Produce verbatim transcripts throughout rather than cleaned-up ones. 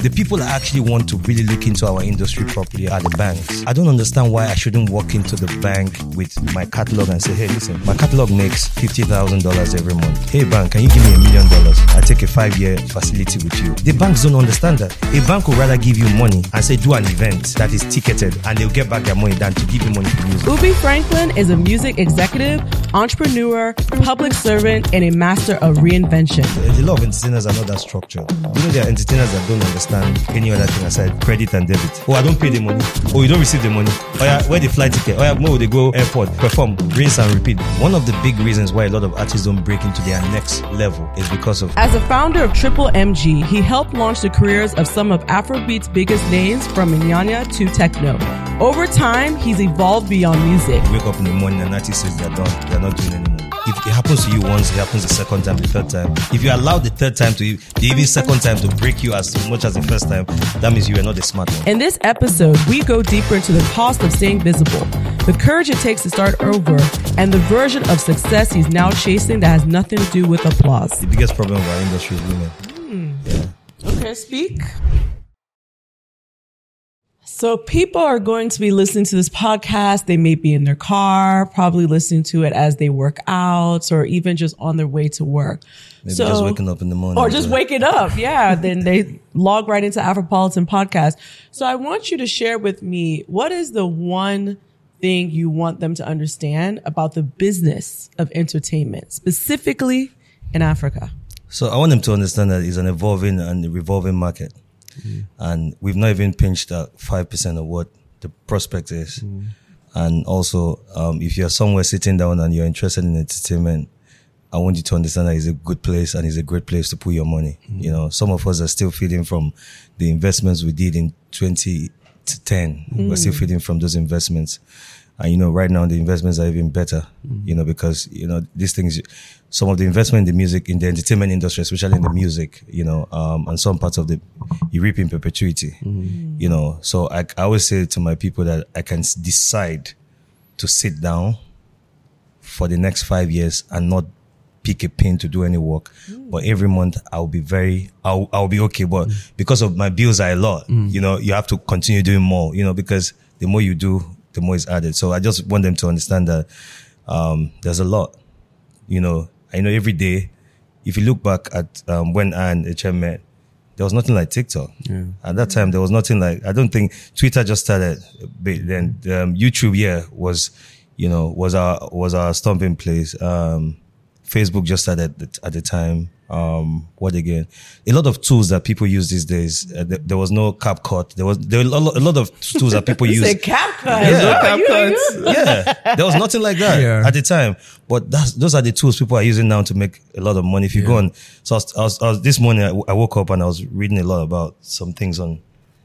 The people that actually want to really look into our industry properly are the banks. I don't understand why I shouldn't walk into the bank with my catalog and say, hey, listen, my catalog makes fifty thousand dollars every month. Hey, bank, can you give me a million dollars? I take a five-year facility with you. The banks don't understand that. A bank would rather give you money and say, do an event that is ticketed and they'll get back their money than to give you money for music. Ubi Franklin is a music executive, entrepreneur, public servant, and a master of reinvention. A lot of entertainers are not that structured. You know, there are entertainers that don't understand any other thing aside credit and debit. Oh, I don't pay the money. Oh, you don't receive the money. Oh, yeah, where the flight ticket? Oh, yeah, no, they go airport, perform, rinse and repeat. One of the big reasons why a lot of artists don't break into their next level is because of... As a founder of Triple M G, he helped launch the careers of some of Afrobeat's biggest names from Nyanya to techno. Over time, he's evolved beyond music. You wake up in the morning and artist says they're done. They're not doing anymore. If it happens to you once, it happens the second time, the third time. If you allow the third time to, the even second time to break you as much as the first time, that means you are not the smart one. In this episode, we go deeper into the cost of staying visible, the courage it takes to start over, and the version of success he's now chasing that has nothing to do with applause. The biggest problem of our industry is women. Mm. Yeah. Okay, speak. So people are going to be listening to this podcast. They may be in their car, probably listening to it as they work out or even just on their way to work. Maybe so, just waking up in the morning. Or just waking up. Yeah. Then they log right into Afropolitan Podcast. So I want you to share with me, what is the one thing you want them to understand about the business of entertainment, specifically in Africa? So I want them to understand that it's an evolving and revolving market. Mm-hmm. And we've not even pinched at five percent of what the prospect is. Mm-hmm. And also, um, if you're somewhere sitting down and you're interested in entertainment, I want you to understand that it's a good place and it's a great place to put your money. Mm-hmm. You know, some of us are still feeding from the investments we did in twenty ten. Mm-hmm. We're still feeding from those investments. And, you know, right now the investments are even better, mm-hmm. you know, because, you know, these things, some of the investment in the music, in the entertainment industry, especially in the music, you know, um, and some parts of the, you reap in perpetuity, mm-hmm. you know. So I, I always say to my people that I can decide to sit down for the next five years and not pick a pin to do any work. Mm. But every month I'll be very, I'll, I'll be okay. But mm. because of my bills are a lot, mm. you know, you have to continue doing more, you know, because the more you do, the more is added. So I just want them to understand that, um, there's a lot, you know. I know every day, if you look back at, um, when I and H M met, there was nothing like TikTok. Yeah. At that time, there was nothing like, I don't think Twitter just started. But then, um, YouTube, yeah, was, you know, was our, was our stomping place. Um, Facebook just started at the, at the time. Um, what again? A lot of tools that people use these days. Uh, th- there was no CapCut. There was there were a lot, a lot of tools that people use. Say CapCut. Yeah, CapCut. Yeah, there was nothing like that yeah. at the time. But that's those are the tools people are using now to make a lot of money. If you yeah. go on, so I was, I was, I was this morning I, w- I woke up and I was reading a lot about some things on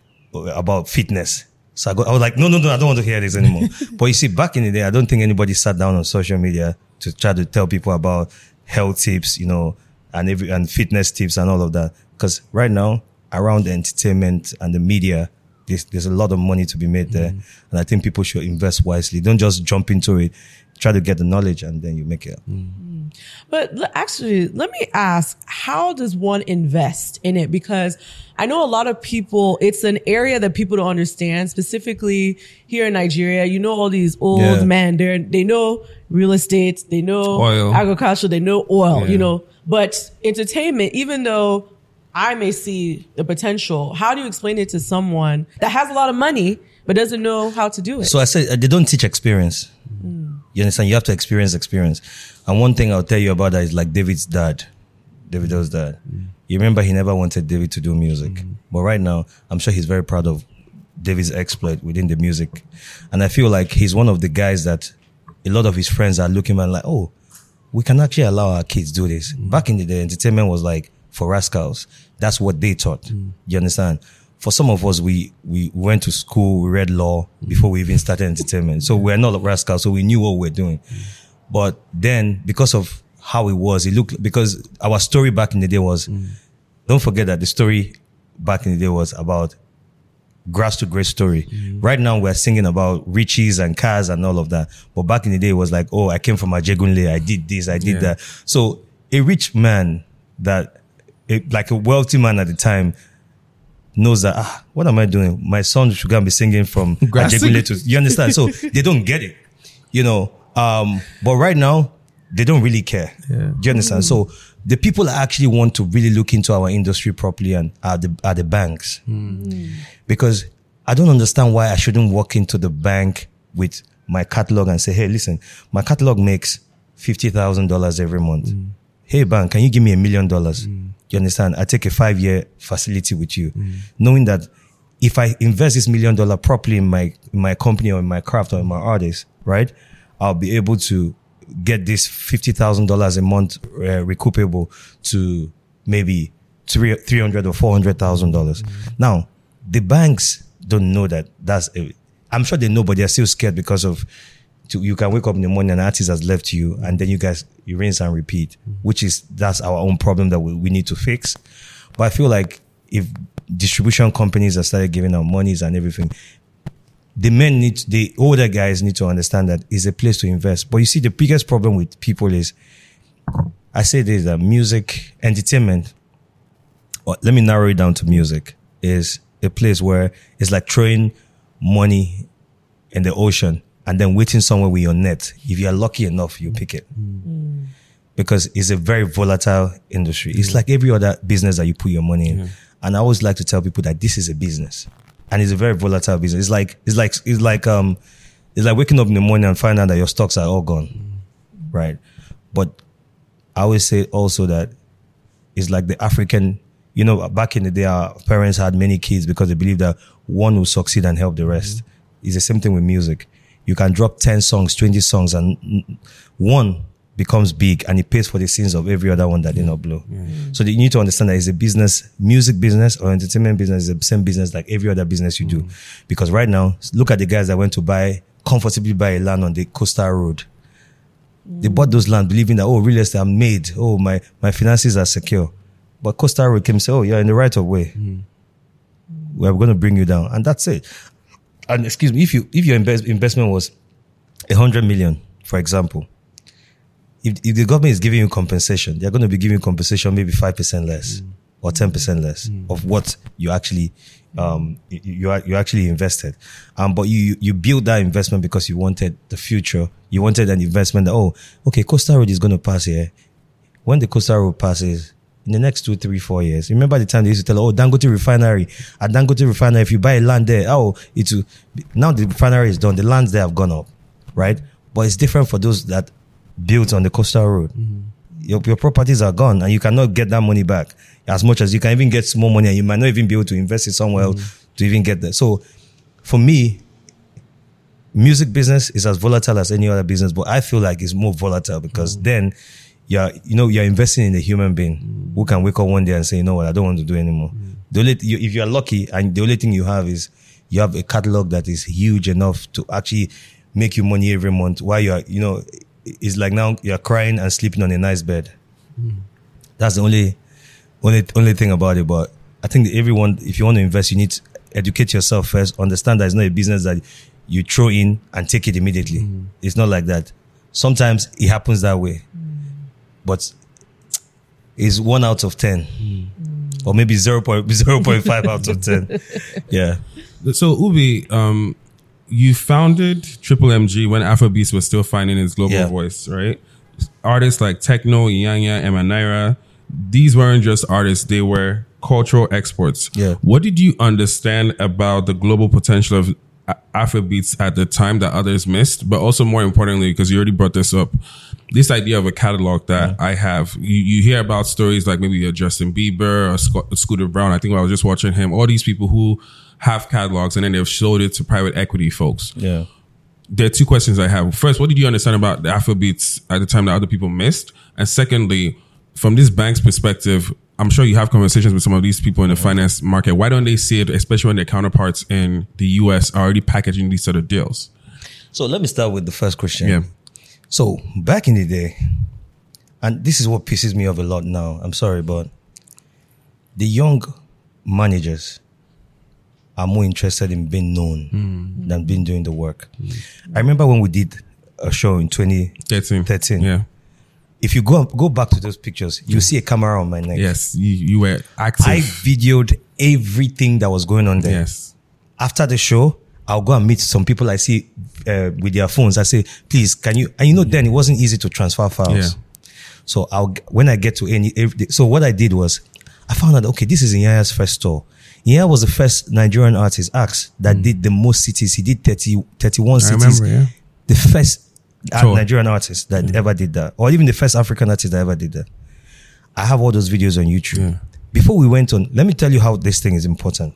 about fitness. So I, go, I was like, no, no, no, I don't want to hear this anymore. But you see, back in the day, I don't think anybody sat down on social media to try to tell people about health tips, you know, and every, and fitness tips and all of that. Because right now, around the entertainment and the media, there's, there's a lot of money to be made there. Mm. And I think people should invest wisely. Don't just jump into it. Try to get the knowledge and then you make it. Mm. But actually, let me ask, how does one invest in it? Because I know a lot of people, it's an area that people don't understand, specifically here in Nigeria. You know, all these old yeah. men, they they know real estate, they know oil. agriculture, they know oil, yeah. you know, but entertainment, even though I may see the potential, how do you explain it to someone that has a lot of money, but doesn't know how to do it? So I said, they don't teach experience. Mm. You understand? You have to experience experience. And one thing I'll tell you about that is like David's dad, Davido's dad. Mm. You remember he never wanted David to do music. Mm. But right now, I'm sure he's very proud of David's exploit within the music. And I feel like he's one of the guys that a lot of his friends are looking at like, oh, we can actually allow our kids do this. Mm. Back in the day, entertainment was like for rascals. That's what they taught. Mm. You understand? For some of us, we, we went to school, we read law before we even started entertainment. So we're not rascals, so we knew what we were doing. Mm. But then, because of how it was, it looked, because our story back in the day was, mm. don't forget that the story back in the day was about grass to great story. Mm. Right now, we're singing about riches and cars and all of that. But back in the day, it was like, oh, I came from Ajegunle, I did this, I did yeah. that. So a rich man that, a, like a wealthy man at the time, knows that, ah, what am I doing? My son should go and be singing from Ajegunle to, you understand? So they don't get it, you know. Um, but right now, they don't really care. Yeah. Do you understand? Mm. So the people that actually want to really look into our industry properly and are the, are the banks. Mm. Because I don't understand why I shouldn't walk into the bank with my catalog and say, hey, listen, my catalog makes fifty thousand dollars every month. Mm. Hey, bank, can you give me a million dollars? Mm. You understand? I take a five-year facility with you, mm. knowing that if I invest this million dollar properly in my in my company or in my craft or in my artist, right, I'll be able to get this fifty thousand dollars a month uh, recoupable to maybe three three hundred or four hundred thousand dollars. Mm. Now, the banks don't know that. That's a, I'm sure they know, but they're still scared because of. To, you can wake up in the morning and an artist has left you, and then you guys you rinse and repeat, which is that's our own problem that we, we need to fix. But I feel like if distribution companies have started giving out monies and everything, the men need the older guys need to understand that it's a place to invest. But you see, the biggest problem with people is, I say this, that music entertainment, or let me narrow it down to music, is a place where it's like throwing money in the ocean and then waiting somewhere with your net. If you are lucky enough, you pick it. Mm. Because it's a very volatile industry. It's mm. like every other business that you put your money in. Mm. And I always like to tell people that this is a business. And it's a very volatile business. It's like, it's like, it's like, um, it's like waking up in the morning and finding out that your stocks are all gone. Mm. Right? But I always say also that it's like the African, you know, back in the day, our parents had many kids because they believed that one will succeed and help the rest. Mm. It's the same thing with music. You can drop ten songs, twenty songs, and one becomes big and it pays for the sins of every other one that did not blow. Mm. So you need to understand that it's a business, music business or entertainment business is the same business like every other business you mm. do. Because right now, look at the guys that went to buy, comfortably buy a land on the coastal road. Mm. They bought those land believing that, oh, real estate, I'm made. Oh, my, my finances are secure. But coastal road came and said, oh, you're in the right of way. Mm. We're going to bring you down. And that's it. And excuse me, if you if your invest, investment was a hundred million, for example, if, if the government is giving you compensation, they're going to be giving you compensation maybe five percent less mm. or ten percent less mm. of what you actually um you you, you actually invested. Um, but you you build that investment because you wanted the future. You wanted an investment that, oh, okay, Coastal Road is going to pass here. When the Coastal Road passes, in the next two, three, four years. Remember the time they used to tell, oh, Dangote Refinery. At Dangote Refinery, if you buy a land there, oh, it's now the refinery is done. The lands there have gone up, right? But it's different for those that built on the coastal road. Mm-hmm. Your, your properties are gone and you cannot get that money back as much as you can even get small money and you might not even be able to invest it somewhere mm-hmm. else to even get there. So for me, music business is as volatile as any other business, but I feel like it's more volatile because mm-hmm. then Yeah, you know, you're investing in a human being mm. who can wake up one day and say, you know what, I don't want to do it anymore. Mm. The only, you, if you're lucky and the only thing you have is you have a catalog that is huge enough to actually make you money every month while you're, you know, it's like now you're crying and sleeping on a nice bed. Mm. That's the only, only, only thing about it. But I think that everyone, if you want to invest, you need to educate yourself first, understand that it's not a business that you throw in and take it immediately. Mm. It's not like that. Sometimes it happens that way. But it's one out of ten, mm. or maybe zero point zero point five out of ten. Yeah. So Ubi, um, you founded Triple M G when Afrobeats was still finding its global yeah. voice, right? Artists like Techno, Yanya, Emma Naira, these weren't just artists; they were cultural exports. Yeah. What did you understand about the global potential of Afrobeats at the time that others missed? But also, more importantly, because you already brought this up, this idea of a catalog that yeah. I have, you, you hear about stories like maybe a Justin Bieber or Sc- Scooter Brown. I think I was just watching him. All these people who have catalogs and then they've showed it to private equity folks. Yeah. There are two questions I have. First, what did you understand about the Afrobeats at the time that other people missed? And secondly, from this bank's perspective, I'm sure you have conversations with some of these people in the yeah. finance market. Why don't they see it, especially when their counterparts in the U S are already packaging these sort of deals? So let me start with the first question. Yeah. So back in the day, and this is what pisses me off a lot now, I'm sorry, but the young managers are more interested in being known mm. than being doing the work. Mm. I remember when we did a show in twenty thirteen. Yeah. if you go go back to those pictures, you see a camera on my neck. Yes, you, you were active. I videoed everything that was going on there. Yes. After the show, I'll go and meet some people I see uh, with their phones. I say, please, can you? And you know, then it wasn't easy to transfer files. Yeah. So I'll when I get to any, every, so what I did was, I found out, okay, this is Nyaya's first tour. Nyaya was the first Nigerian artist, Axe, that mm. did the most cities. He did thirty, thirty-one cities. I remember, yeah. The first Tour. Nigerian artist that Yeah. ever did that, or even the first African artist that ever did that. I have all those videos on YouTube. Yeah. Before we went on, let me tell you how this thing is important.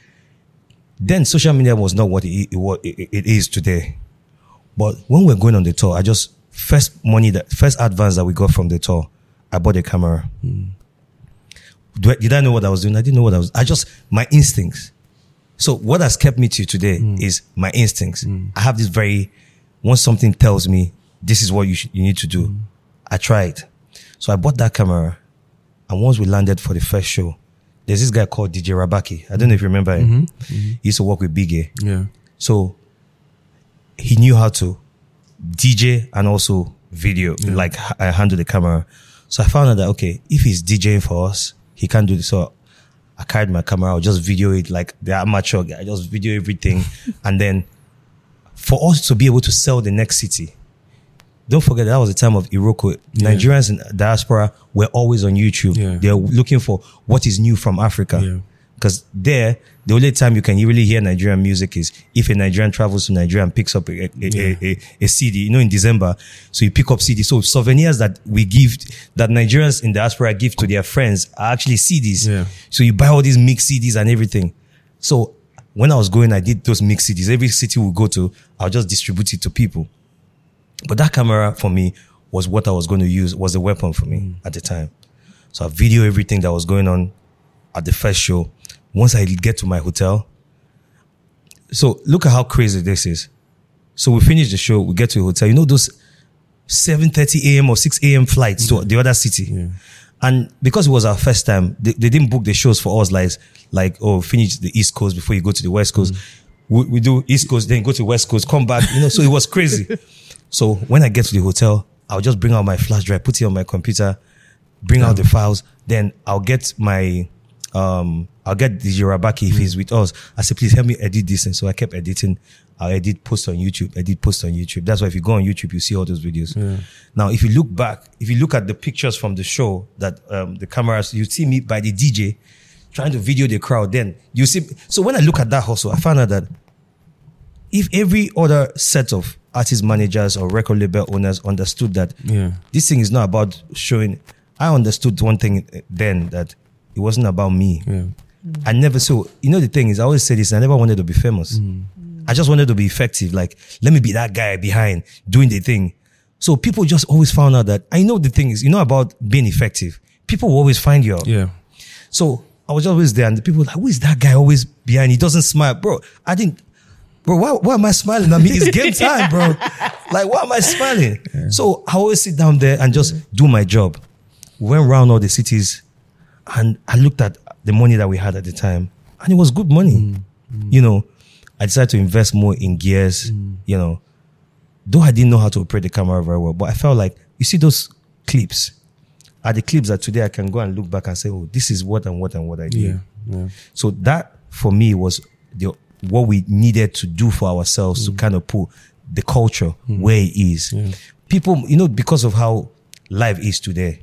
Then social media was not what it, what it, it is today. But when we're going on the tour, I just, first money, that first advance that we got from the tour, I bought a camera. Mm. Do I, did I know what I was doing? I didn't know what I was, I just, my instincts. So what has kept me to today mm. is my instincts. Mm. I have this very, once something tells me, this is what you should, you need to do, mm. I try it. So I bought that camera. And once we landed for the first show, there's this guy called D J Rabaki. I don't know if you remember him. Mm-hmm. Mm-hmm. He used to work with Big A. Yeah. So he knew how to D J and also video, Yeah. like I handle the camera. So I found out that, okay, if he's DJing for us, he can't do this. So I carried my camera. I'll just video it like the amateur guy. I just video everything. And then for us to be able to sell the next city, don't forget that was the time of Iroko. Yeah. Nigerians in diaspora were always on YouTube. Yeah. They're looking for what is new from Africa. Yeah. Because there, the only time you can really hear Nigerian music is if a Nigerian travels to Nigeria and picks up a, a, Yeah. a, a, a C D, you know, in December. So you pick up C D. So souvenirs that we give, that Nigerians in diaspora give to their friends are actually C Ds. Yeah. So you buy all these mixed C Ds and everything. So when I was going, I did those mixed C Ds. Every city we go to, I'll just distribute it to people. But that camera for me was what I was going to use, was a weapon for me mm. at the time. So I video everything that was going on at the first show. Once I get to my hotel. So look at how crazy this is. So we finish the show, we get to a hotel. You know those seven thirty a.m. or six a.m. flights mm. to the other city? Yeah. And because it was our first time, they, they didn't book the shows for us like, like, oh, finish the East Coast before you go to the West Coast. Mm. We, we do East Coast, then go to West Coast, come back, you know, so it was crazy. So when I get to the hotel, I'll just bring out my flash drive, put it on my computer, bring yeah. out the files. Then I'll get my, um, I'll get D J Rabaki if mm. he's with us. I said, please help me edit this. And so I kept editing. I'll edit post on YouTube, edit post on YouTube. That's why if you go on YouTube, you see all those videos. Yeah. Now, if you look back, if you look at the pictures from the show that, um, the cameras, you see me by the D J trying to video the crowd. Then you see, so when I look at that hustle, I found out that if every other set of artist managers or record label owners understood that yeah. this thing is not about showing. I understood one thing then, that it wasn't about me. Yeah. Mm. I never, so, you know, the thing is, I always say this, I never wanted to be famous. Mm. I just wanted to be effective. Like, let me be that guy behind doing the thing. So people just always found out that, I know the thing is, you know about being effective. People will always find you out. Yeah. So I was always there and the people were like, who is that guy always behind? He doesn't smile. Bro, I didn't, Bro, why, why am I smiling? I mean, it's game time, bro. Like, why am I smiling? Yeah. So I always sit down there and just do my job. We went around all the cities and I looked at the money that we had at the time and it was good money. Mm. Mm. You know, I decided to invest more in gears, mm. you know, though I didn't know how to operate the camera very well, but I felt like, you see those clips, are the clips that today I can go and look back and say, oh, this is what and what and what I did. Yeah. Yeah. So that for me was the what we needed to do for ourselves mm. to kind of put the culture mm. where it is. Yeah. People, you know, because of how life is today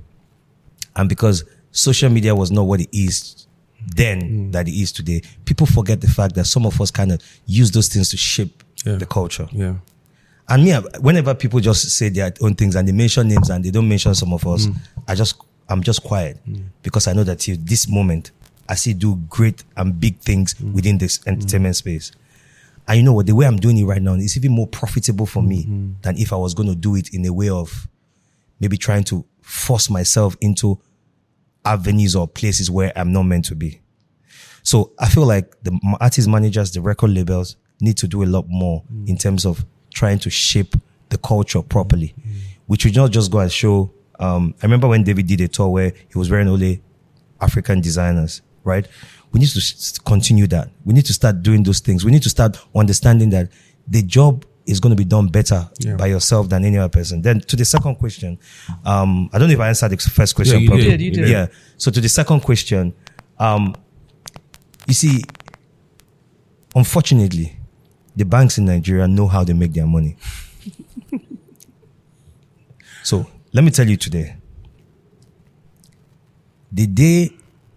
and because social media was not what it is then mm. that it is today, people forget the fact that some of us kind of use those things to shape yeah. the culture. Yeah. And me, whenever people just say their own things and they mention names and they don't mention some of us, mm. I just, I'm just quiet mm. because I know that till this moment, I see do great and big things mm. within this entertainment mm. space. And you know what? The way I'm doing it right now is even more profitable for mm-hmm. me than if I was going to do it in a way of maybe trying to force myself into avenues or places where I'm not meant to be. So I feel like the artist managers, the record labels need to do a lot more mm. in terms of trying to shape the culture properly. Mm. We should not just go and show. Um, I remember when David did a tour where he was wearing only African designers. Right? We need to continue that. We need to start doing those things. We need to start understanding that the job is going to be done better Yeah. by yourself than any other person. Then to the second question, um, I don't know if I answered the first question Yeah, you properly. did, you did. Yeah. So to the second question, um, you see, unfortunately, the banks in Nigeria know how they make their money. So let me tell you today, the day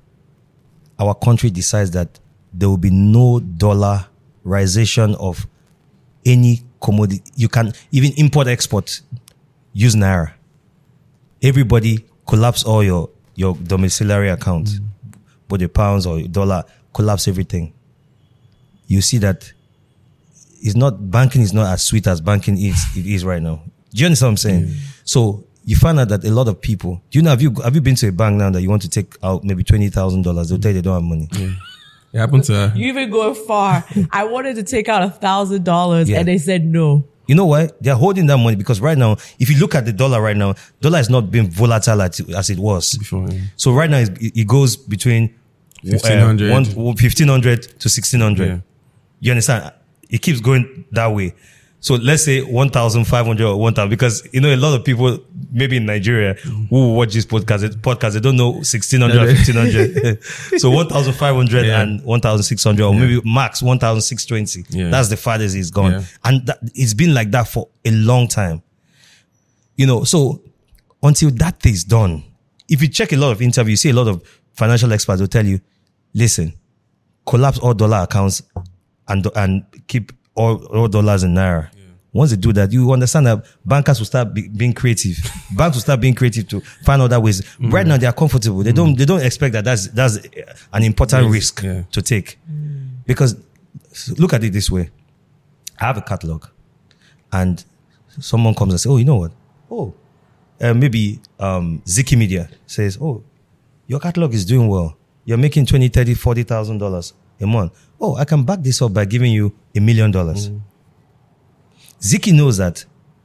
our country decides that there will be no dollarization of any commodity, you can even import export, use naira. Everybody collapse all your, your domiciliary accounts, mm. but the pounds or dollar, collapse everything. You see that it's not, banking is not as sweet as banking is, it is right now. Do you understand what I'm saying? Mm. So you find out that a lot of people, do you know, have you, have you been to a bank now that you want to take out maybe twenty thousand dollars? They'll tell you they don't have money. Yeah. It happened to You even go far. I wanted to take out a thousand dollars Yeah. and they said no. You know why? They're holding that money because right now, if you look at the dollar right now, dollar has not been volatile as it, as it was. before. Yeah. So right now it, it goes between fifteen hundred. uh, one, fifteen hundred to sixteen hundred. Yeah. You understand? It keeps going that way. So let's say one thousand five hundred or one thousand, because, you know, a lot of people, maybe in Nigeria, who watch this podcast, podcast, they don't know sixteen hundred or fifteen hundred. So one thousand five hundred Yeah. and one thousand six hundred, or Yeah. maybe max one thousand six hundred twenty. Yeah. That's the farthest it's gone. Yeah. And that, it's been like that for a long time. You know, so until that is done, if you check a lot of interviews, you see a lot of financial experts will tell you, listen, collapse all dollar accounts and and keep all, all dollars in naira. Yeah. Once they do that, you understand that bankers will start be, being creative. Banks will start being creative to find other ways. Mm. Right now, they are comfortable. They mm. don't they don't expect that that's that's an important yes. risk yeah. to take. Mm. Because look at it this way: I have a catalog, and someone comes and says, "Oh, you know what? Oh, uh, maybe um, Ziki Media says, oh, your catalog is doing well. You're making twenty, thirty, forty thousand dollars a month. Oh, I can back this up by giving you a million dollars." Mm. Ziki knows that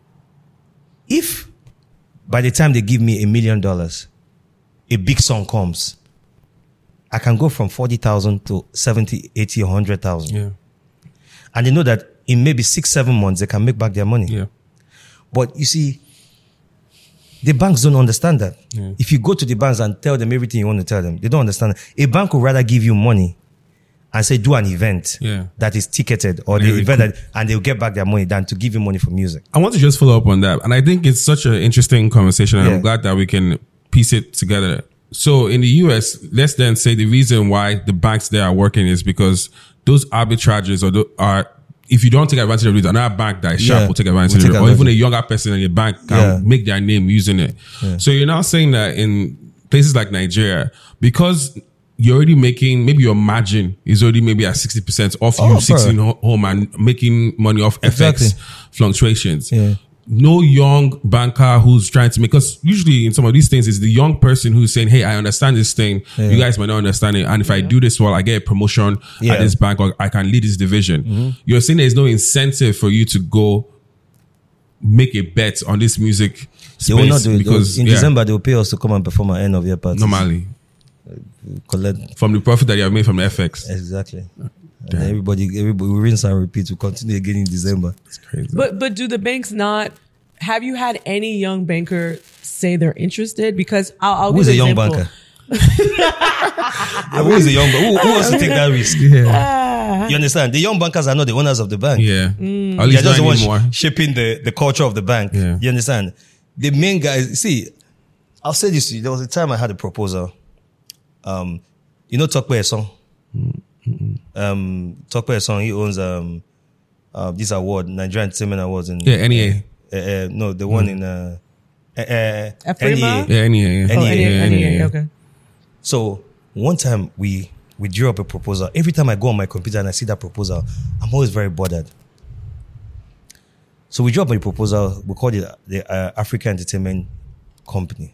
if by the time they give me a million dollars, a big song comes, I can go from forty thousand to seventy, eighty, one hundred thousand. Yeah. And they know that in maybe six, seven months, they can make back their money. Yeah. But you see, the banks don't understand that. Yeah. If you go to the banks and tell them everything you want to tell them, they don't understand. A bank would rather give you money and say, do an event yeah. that is ticketed, or the yeah, event cool. that, and they'll get back their money than to give you money for music. I want to just follow up on that. And I think it's such an interesting conversation, and yeah. I'm glad that we can piece it together. So in the U S, let's then say the reason why the banks there are working is because those arbitrages or the, are, if you don't take advantage of it, another bank that is sharp Yeah. will take advantage We'll of take it. Or advantage. even a younger person in your bank can Yeah. make their name using it. Yeah. So you're now saying that in places like Nigeria, because you're already making, maybe your margin is already maybe at sixty percent off Oh, you sitting ho- home and making money off Exactly. F X fluctuations. Yeah. No young banker who's trying to make, because usually in some of these things, it's the young person who's saying, hey, I understand this thing. Yeah. You guys might not understand it. And if I do this well, I get a promotion Yeah. at this bank, or I can lead this division. Mm-hmm. You're saying there's no incentive for you to go make a bet on this music space. They will not do it. Because in yeah, December, they will pay us to come and perform at end of year parties. normally Collect. from the profit that you have made from the F X. Exactly. And everybody, everybody, we rinse and repeat. We continue again in December. It's crazy. But but do the banks not? Have you had any young banker say they're interested? Because I'll, I'll Who's give a young example. banker? Yeah, who is a young banker? Who, who wants to take that risk? yeah. You understand? The young bankers are not the owners of the bank. Yeah. Mm. At They're least just the not ones anymore. shaping the, the culture of the bank. Yeah. You understand? The main guys, see, I'll say this to you. There was a time I had a proposal. Um, you know Tokwe Song? Mm-hmm. Um, Tokwe Song, he owns um, uh, this award, Nigerian Entertainment Awards. In, Yeah, N E A. Uh, uh, no, the one in uh, uh, uh, Afrima? N E A. Yeah, N E A. Yeah. Oh, N E A, N E A, yeah, N E A, N E A. okay. So one time we we drew up a proposal. Every time I go on my computer and I see that proposal, I'm always very bothered. So we drew up a proposal. We called it the uh, Africa Entertainment Company,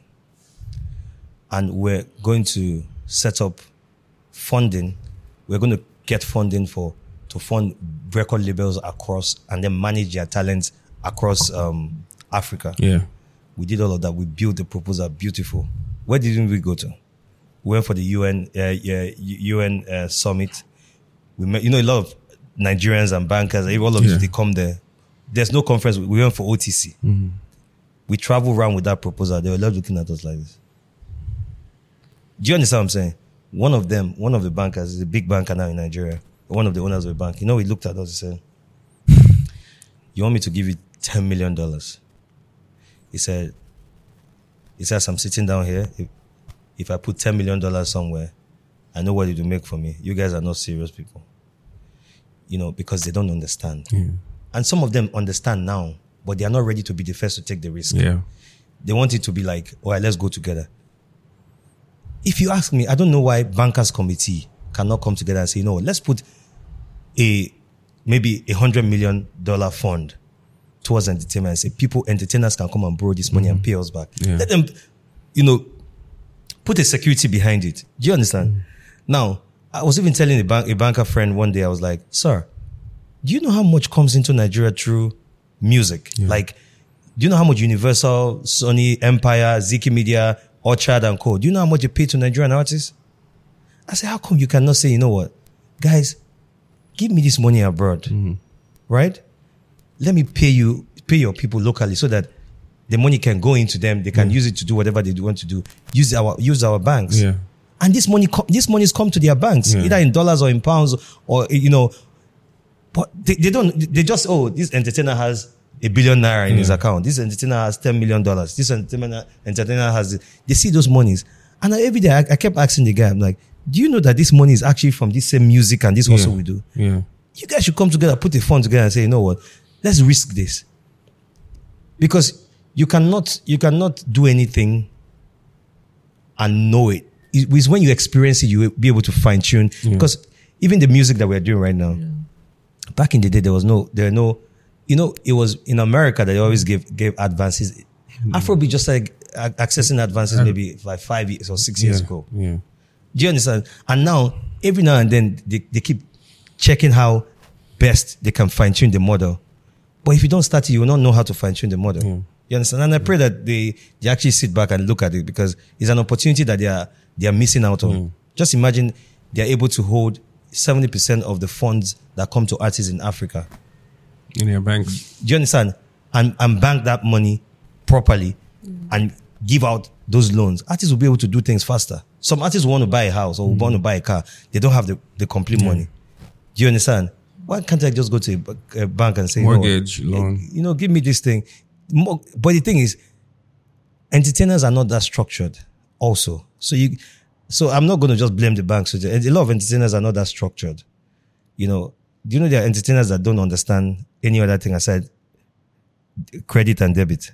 and we're going to set up funding. We're going to get funding for to fund record labels across, and then manage their talents across um, Africa. Yeah. We did all of that. We built the proposal beautiful. Where didn't we go to? We went for the U N uh, yeah, U N uh, summit. We met, you know, a lot of Nigerians and bankers. All of Yeah. you, they come there. there's no conference. We went for O T C. Mm-hmm. We traveled around with that proposal. They were left looking at us like this. Do you understand what I'm saying? One of them, one of the bankers, is a big banker now in Nigeria. One of the owners of the bank. You know, he looked at us and said, you want me to give you ten million dollars? He said, he says, I'm sitting down here. If, if I put ten million dollars somewhere, I know what it will make for me. You guys are not serious people. You know, because they don't understand. Yeah. And some of them understand now, but they are not ready to be the first to take the risk. Yeah. They want it to be like, all right, let's go together. If you ask me, I don't know why bankers committee cannot come together and say, no, let's put a maybe a hundred million dollar fund towards entertainment and say people, entertainers can come and borrow this money mm-hmm. and pay us back. Yeah. Let them, you know, put a security behind it. Do you understand? Mm-hmm. Now, I was even telling a, bank, a banker friend one day, I was like, sir, do you know how much comes into Nigeria through music? Yeah. Like, do you know how much Universal, Sony, Empire, Ziki Media, Orchard and Co. Do you know how much they pay to Nigerian artists? I said, how come you cannot say, you know what, guys, give me this money abroad, mm-hmm. right? Let me pay you, pay your people locally so that the money can go into them. They can mm-hmm. use it to do whatever they want to do. Use our, use our banks. Yeah. And this money, this money's come to their banks, yeah. either in dollars or in pounds or, you know, but they, they don't, they just, oh, this entertainer has a billion naira in yeah. his account. This entertainer has ten million dollars. This entertainer, entertainer has, they see those monies. And every day I, I kept asking the guy, I'm like, do you know that this money is actually from this same music and this yeah. also we do? Yeah. You guys should come together, put a fund together and say, you know what, let's risk this. Because you cannot, you cannot do anything and know it. It's when you experience it, you will be able to fine tune. Yeah. Because even the music that we're doing right now, yeah. back in the day, there was no, there were no, you know, it was in America that they always gave, gave advances. Mm-hmm. Afrobeat just like accessing advances uh, maybe like five years or six years yeah. ago. Yeah. Do you understand? And now, every now and then, they, they keep checking how best they can fine tune the model. But if you don't start it, you will not know how to fine tune the model. Yeah. You understand? And I pray that they, they actually sit back and look at it because it's an opportunity that they are, they are missing out on. Mm. Just imagine they are able to hold seventy percent of the funds that come to artists in Africa. In their banks. Do you understand? And, and bank that money properly mm. and give out those loans. Artists will be able to do things faster. Some artists want to buy a house or mm. want to buy a car. They don't have the, the complete yeah. money. Do you understand? Why can't I just go to a, a bank and say, mortgage, you know, loan? You know, give me this thing. But the thing is, entertainers are not that structured also. So you, so I'm not going to just blame the banks. A lot of entertainers are not that structured. You know, do you know there are entertainers that don't understand any other thing aside credit and debit?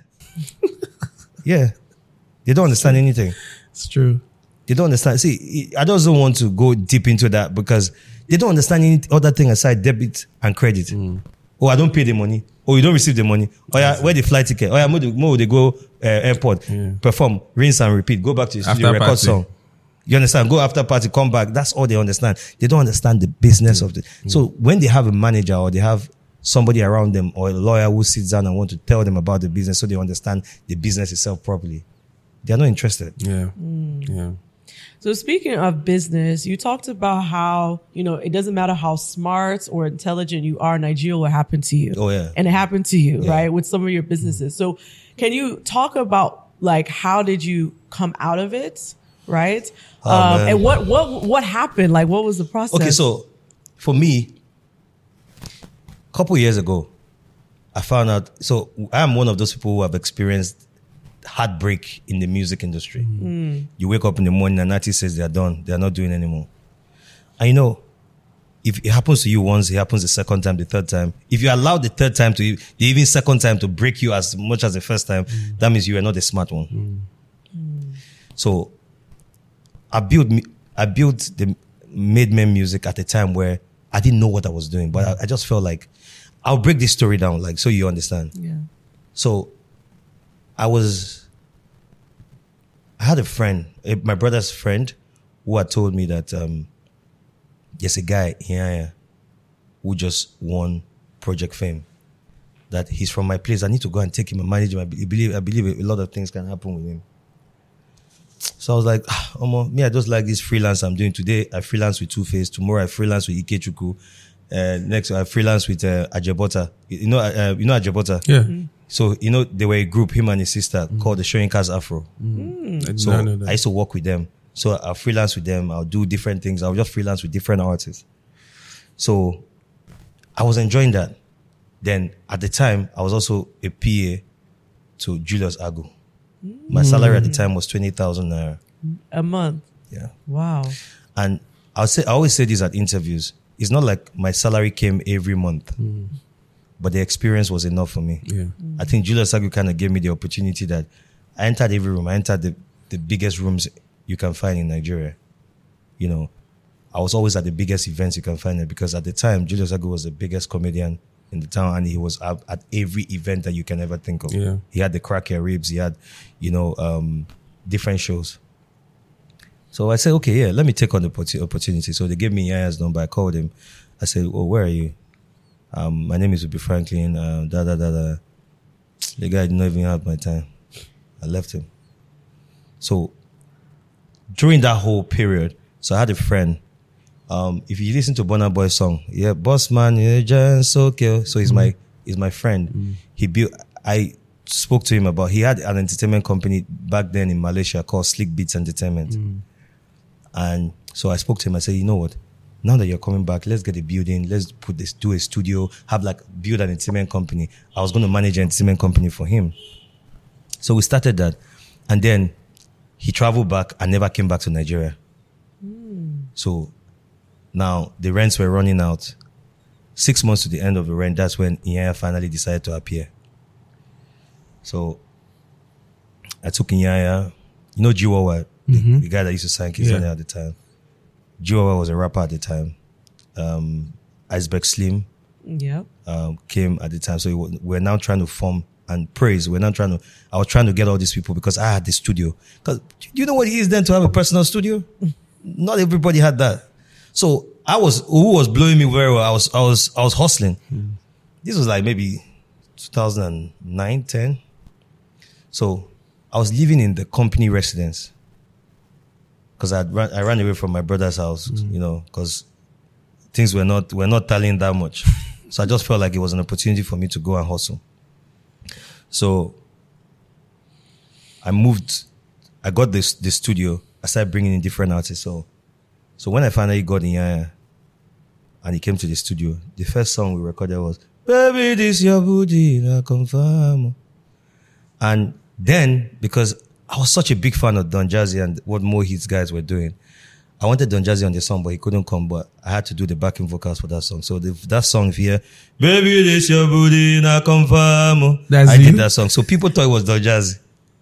Yeah. They don't understand anything. It's true. They don't understand. See, I don't want to go deep into that because they don't understand any other thing aside debit and credit. Mm. Oh, I don't pay the money. Oh, you don't receive the money. Oh, yeah, where the flight ticket? Oh, yeah, more they go uh, airport, yeah. perform, rinse and repeat, go back to the studio, record party. Song. You understand? Go after party, come back. That's all they understand. They don't understand the business mm. of it. Mm. So when they have a manager or they have somebody around them or a lawyer who sits down and want to tell them about the business so they understand the business itself properly, they are not interested. Yeah. Mm. Yeah. So speaking of business, you talked about how, you know, it doesn't matter how smart or intelligent you are, Nigeria will happen to you. Oh, yeah. And it happened to you, yeah. right? With some of your businesses. So can you talk about like, how did you come out of it? Right. Oh, um, and what, what, what happened? Like, what was the process? Okay. So for me, a couple of years ago, I found out, so I'm one of those people who have experienced heartbreak in the music industry. Mm. You wake up in the morning and artist says they're done. They're not doing anymore. And you know, if it happens to you once, it happens the second time, the third time. If you allow the third time to, the even second time to break you as much as the first time, mm. that means you are not a smart one. Mm. Mm. So I built, I built the Made Men music at a time where I didn't know what I was doing, but I, I just felt like I'll break this story down, like, so you understand. Yeah. So I was, I had a friend, my brother's friend, who had told me that um, there's a guy here who just won Project Fame. That he's from my place. I need to go and take him and manage him. I believe, I believe a lot of things can happen with him. So I was like, ah, me, I just like this freelance I'm doing today. I freelance with Two Face. Tomorrow I freelance with Ikechukwu. Uh, next, I freelance with uh, Ajabota. You know, uh, you know Ajabota. Yeah. Mm-hmm. So you know they were a group, him and his sister, mm-hmm. called the Shoyinkas Afro. Mm-hmm. So I used to work with them. So I'll freelance with them. I'll do different things. I'll just freelance with different artists. So I was enjoying that. Then at the time, I was also a P A to Julius Agu. My salary at the time was twenty thousand naira a month. Yeah. Wow. And I'll say, I always say this at interviews. It's not like my salary came every month, mm. but the experience was enough for me. Yeah. Mm. I think Julius Agu kind of gave me the opportunity that I entered every room. I entered the, the biggest rooms you can find in Nigeria. You know, I was always at the biggest events you can find it because at the time, Julius Agu was the biggest comedian in the town, and he was at, at every event that you can ever think of. Yeah. He had the Crack Your Ribs. He had, you know, um, different shows. So I said, okay, yeah, let me take on the opportunity. So they gave me Yaya's number. I called him. I said, oh, where are you? Um, my name is Ubi Franklin. Uh, da, da, da, da. The guy didn't even have my time. I left him. So during that whole period, so I had a friend. Um, if you listen to Burna Boy's song, yeah, boss man, yeah, just okay. So he's mm. my he's my friend. Mm. He built. I spoke to him about. He had an entertainment company back then in Malaysia called Slick Beats Entertainment, mm. and so I spoke to him. I said, you know what? Now that you're coming back, let's get a building. Let's put this, do a studio, have like build an entertainment company. I was going to manage an entertainment company for him. So we started that, and then he traveled back and never came back to Nigeria. Mm. So. Now, the rents were running out. Six months to the end of the rent, that's when Inyanya finally decided to appear. So, I took Inyanya. You know Jiwawa, mm-hmm. the, the guy that used to sign Kizania yeah. at the time. Jiwawa was a rapper at the time. Um, Iceberg Slim yep. um, came at the time. So, we we're now trying to form and praise. We're now trying to, I was trying to get all these people because I had the studio. Because you know what it is then to have a personal studio? Not everybody had that. So I was, who was blowing me very well? I was, I was, I was hustling. Mm. This was like maybe two thousand nine, ten. So I was living in the company residence because I ran, I ran away from my brother's house, mm. you know, because things were not, were not tallying that much. So I just felt like it was an opportunity for me to go and hustle. So I moved, I got this, this studio. I started bringing in different artists. So So when I finally got Inyanya and he came to the studio, the first song we recorded was "Baby, this your booty, I confirm." And then, because I was such a big fan of Don Jazzy and what More Hits guys were doing, I wanted Don Jazzy on the song, but he couldn't come. But I had to do the backing vocals for that song. So the, that song here, "Baby, this your booty, I confirm." That's I you? did that song, so people thought it was Don Jazzy.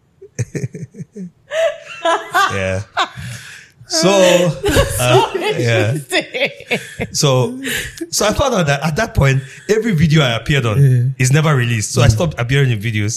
Yeah. So, uh, yeah. So, so I found out that at that point, every video I appeared on yeah. is never released. So mm. I stopped appearing in videos.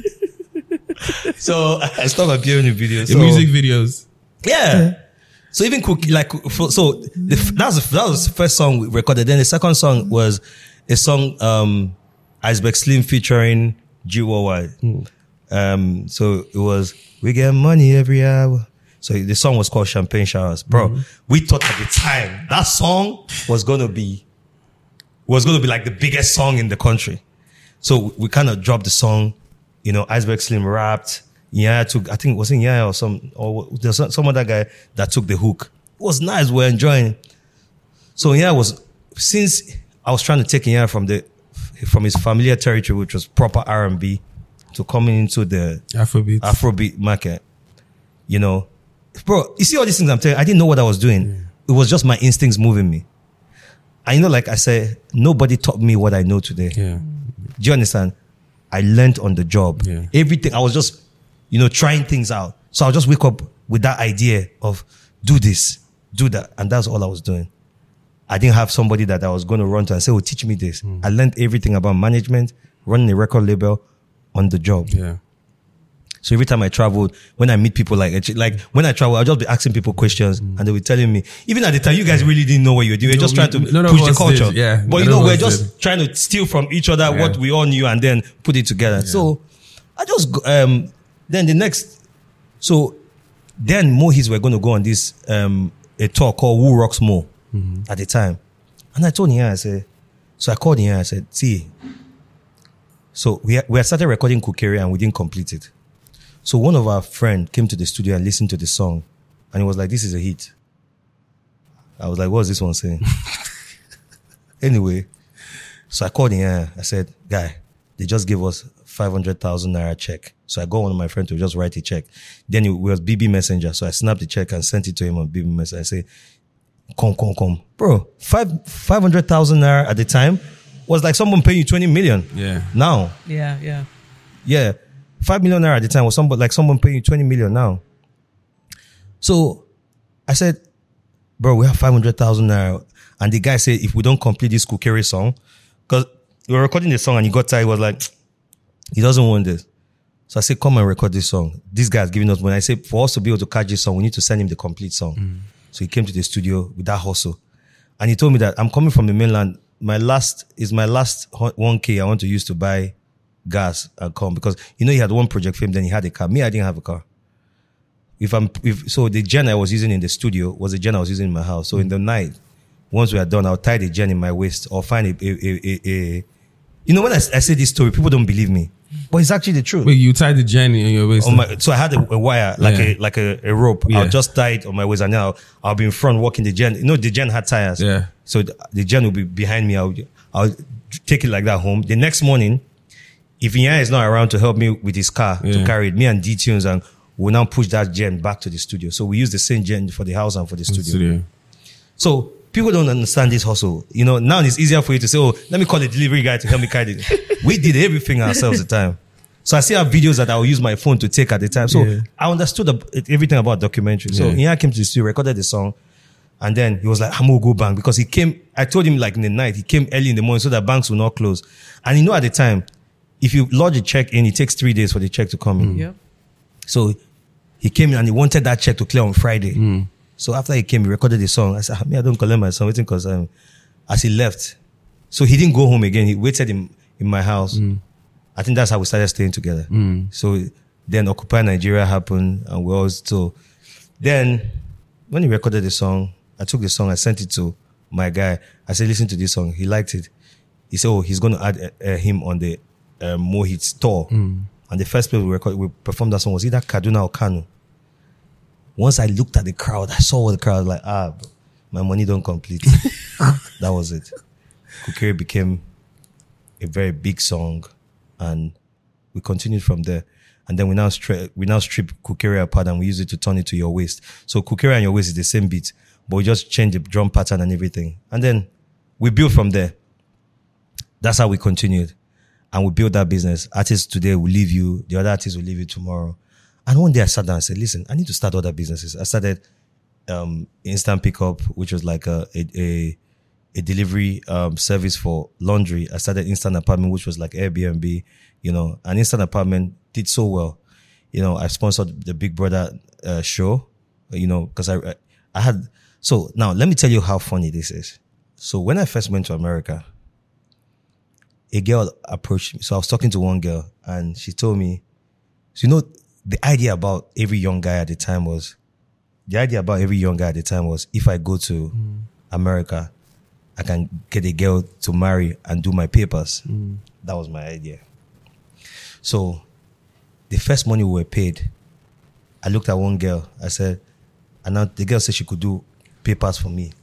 So I stopped appearing in videos. In so, music videos. Yeah. yeah. So even cook, like, so the, that was, that was the first song we recorded. Then the second song was a song, um, Iceberg Slim featuring G Y Y. Mm. Um, so it was, we get money every hour. So the song was called Champagne Showers. Bro, mm-hmm. we thought at the time that song was going to be, was going to be like the biggest song in the country. So we kind of dropped the song, you know, Iceberg Slim rapped. Yeah, took, I think it was in Yaya or some, or there's some, some other guy that took the hook. It was nice. We're enjoying. So yeah, was, since I was trying to take Yaya from the, from his familiar territory, which was proper R and B, to coming into the Afrobeat, Afrobeat market, you know, bro, you see all these things I'm telling you, I didn't know what I was doing. Yeah. It was just my instincts moving me. And you know, like I said, nobody taught me what I know today. Yeah. Do you understand? I learned on the job. Yeah. Everything. I was just, you know, trying things out. So I'll just wake up with that idea of do this, do that. And that's all I was doing. I didn't have somebody that I was going to run to and say, oh, teach me this. Mm. I learned everything about management, running a record label on the job. Yeah. So every time I traveled, when I meet people like, like when I travel, I'll just be asking people questions mm. and they were telling me, even at the time, you guys really didn't know what you were doing. You're no, just we, trying to push the culture. Did, yeah. But you know, we're just did. trying to steal from each other yeah. what we all knew and then put it together. Yeah. So I just, um, then the next, so then Mohis were going to go on this, um, a tour called Who Rocks More mm-hmm. at the time. And I told him, I said, so I called him, I said, see, so we we had started recording Kukere and we didn't complete it. So one of our friends came to the studio and listened to the song, and he was like, this is a hit. I was like, what's this one saying? Anyway, so I called him, I said, guy, they just gave us five hundred thousand naira check. So I got one of my friends to just write a check. Then it was B B Messenger. So I snapped the check and sent it to him on B B Messenger. I say, come, come, come. Bro, five, 500,000 naira at the time was like someone paying you twenty million. Yeah. Now. Yeah, yeah. Yeah. five million naira at the time was somebody, like someone paying you twenty million now. So I said, bro, we have five hundred thousand naira. And the guy said, if we don't complete this Kukere song, because we were recording the song and he got tired, he was like, he doesn't want this. So I said, come and record this song. This guy's giving us money. I said, for us to be able to catch this song, we need to send him the complete song. Mm. So he came to the studio with that hustle. And he told me that I'm coming from the mainland. My last is my last one K I want to use to buy gas and come, because you know he had one project for him, then he had a car. Me, I didn't have a car. If I'm if so the gen I was using in the studio was the gen I was using in my house. So mm. in the night, once we are done, I'll tie the gen in my waist or find a, a, a, a, a you know, when I, I say this story, people don't believe me. But it's actually the truth. Wait, you tied the gen in your waist? On my, so I had a, a wire, like yeah. a like a, a rope. Yeah. I'll just tie it on my waist, and now I'll, I'll be in front walking the gen. You know, the gen had tires. Yeah. So the, the gen will be behind me. I'll I'll take it like that home. The next morning, if Ian is not around to help me with his car yeah. to carry it, me and D-Tunes, and we'll now push that gen back to the studio. So we use the same gen for the house and for the studio. studio. So people don't understand this hustle. You know, now it's easier for you to say, oh, let me call the delivery guy to help me carry it. We did everything ourselves at the time. So I still have videos that I will use my phone to take at the time. So yeah. I understood everything about documentary. So yeah. Ian came to the studio, recorded the song, and then he was like, I'm going to go bank, because he came, I told him like in the night, he came early in the morning so that banks will not close. And you know, at the time, if you lodge a check in, it takes three days for the check to come in. Mm. Yep. So he came in and he wanted that check to clear on Friday. Mm. So after he came, he recorded the song. I said, I, mean, I don't collect my song, waiting because um, as he left. So he didn't go home again. He waited in, in my house. Mm. I think that's how we started staying together. Mm. So then Occupy Nigeria happened, and we all so then when he recorded the song, I took the song, I sent it to my guy. I said, listen to this song. He liked it. He said, oh, he's going to add uh, uh, him on the uh, More Hits tour. Mm. And the first place we recorded, we performed that song was either Kaduna or Kano. Once I looked at the crowd, I saw the crowd, like, ah, bro, my money don't complete. That was it. Kukere became a very big song, and we continued from there. And then we now stra- we now strip Kukere apart and we use it to turn it to Your Waist. So Kukere and Your Waist is the same beat, but we just change the drum pattern and everything. And then we built from there. That's how we continued. And we built that business. Artists today will leave you. The other artists will leave you tomorrow. And one day I sat down and said, listen, I need to start other businesses. I started um, Instant Pickup, which was like a a, a, a delivery um, service for laundry. I started Instant Apartment, which was like Airbnb, you know. And Instant Apartment did so well. You know, I sponsored the Big Brother uh, show, you know, because I, I had... So now, let me tell you how funny this is. So when I first went to America, a girl approached me. So I was talking to one girl, and she told me, so you know, the idea about every young guy at the time was, the idea about every young guy at the time was, if I go to mm. America, I can get a girl to marry and do my papers. Mm. That was my idea. So the first money we were paid, I looked at one girl. I said, and now the girl said she could do papers for me.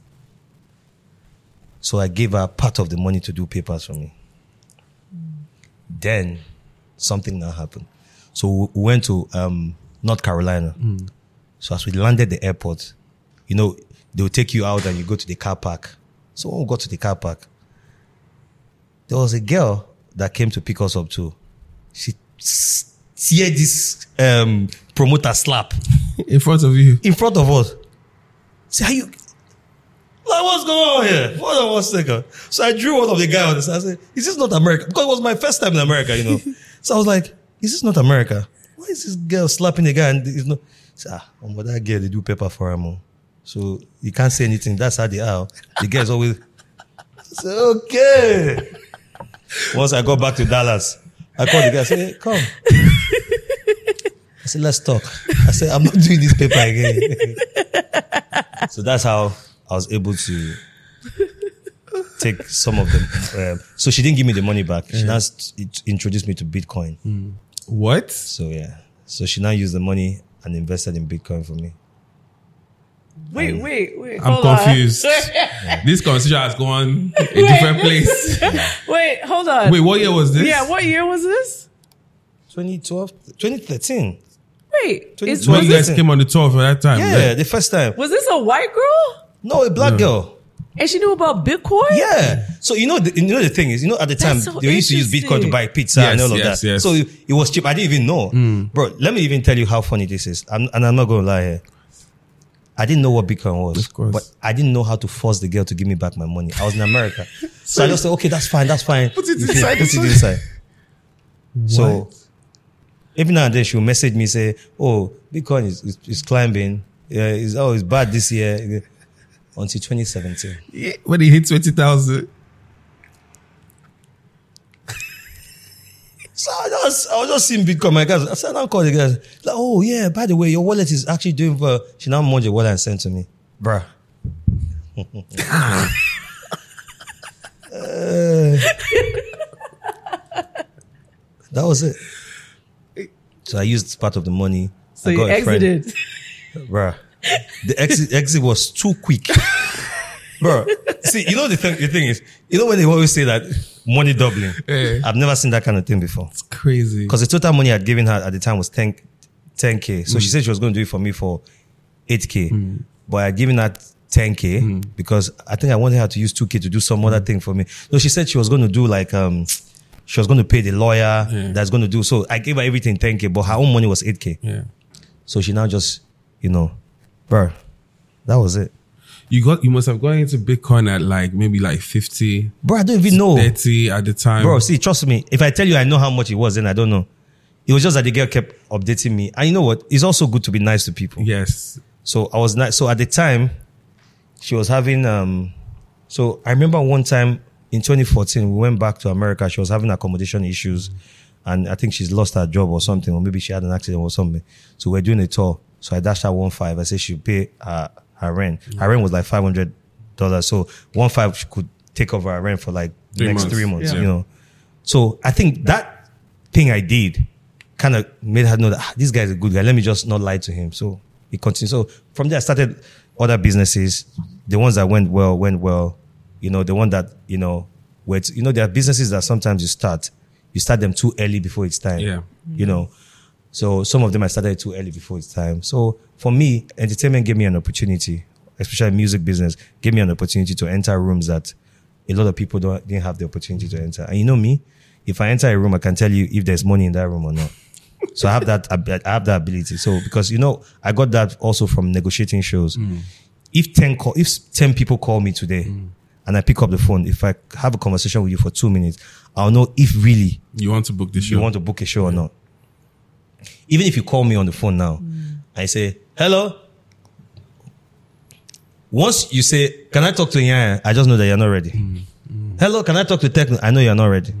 So I gave her part of the money to do papers for me. Mm. Then something now happened. So we went to um, North Carolina. Mm. So as we landed at the airport, you know, they will take you out and you go to the car park. So when we got to the car park, there was a girl that came to pick us up too. She teared this um, promoter slap. In front of you? In front of us. See how you... Like, what's going on here? Hold on one second. So I drew one of the guys on the side. I said, is this not America? Because it was my first time in America, you know. So I was like, is this not America? Why is this girl slapping the guy? And it's not... So, ah, oh, but that girl, they do paper for him. So you can't say anything. That's how they are. The girl's always... I said, okay. Once I got back to Dallas, I called the guy. I said, hey, come. I said, let's talk. I said, I'm not doing this paper again. So that's how I was able to take some of them. Um, so she didn't give me the money back. She Yeah. now s- it introduced me to Bitcoin. What? So yeah. So she now used the money and invested in Bitcoin for me. Wait, wait, wait. I'm hold on. confused. This conversation has gone a different place. Wait, hold on. Wait, what year was this? Yeah, what year was this? twenty twelve, twenty thirteen. Wait, twenty is, When was, you guys this, came on the tour for that time. Yeah, right? the first time. was this a white girl? No, a black No. girl. And she knew about Bitcoin? Yeah. So you know, the, you know the thing is, you know, at the time That's so they used to use Bitcoin to interesting. buy pizza Yes, and all of yes, that. yes. So it, it was cheap. I didn't even know, bro. Let me even tell you how funny this is. I'm, and I'm not going to lie here. I didn't know what Bitcoin was, Of course. but I didn't know how to force the girl to give me back my money. I was in America, so I just said, okay, that's fine, that's fine. Put it You inside, Put it inside. inside. So What? every now and then she'll message me say, "Oh, Bitcoin is, is, is climbing. Yeah, it's oh, it's bad this year." Until twenty seventeen. Yeah, when it hit twenty thousand. So I just, I was just seeing Bitcoin. My guys, I said, I call the guys. Like, oh yeah, by the way, your wallet is actually doing well. She now merged your wallet and sent to me, bruh. Uh, that was it. So I used part of the money. So I you got a friend. exited. Bruh. The exit exit was too quick. Bro, see, you know the thing, the thing is, you know when they always say that money doubling? Yeah. I've never seen that kind of thing before. It's crazy. Because the total money I'd given her at the time was ten K. So she said she was going to do it for me for eight K. But I'd given her ten K because I think I wanted her to use two K to do some other thing for me. So she said she was going to do like, um, she was going to pay the lawyer Yeah. that's going to do. So I gave her everything ten K, but her own money was eight K. Yeah. So she now just, you know, bro, that was it. You got you must have gone into Bitcoin at like maybe like fifty, Bro, I don't even know. thirty at the time. Bro, see, trust me. If I tell you I know how much it was, then I don't know. It was just that the girl kept updating me. And you know what? It's also good to be nice to people. Yes. So I was nice. So at the time, she was having, um, so I remember one time in twenty fourteen, we went back to America. She was having accommodation issues. And I think she's lost her job or something, or maybe she had an accident or something. So we're doing a tour. So I dashed her one five. I said she'd pay her, her rent. Her rent was like five hundred dollars. So one five she could take over her rent for like the Three next months. three months, Yeah. you know. So I think that thing I did kind of made her know that ah, this guy is a good guy. Let me just not lie to him. So it continued. So from there, I started other businesses. The ones that went well, went well. You know, the one that, you know, where it's, you know, there are businesses that sometimes you start, you start them too early before it's time. Yeah. You know, so some of them I started too early before it's time. So for me, entertainment gave me an opportunity, especially music business, gave me an opportunity to enter rooms that a lot of people don't didn't have the opportunity to enter. And you know me, if I enter a room, I can tell you if there's money in that room or not. So I have that, I have that ability. So because, you know, I got that also from negotiating shows. Mm. If ten call, if ten people call me today Mm. and I pick up the phone, if I have a conversation with you for two minutes, I'll know if really You want to book the show? you want to book a show or not. Even if you call me on the phone now, I say, hello. Once you say, can I talk to Yaya? I just know that you're not ready. Hello, can I talk to Techno? I know you're not ready.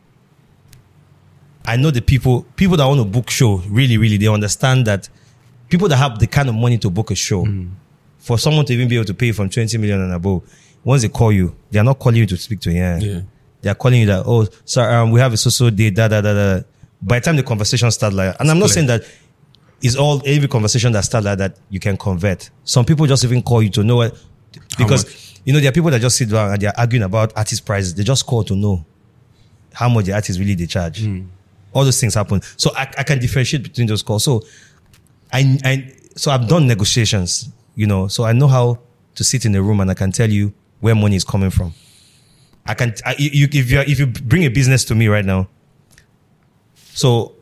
I know the people, people that want to book show, really, really, they understand that people that have the kind of money to book a show, for someone to even be able to pay from twenty million and above, once they call you, they are not calling you to speak to Yaya. Yeah. They are calling you that, oh, sir, um, we have a social day, da, da, da, da. By the time the conversation starts like, and I'm not saying that it's all, every conversation that starts like that, you can convert. Some people just even call you to know what, because, you know, there are people that just sit down and they're arguing about artist prices. They just call to know how much the artist really they charge. Mm. All those things happen. So I, I can differentiate between those calls. So I, I, so I've done negotiations, you know, so I know how to sit in a room and I can tell you where money is coming from. I can, I, you, if you if you bring a business to me right now, so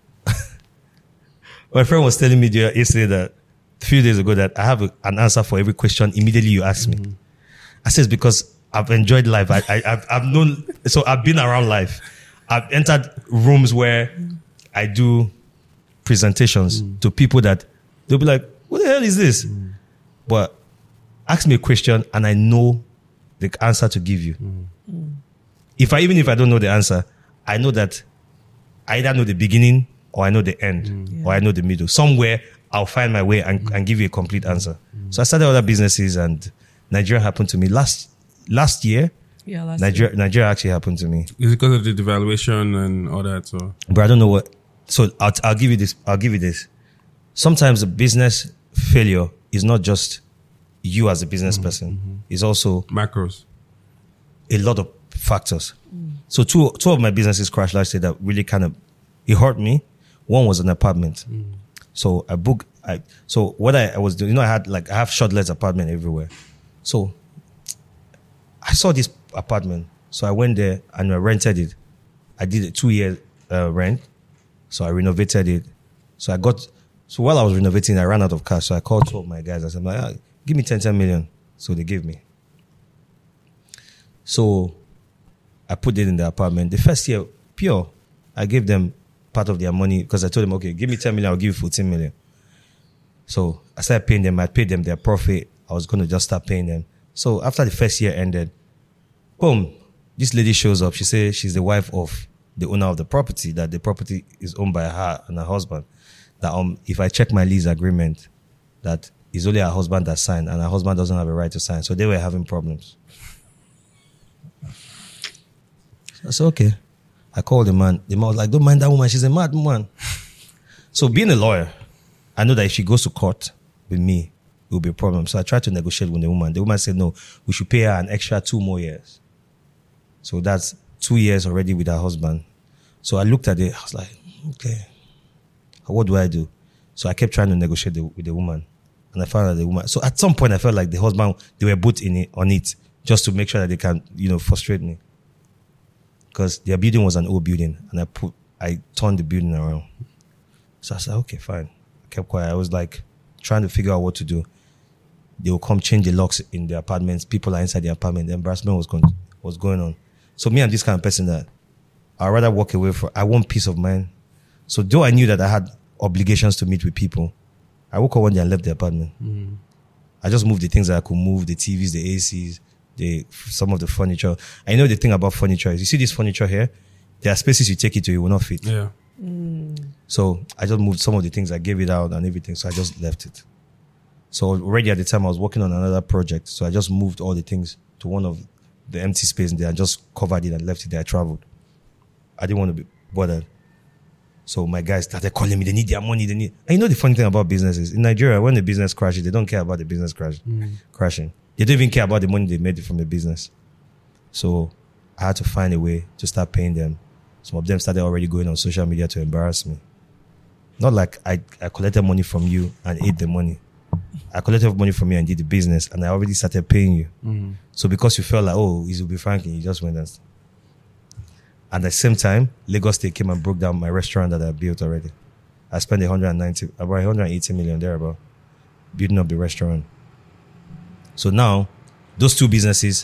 my friend was telling me the- yesterday that a few days ago that I have a, an answer for every question immediately you ask me. Mm-hmm. I said it's because I've enjoyed life. I, I I've, I've known, so I've been around life. I've entered rooms where I do presentations Mm. to people that they'll be like, "What the hell is this?" Mm. But ask me a question and I know the answer to give you. Mm. If I, even if I don't know the answer, I know that I either know the beginning or I know the end Mm. or I know the middle. Somewhere I'll find my way and, and give you a complete answer. So I started other businesses and Nigeria happened to me last, last year. Yeah, last Nigeria, year. Nigeria actually happened to me. Is it because of the devaluation and all that? So, But I don't know what. So I'll, I'll give you this. I'll give you this. Sometimes the business failure is not just you as a business mm-hmm, person. Mm-hmm. It's also macros. A lot of factors. Mm. So two two of my businesses crashed last year that really kind of it hurt me. One was an apartment. Mm. So I booked. I so what I, I was doing. You know, I had like I have short-let apartment everywhere. So I saw this apartment. So I went there and I rented it. I did a two-year uh, rent. So I renovated it. So I got. So while I was renovating, I ran out of cash. So I called two of my guys. I said, like, ah, "Give me ten, ten million." So they gave me. So I put it in the apartment. The first year, pure, I gave them part of their money because I told them, okay, give me ten million, I'll give you fourteen million. So I started paying them. I paid them their profit. I was going to just start paying them. So after the first year ended, boom, this lady shows up. She says she's the wife of the owner of the property, that the property is owned by her and her husband. That um, if I check my lease agreement, that it's only her husband that signed and her husband doesn't have a right to sign. So they were having problems. I said, okay. I called the man. The man was like, don't mind that woman. She's a mad woman. So being a lawyer, I know that if she goes to court with me, it will be a problem. So I tried to negotiate with the woman. The woman said, no, we should pay her an extra two more years. So that's two years already with her husband. So I looked at it. I was like, okay, what do I do? So I kept trying to negotiate the, with the woman. And I found out the woman. So at some point, I felt like the husband, they were both in it, on it just to make sure that they can, you know, frustrate me. Because their building was an old building. And I put, I turned the building around. So I said, okay, fine. I kept quiet. I was like trying to figure out what to do. They will come change the locks in the apartments. People are inside the apartment. The embarrassment was going, was going on. So me, I'm this kind of person that I'd rather walk away from. I want peace of mind. So though I knew that I had obligations to meet with people, I woke up one day and left the apartment. Mm-hmm. I just moved the things that I could move, the T Vs, the A Cs, the some of the furniture. I know the thing about furniture is, you see this furniture here, there are spaces you take it to, it will not fit. Yeah. Mm. So I just moved some of the things, I gave it out and everything. So I just left it. So already at the time I was working on another project. So I just moved all the things to one of the empty space there and just covered it and left it there. I traveled. I didn't want to be bothered. So my guys started calling me. They need their money. They need. And you know the funny thing about business is, in Nigeria, when the business crashes, they don't care about the business crash, mm. crashing. They don't even care about the money they made from the business. So I had to find a way to start paying them. Some of them started already going on social media to embarrass me. Not like I, I collected money from you and ate the money. I collected money from you and did the business, and I already started paying you. Mm. So because you felt like, oh, it will be franking, you just went and... And at the same time, Lagos State came and broke down my restaurant that I built already. I spent one hundred ninety, about one hundred eighty million there about building up the restaurant. So now, those two businesses,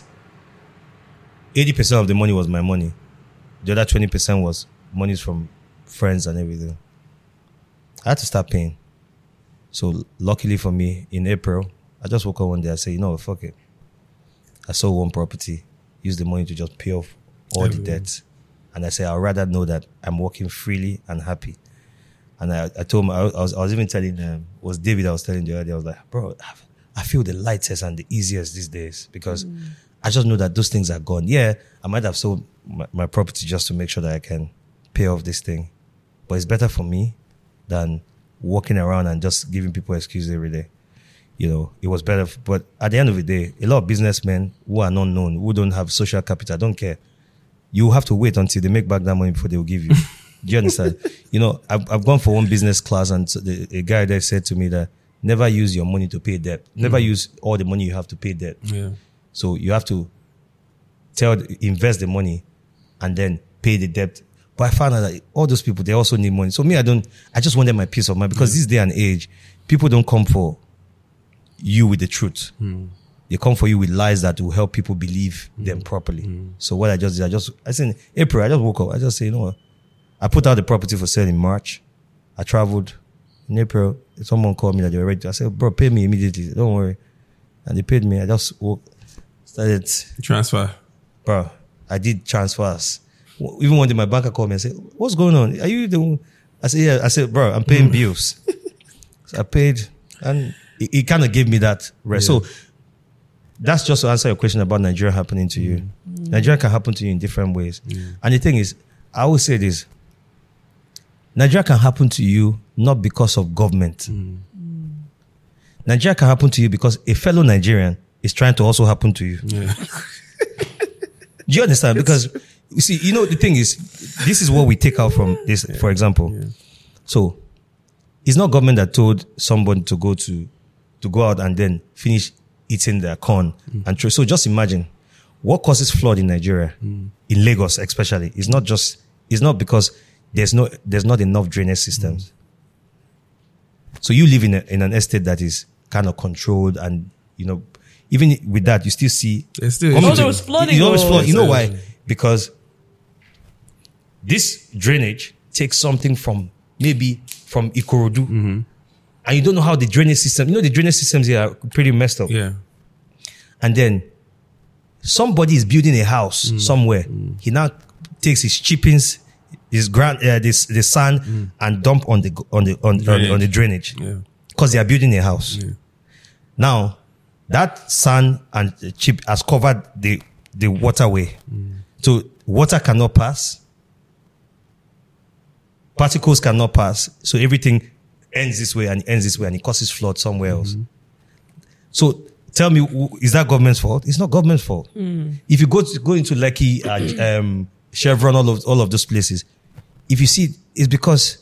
eighty percent of the money was my money. The other twenty percent was monies from friends and everything. I had to start paying. So luckily for me, in April, I just woke up one day, I said, you know what, fuck it. I sold one property, used the money to just pay off all Everyone. the debts. And I said, I'd rather know that I'm working freely and happy. And I, I told him, I was, I was even telling him, it was David I was telling the other day, I was like, bro, I feel the lightest and the easiest these days because mm. I just know that those things are gone. Yeah, I might have sold my, my property just to make sure that I can pay off this thing. But it's better for me than walking around and just giving people excuses every day. You know, it was better. F- but at the end of the day, a lot of businessmen who are not known, who don't have social capital, don't care. You have to wait until they make back that money before they will give you. Do you understand? You know, I've, I've gone for one business class and so the, a guy there said to me that never use your money to pay debt. Never mm. use all the money you have to pay debt. Yeah. So you have to tell, invest the money and then pay the debt. But I found out that all those people, they also need money. So me, I don't, I just wanted my peace of mind because mm. this day and age, people don't come for you with the truth. Mm. They come for you with lies that will help people believe mm. them properly. Mm. So what I just did, I just, I said in April, I just woke up. I just say, you know what? I put out the property for sale in March. I traveled in April. Someone called me that they were ready to. I said, bro, pay me immediately. Don't worry. And they paid me. I just woke, started. Transfer. Bro, I did transfers. Even one day my banker called me and said, what's going on? Are you the one? I said, yeah. I said, bro, I'm paying bills. So I paid and it, it kind of gave me that rest. Yeah. So that's just to answer your question about Nigeria happening to you. Mm. Mm. Nigeria can happen to you in different ways. Mm. And the thing is, I will say this. Nigeria can happen to you not because of government. Mm. Mm. Nigeria can happen to you because a fellow Nigerian is trying to also happen to you. Yeah. Do you understand? Because, you see, you know, the thing is, this is what we take out from this, yeah. for example. Yeah. So, it's not government that told somebody to go to, to go out and then finish eating their corn. Mm. And tr- so just imagine what causes flood in Nigeria, mm. in Lagos especially. It's not just, it's not because there's no, there's not enough drainage systems. Mm. So you live in a, in an estate that is kind of controlled, and, you know, even with that, you still see. It's still, oh, there was flooding. It's always flooding. You know why? Because this drainage takes something from maybe from Ikorodu, mm-hmm. and you don't know how the drainage system, you know, the drainage systems here are pretty messed up. Yeah. And then somebody is building a house mm. somewhere. Mm. He now takes his chippings, his grand, uh, this the sand, mm. and dump on the on the on, on, on the drainage. Yeah. Because they are building a house. Yeah. Now, that sand and chip has covered the the waterway, mm. so water cannot pass. Particles cannot pass, so everything ends this way and ends this way, and it causes flood somewhere else. Mm-hmm. So tell me, is that government's fault? It's not government's fault. Mm. If you go to, go into Lekki, uh, um, Chevron, all of all of those places, if you see, it's because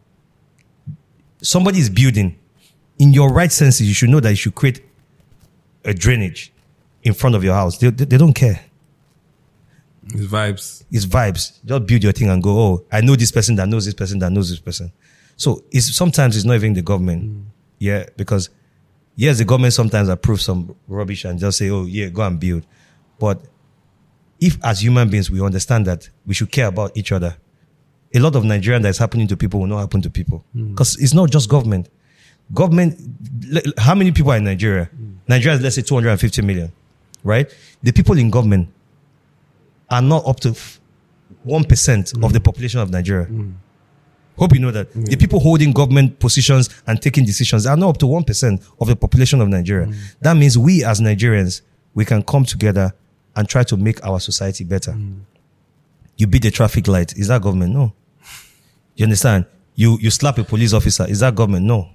somebody is building. In your right senses, you should know that you should create a drainage in front of your house. They, they, they don't care. It's vibes. It's vibes. Just build your thing and go, oh, I know this person that knows this person that knows this person. So it's sometimes it's not even the government. Mm. Yeah, because yes, the government sometimes approves some rubbish and just say, oh, yeah, go and build. But if as human beings we understand that we should care about each other, a lot of Nigerian that is happening to people will not happen to people. Because mm. it's not just government. Government, how many people are in Nigeria? Mm. Nigeria is, let's say, two hundred fifty million, right? The people in government are not up to one percent mm. of the population of Nigeria. Mm. Hope you know that. Mm. The people holding government positions and taking decisions are not up to one percent of the population of Nigeria. Mm. That means we as Nigerians, we can come together and try to make our society better. Mm. You beat the traffic light. Is that government? No. You understand? You, you slap a police officer. Is that government? No.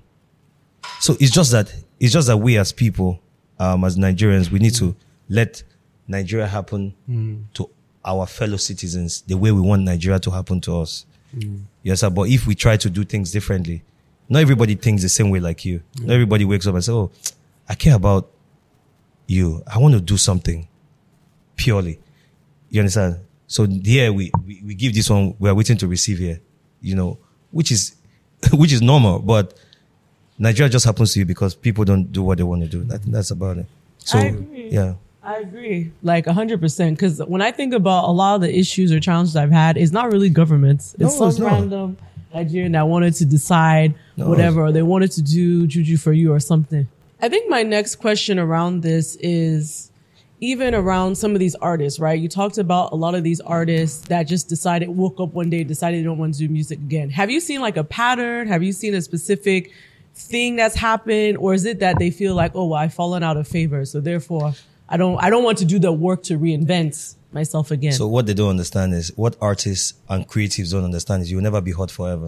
So it's just that, it's just that we as people, um, as Nigerians, we need mm. to let Nigeria happen mm. to our fellow citizens the way we want Nigeria to happen to us. Mm. Yes, sir. But if we try to do things differently, not everybody thinks the same way like you. Mm. Not everybody wakes up and says, oh, I care about you. I want to do something purely. You understand? So here we, we, we give this one, we are waiting to receive here, you know, which is, which is normal, but Nigeria just happens to you because people don't do what they want to do. That, that's about it. So, I agree. yeah. I agree, like one hundred percent. Because when I think about a lot of the issues or challenges I've had, it's not really governments. It's no, some it's random Nigerian that wanted to decide no, whatever, or they wanted to do juju for you or something. I think my next question around this is even around some of these artists, right? You talked about a lot of these artists that just decided, woke up one day, decided they don't want to do music again. Have you seen like a pattern? Have you seen a specific thing that's happened? Or is it that they feel like, oh, well, I've fallen out of favor, so therefore I don't, I don't want to do the work to reinvent myself again? So what they don't understand is, what artists and creatives don't understand is, you'll never be hot forever.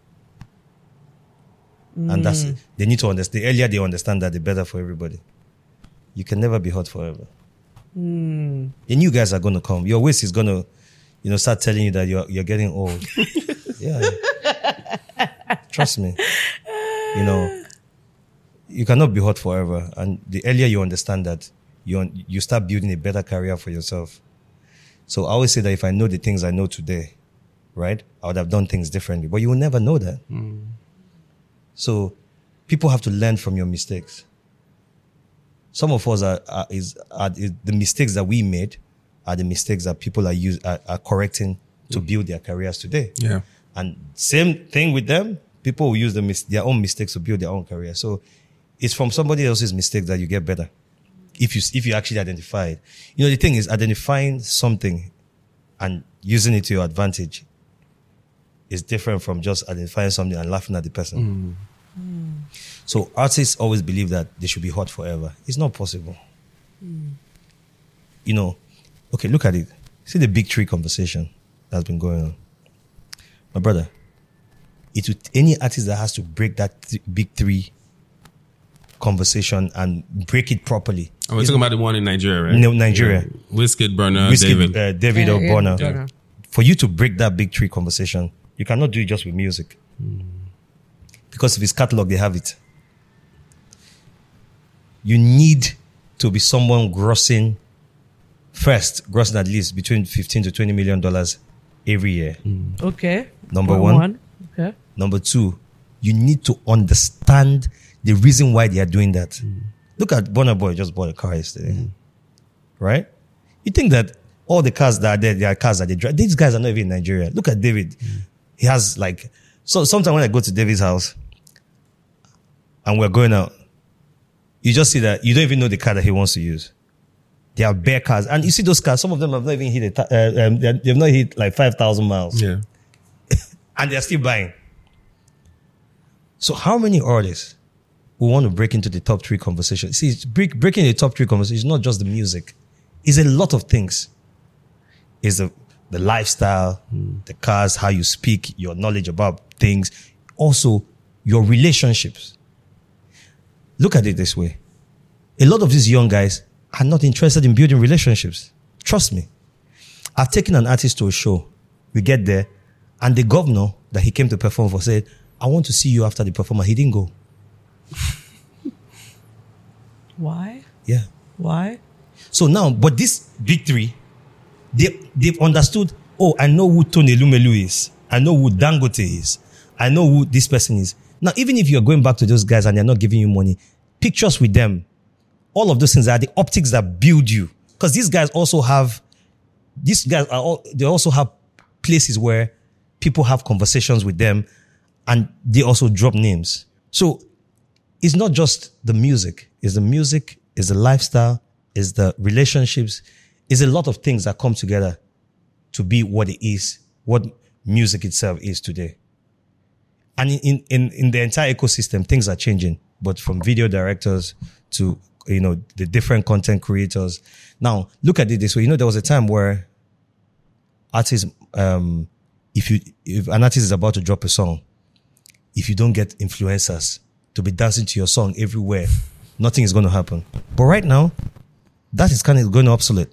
Mm. And that's, they need to understand. The earlier they understand that, the better for everybody. You can never be hot forever. Mm. The new guys are going to come. Your waist is going to, you know, start telling you that you're, you're getting old. Yeah. Trust me. You know, you cannot be hot forever. And the earlier you understand that, you you start building a better career for yourself. So I always say that if I know the things I know today, right, I would have done things differently. But you will never know that. Mm. So people have to learn from your mistakes. Some of us are, are, is, are is the mistakes that we made are the mistakes that people are use, are, are correcting to build their careers today. Yeah. And same thing with them. People will use the mis- their own mistakes to build their own career. So it's from somebody else's mistakes that you get better. If you, if you actually identify it. You know, the thing is, identifying something and using it to your advantage is different from just identifying something and laughing at the person. Mm. Mm. So artists always believe that they should be hot forever. It's not possible. Mm. You know, Okay, look at it. See the big three conversation that's been going on. My brother, it would, any artist that has to break that th- big three conversation and break it properly. Oh, we're talking about the one in Nigeria, right? No, Nigeria. Yeah. Wizkid, Burna, Wizkid, David. Uh, David Yeah, or yeah, Burna. yeah. For you to break that big three conversation, you cannot do it just with music. Mm. Because if it's catalog, they have it. You need to be someone grossing, first, grossing at least between fifteen to twenty million dollars every year. Mm. Okay. Number Point one. one. Okay. Number two, you need to understand the reason why they are doing that. Mm. Look at Burna Boy just bought a car yesterday. Mm. Right? You think that all the cars that are there, they are cars that they drive. These guys are not even in Nigeria. Look at David. Mm. He has like, so sometimes when I go to David's house and we're going out, you just see that you don't even know the car that he wants to use. They are bare cars. And you see those cars, some of them have not even hit, a ta- uh, um, they've not hit like five thousand miles. Yeah. And they're still buying. So how many artists will want to break into the top three conversation? See, break, breaking the top three conversation is not just the music. It's a lot of things. It's the, the lifestyle, mm. the cars, how you speak, your knowledge about things. Also, your relationships. Look at it this way. A lot of these young guys are not interested in building relationships. Trust me. I've taken an artist to a show. We get there, and the governor that he came to perform for said, I want to see you after the performance. He didn't go. Why? Yeah. Why? So now, but this big three, they, they've understood, oh, I know who Tony Elumelu is. I know who Dangote is. I know who this person is. Now, even if you're going back to those guys and they're not giving you money, pictures with them, all of those things are the optics that build you. Because these guys also have, these guys are all, they also have places where people have conversations with them and they also drop names. So it's not just the music. It's the music, it's the lifestyle, it's the relationships. It's a lot of things that come together to be what it is, what music itself is today. And in, in, in the entire ecosystem, things are changing, but from video directors to, you know, the different content creators. Now, look at it this way. You know, there was a time where artists, um, if you, if an artist is about to drop a song, if you don't get influencers to be dancing to your song everywhere, nothing is going to happen. But right now, that is kind of going obsolete.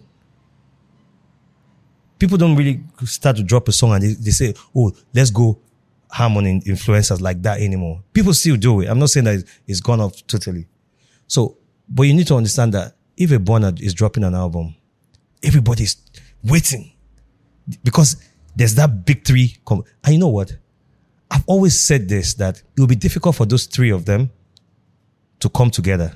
People don't really start to drop a song and they, they say, oh, let's go ham on influencers like that anymore. People still do it. I'm not saying that it's gone off totally. So, but you need to understand that if a Burna is dropping an album, everybody's waiting because there's that big three. Com- and you know what? I've always said this, that it will be difficult for those three of them to come together.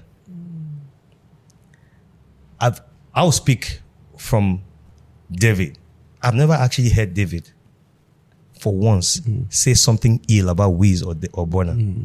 I've, I'll speak from David. I've never actually heard David for once mm. say something ill about Wiz or, or Burna. Mm.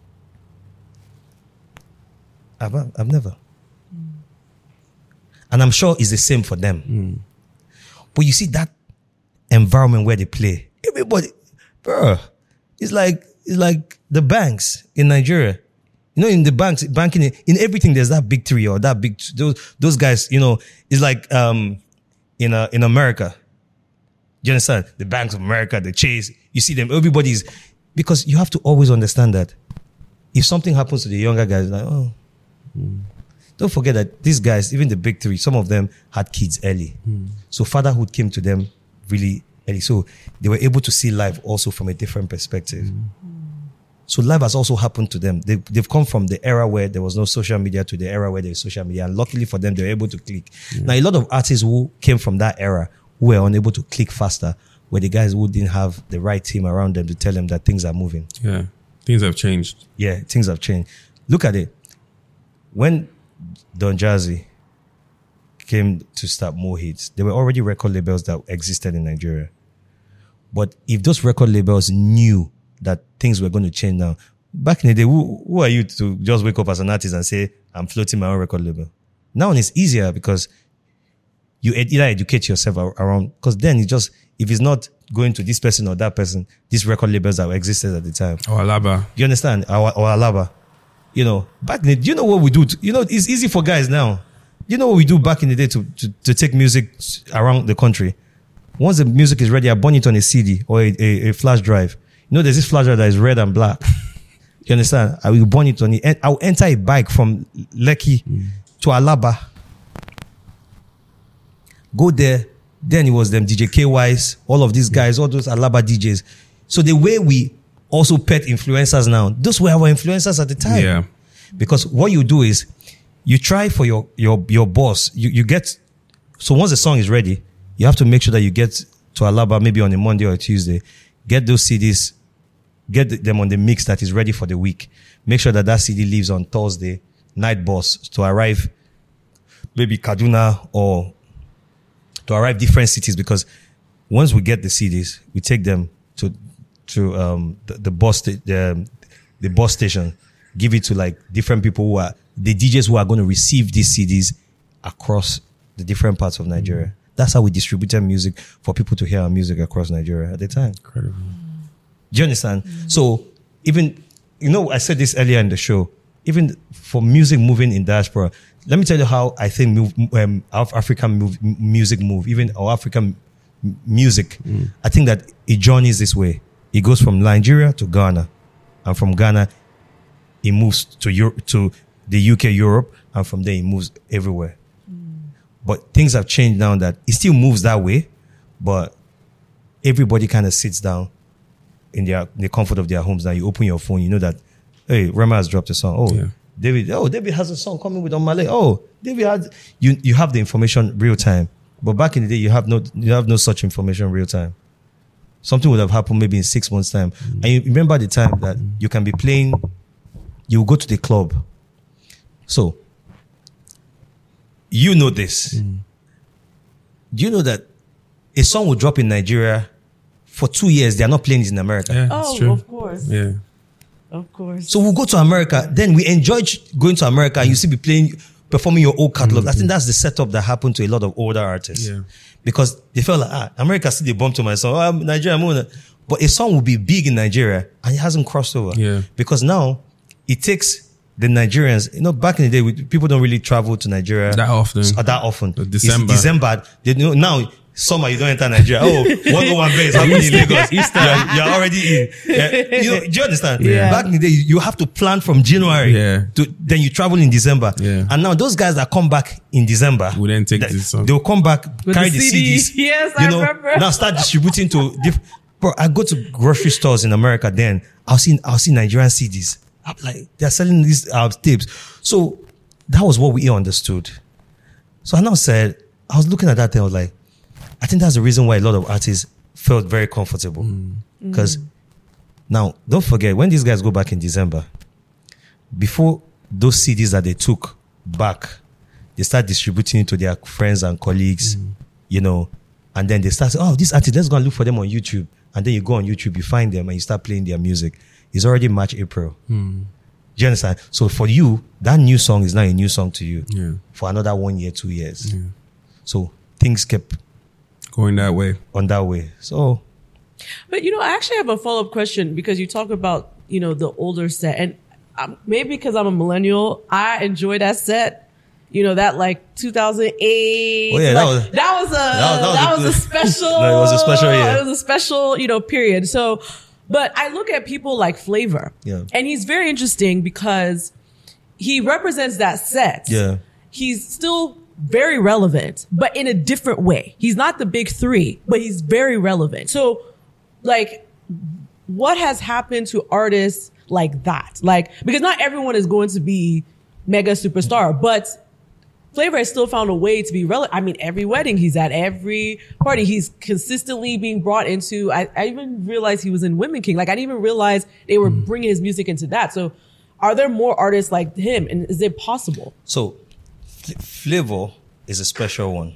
I've, I've never. Mm. And I'm sure it's the same for them. Mm. But you see that environment where they play, everybody, bro, it's like, it's like the banks in Nigeria. You know, in the banks, banking, in everything, there's that big three or that big, those, those guys, you know, it's like, um, in, uh, in America. Do you understand? The Banks of America, the Chase, you see them, everybody's, because you have to always understand that if something happens to the younger guys, like, oh, mm. don't forget that these guys, even the big three, some of them had kids early. Mm. So fatherhood came to them really early. So they were able to see life also from a different perspective. Mm. So life has also happened to them. They, they've come from the era where there was no social media to the era where there's social media. And luckily for them, they were able to click. Mm. Now, a lot of artists who came from that era who were unable to click faster were the guys who didn't have the right team around them to tell them that things are moving. Yeah. Things have changed. Yeah, things have changed. Look at it. When Don Jazzy came to start More Hits, there were already record labels that existed in Nigeria. But if those record labels knew that things were going to change now, back in the day, who, who are you to just wake up as an artist and say, I'm floating my own record label? Now it's easier because you either educate yourself around, because then it just, if it's not going to this person or that person, these record labels that existed at the time. Or Alaba. You understand? Or, or Alaba. You know, back then, do you know what we do? To, you know, it's easy for guys now. you know what we do back in the day to, to, to take music around the country? Once the music is ready, I burn it on a C D or a, a, a flash drive. You know, there's this flash drive that is red and black. You understand? I will burn it on it. I will enter a bike from Lekki mm. to Alaba. Go there. Then it was them D J K Ys, all of these guys, all those Alaba D Js. So the way we also pet influencers now, those were our influencers at the time. Yeah. Because what you do is you try for your your your boss. You you get so once the song is ready, you have to make sure that you get to Alaba maybe on a Monday or a Tuesday. Get those C Ds, get them on the mix that is ready for the week. Make sure that that C D leaves on Thursday, night bus to arrive maybe Kaduna or to arrive different cities, because once we get the C Ds, we take them to to um the, the bus sta- the the bus station, give it to like different people who are the D Js who are going to receive these C Ds across the different parts of Nigeria. Mm-hmm. That's how we distributed music for people to hear our music across Nigeria at the time. Incredible. Do you understand? Mm-hmm. So even, you know, I said this earlier in the show, even for music moving in diaspora, let me tell you how I think move, um, our African move, music move, even our African m- music. Mm. I think that it journeys this way. It goes from Nigeria to Ghana, and from Ghana, it moves to Europe, to the U K, Europe, and from there it moves everywhere. Mm. But things have changed now that it still moves that way, but everybody kind of sits down in their in the comfort of their homes. Now you open your phone, you know that, hey, Rema has dropped a song. Oh, yeah. David, oh, David has a song coming with Omale. Oh, David has, you, you have the information real time. But back in the day, you have no, you have no such information real time. Something would have happened maybe in six months time. Mm. And you remember the time that you can be playing, you go to the club. So, you know this. Mm. Do you know that a song will drop in Nigeria for two years, they are not playing it in America? Yeah, oh, that's true. Of course. Yeah. Of course. So we'll go to America. Then we enjoy going to America and you see be playing, performing your old catalog. Mm-hmm. I think that's the setup that happened to a lot of older artists. Yeah. Because they felt like, ah, America still they bump to my song. Oh, Nigeria, I'm gonna. But a song will be big in Nigeria and it hasn't crossed over. Yeah. Because now it takes the Nigerians, you know, back in the day, we, people don't really travel to Nigeria that often. So, that often. December. It's December. They, you know, now, summer, you don't enter Nigeria. Oh, one go one bay is happening in Lagos. Easter, you're, you're already in. Yeah. You know, do you understand? Yeah. Back in the day, you have to plan from January. Yeah. To, then you travel in December. Yeah. And now those guys that come back in December, we then take that, this song. They'll come back, with carry the, the C D. C Ds. Yes, you I know, remember. Now start distributing to different. Bro, I go to grocery stores in America. Then I'll see, I'll see Nigerian C Ds. I'm like, they're selling these uh, tapes. So that was what we understood. So I now said, I was looking at that thing. I was like, I think that's the reason why a lot of artists felt very comfortable. Because mm. now, don't forget, when these guys go back in December, before those C Ds that they took back, they start distributing it to their friends and colleagues, mm. you know, and then they start saying, oh, this artist, let's go and look for them on YouTube. And then you go on YouTube, you find them and you start playing their music. It's already March, April. Mm. Do you understand? So for you, that new song is now a new song to you yeah. for another one year, two years. Yeah. So things kept going that way. On that way. So. But, you know, I actually have a follow-up question because you talk about, you know, the older set. And um, maybe because I'm a millennial, I enjoy that set. You know, that like two thousand eight. Oh, yeah, like, that was, that was a, that was, that was, that a, was a special. No, it was a special, yeah. It was a special, you know, period. So, but I look at people like Flavor. Yeah. And he's very interesting because he represents that set. Yeah. He's still very relevant, but in a different way. He's not the big three, but he's very relevant. So, like, what has happened to artists like that? Like, because not everyone is going to be mega superstar, but Flavor has still found a way to be relevant. I mean, every wedding he's at, every party, he's consistently being brought into. I, I even realized he was in Women King. Like, I didn't even realize they were mm. bringing his music into that. So, are there more artists like him, and is it possible? So, Flavor is a special one.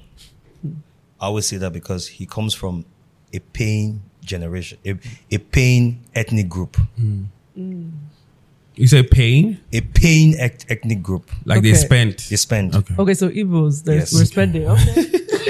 I always say that because he comes from a paying generation, a, a paying ethnic group. Mm. Mm. You say paying? A paying eth- ethnic group. Like okay. they spent. They spend. Okay. Okay, so Igbos, Yes. we're spending. Okay.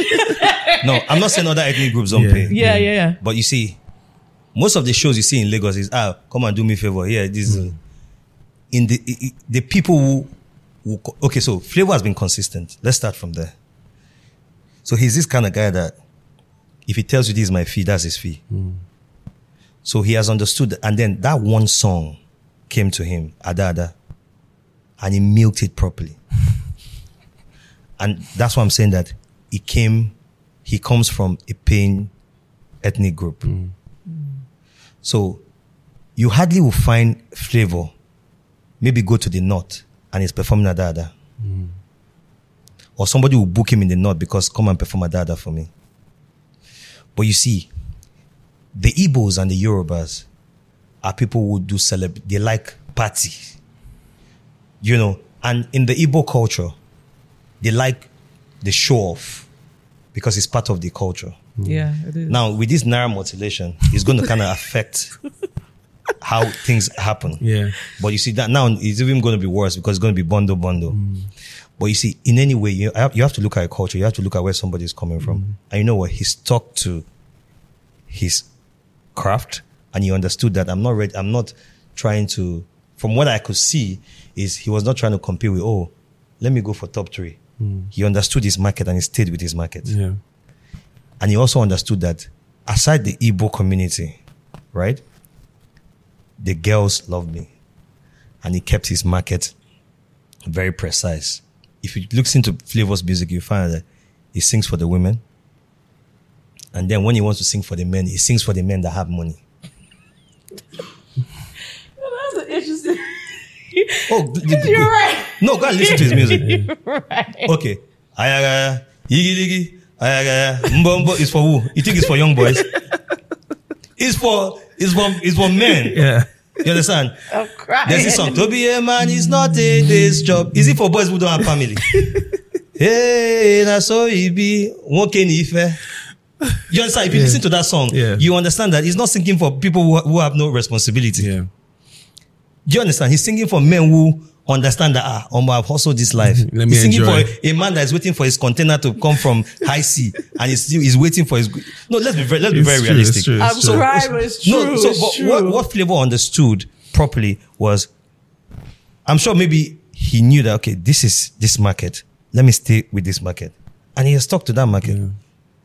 No, I'm not saying other ethnic groups don't Yeah. pay. Yeah, yeah, yeah. But you see, most of the shows you see in Lagos is, ah, come and do me a favor. Yeah, this mm. uh, in the i- i- the people who who co- okay, so Flavor has been consistent. Let's start from there. So he's this kind of guy that if he tells you this is my fee, that's his fee. Mm. So he has understood, and then that one song came to him, Ada Ada, and he milked it properly. And that's why I'm saying that he came, he comes from a Payne ethnic group. Mm. So you hardly will find Flavor maybe go to the north and he's performing Ada Ada. Mm. Or somebody will book him in the north because come and perform Ada Ada for me. But you see, the Igbos and the Yorubas are people who do celeb. They like party, you know. And in the Igbo culture, they like the show off because it's part of the culture. Yeah, it is. Now with this Naira mutilation, it's going to kind of affect how things happen. Yeah. But you see that now it's even going to be worse because it's going to be bundle bundle. Mm. But you see, in any way, you have, you have to look at a culture. You have to look at where somebody is coming from. Mm. And you know what? He stuck to his craft and he understood that I'm not ready. I'm not trying to, from what I could see, is he was not trying to compete with, oh, let me go for top three. Mm. He understood his market and he stayed with his market. Yeah. And he also understood that aside the Igbo community, right, the girls loved me. And he kept his market very precise. If you look into Flavor's music, you find that he sings for the women. And then when he wants to sing for the men, he sings for the men that have money. That's an interesting... Oh, you're right. No, go and listen to his music. You're right. Okay. Ayagaya, yigi yigi, ayagaya, mbombo is for who? You think it's for young boys? It's for, it's for, it's for men. Yeah. You understand? I'm crying. There's this song, to be a man is not a day's job. Is it for boys who don't have family? Hey, that's so it be. What can you You understand? If you yeah. listen to that song, yeah. you understand that he's not singing for people who, who have no responsibility. Yeah. Do you understand? He's singing for men who understand that, ah, um, I've hustled this life. Let me he's singing enjoy. for a, a man that is waiting for his container to come from high sea and he's still, he's waiting for his, no, let's be very, let's be It's very true, realistic. it's true, it's I'm true. crying, but it's true. No, so it's but true. what, what Flavor understood properly was, I'm sure maybe he knew that, okay, this is this market. Let me stay with this market. And he has stuck to that market. Yeah.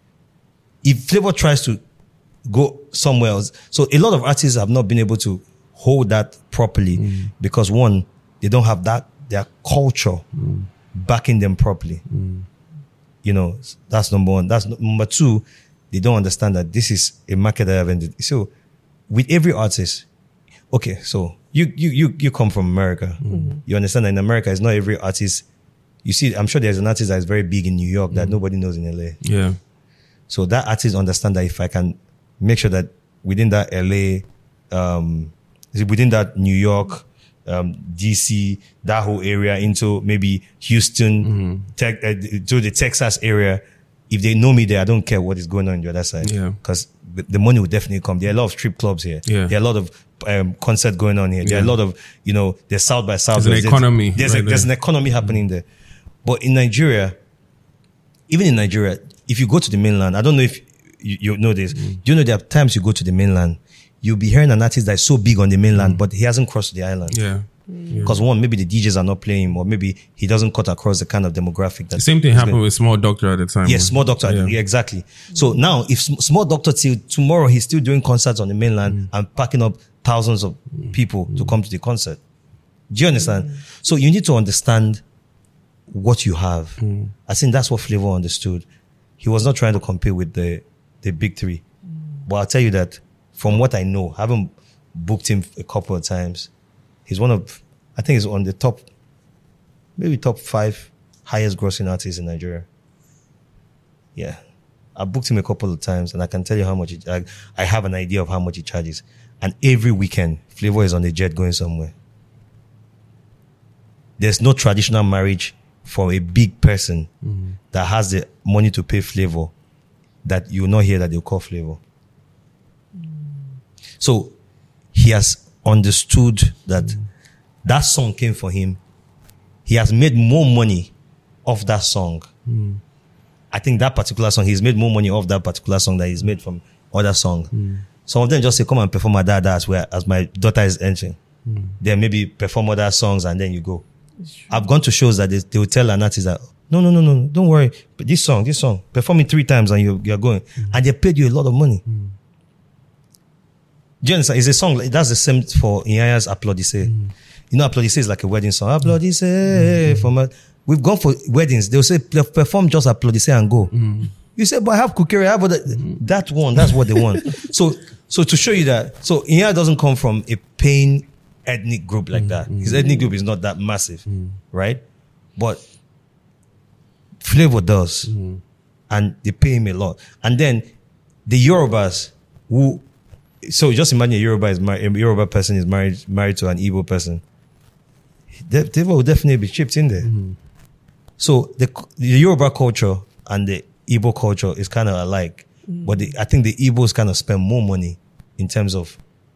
If Flavor tries to go somewhere else, so a lot of artists have not been able to hold that properly mm. because one, they don't have that, their culture mm. backing them properly. Mm. You know, that's number one. That's number two, they don't understand that this is a market that I've ended. So with every artist, okay, so you, you, you, you come from America. Mm-hmm. You understand that in America, it's not every artist. You see, I'm sure there's an artist that is very big in New York that mm. nobody knows in L A. Yeah. So that artist understand that if I can make sure that within that L A, um, within that New York, um, D C, that whole area into maybe Houston, mm-hmm. tech, uh, to the Texas area, if they know me there, I don't care what is going on on the other side. Yeah. Because the, the money will definitely come. There are a lot of strip clubs here. Yeah. There are a lot of um, concerts going on here. There Yeah. are a lot of, you know, there's South by South. There's an economy There's, right a, there's there. an economy happening there. But in Nigeria, even in Nigeria, if you go to the mainland, I don't know if you, you know this. Mm. Do you know there are times you go to the mainland, you'll be hearing an artist that is so big on the mainland, mm. but he hasn't crossed the island. Yeah. Because mm. one, maybe the D Js are not playing him, or maybe he doesn't cut across the kind of demographic. That The same thing is happened there. with Small Doctor at the time. Yes, Small Doctor, Yeah. yeah, exactly. So now, if Sm- Small Doctor till tomorrow, he's still doing concerts on the mainland mm. and packing up thousands of people mm. to come to the concert. Do you understand? Mm. So you need to understand what you have. Mm. I think that's what Flavor understood. He was not trying to compete with the, the big three. Mm. But I'll tell you that from what I know, having booked him a couple of times, he's one of, I think he's on the top, maybe top five highest grossing artists in Nigeria. Yeah. I booked him a couple of times and I can tell you how much, he, I, I have an idea of how much he charges. And every weekend, Flavor is on the jet going somewhere. There's no traditional marriage for a big person mm-hmm. that has the money to pay Flavor that you will not hear that they'll call Flavor. Mm. So he has understood that mm. that song came for him. He has made more money off that song. Mm. I think that particular song, he's made more money off that particular song than he's made from other songs. Mm. Some of them just say, come and perform my dad as, where, as my daughter is entering. Mm. Then maybe perform other songs and then you go. I've gone to shows that they, they will tell an artist that, no, no, no, no, don't worry. But this song, this song, perform it three times and you, you're going. Mm. And they paid you a lot of money. Mm. Do you understand? It's a song, that's the same for Inyaya's Applaudissez. Mm. You know, Applaudissez is like a wedding song. Applaudissez. Mm. From a, we've gone for weddings. They'll say, perform just Applaudissez and go. Mm. You say, but I have Kukere, I have other, mm. that one, that's what they want. so, so to show you that, so Inyaya doesn't come from a paying ethnic group like mm. that. His ethnic group is not that massive, mm. right? But Flavor does. Mm. And they pay him a lot. And then the Yorubas who, so just imagine a Yoruba is mar- a Yoruba person is married married to an Igbo person. They, they will definitely be chipped in there. Mm. So the the Yoruba culture and the Igbo culture is kind of alike, mm. but the, I think the Igbos kind of spend more money in terms of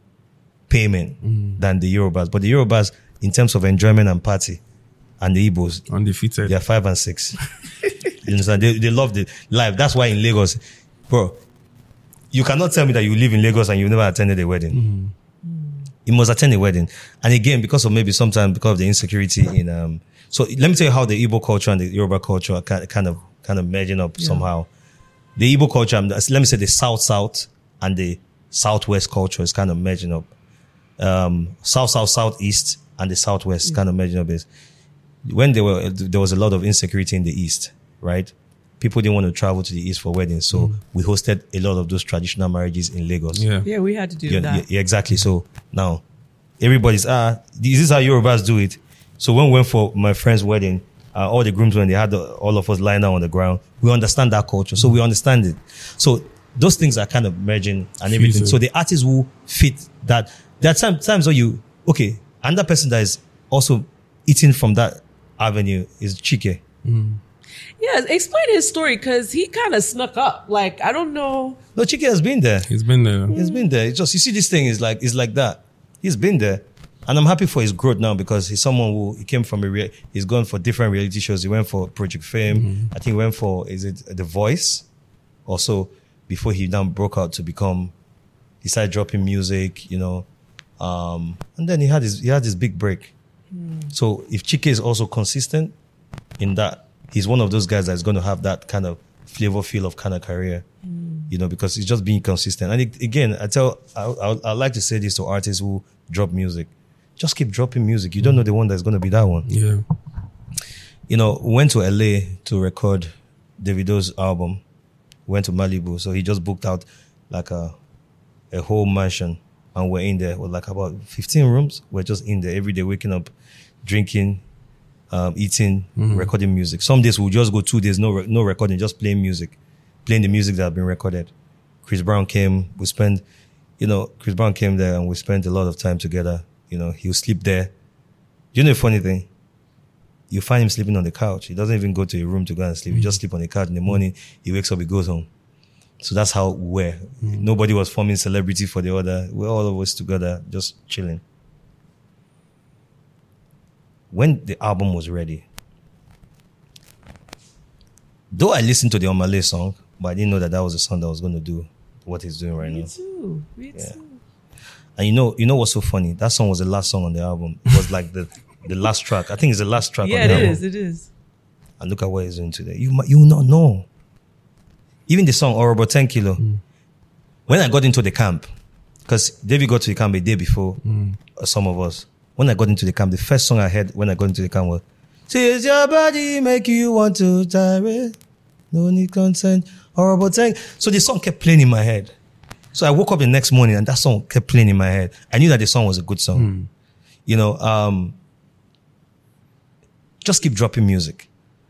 payment mm. than the Yorubas. But the Yorubas, in terms of enjoyment and party, and the Igbos, undefeated. They are five and six. You understand? They they love the life. That's why in Lagos, bro, you cannot tell me that you live in Lagos and you've never attended a wedding. Mm. You must attend a wedding. And again, because of maybe sometimes because of the insecurity in um. So let me tell you how the Igbo culture and the Yoruba culture are kind of kind of merging up yeah. somehow. The Igbo culture, let me say the South South and the Southwest culture is kind of merging up. Um, South South Southeast and the Southwest yeah. kind of merging up. Is when there were there was a lot of insecurity in the East, right? People didn't want to travel to the East for weddings, so mm. we hosted a lot of those traditional marriages in Lagos. Yeah, yeah, we had to do yeah, that. Yeah, exactly. So now everybody's ah, this is how Yorubas do it. So when we went for my friend's wedding, uh, all the grooms when they had the, all of us lying down on the ground, we understand that culture, so we understand it. So those things are kind of merging and everything. Fusion. So the artists who fit that, there are times, times where you okay, another person that is also eating from that avenue is Chike. Mm. Yeah, explain his story because he kind of snuck up. Like I don't know. No, Chike has been there. He's been there. He's been there. It's just you see, this thing is like it's like that. He's been there, and I'm happy for his growth now because he's someone who he came from a. Rea- he's gone for different reality shows. He went for Project Fame. Mm-hmm. I think he went for is it The Voice, also before he now broke out to become. He started dropping music, you know, um, and then he had his he had his big break. Mm. So if Chike is also consistent in that, he's one of those guys that's going to have that kind of flavor feel of kind of career, mm. you know, because he's just being consistent. And it, again, I tell, I, I, I like to say this to artists who drop music. Just keep dropping music. You don't know the one that's going to be that one. Yeah. You know, we went to L A to record Davido's album. Went to Malibu. So he just booked out like a, a whole mansion. And we're in there with like about fifteen rooms. We're just in there every day, waking up, drinking, um, eating, mm-hmm. recording music. Some days we'll just go two days, no re- no recording, just playing music, playing the music that had been recorded. Chris Brown came, we spent, you know, Chris Brown came there and we spent a lot of time together. You know, he'll sleep there. You know the funny thing? You find him sleeping on the couch. He doesn't even go to a room to go and sleep. Mm-hmm. He just sleep on the couch. In the morning, he wakes up, he goes home. So that's how we were. Mm. Nobody was forming celebrity for the other. We're all of us together, just chilling. When the album was ready, though I listened to the Omale song, but I didn't know that that was the song that was going to do what he's doing right Me now. Me too. Me yeah. too. And you know, you know what's so funny? That song was the last song on the album. It was like the, the last track. I think it's the last track yeah, on the album. Yeah, it is. It is. And look at what he's doing today. You you will not know. Even the song Orobo ten Kilo, mm. when I got into the camp, because David got to the camp a day before mm. some of us. When I got into the camp, the first song I heard when I got into the camp was, "Says your body make you want to tire it, no need consent, Orobo ten." So the song kept playing in my head. So I woke up the next morning and that song kept playing in my head. I knew that the song was a good song. Mm. You know, um, just keep dropping music.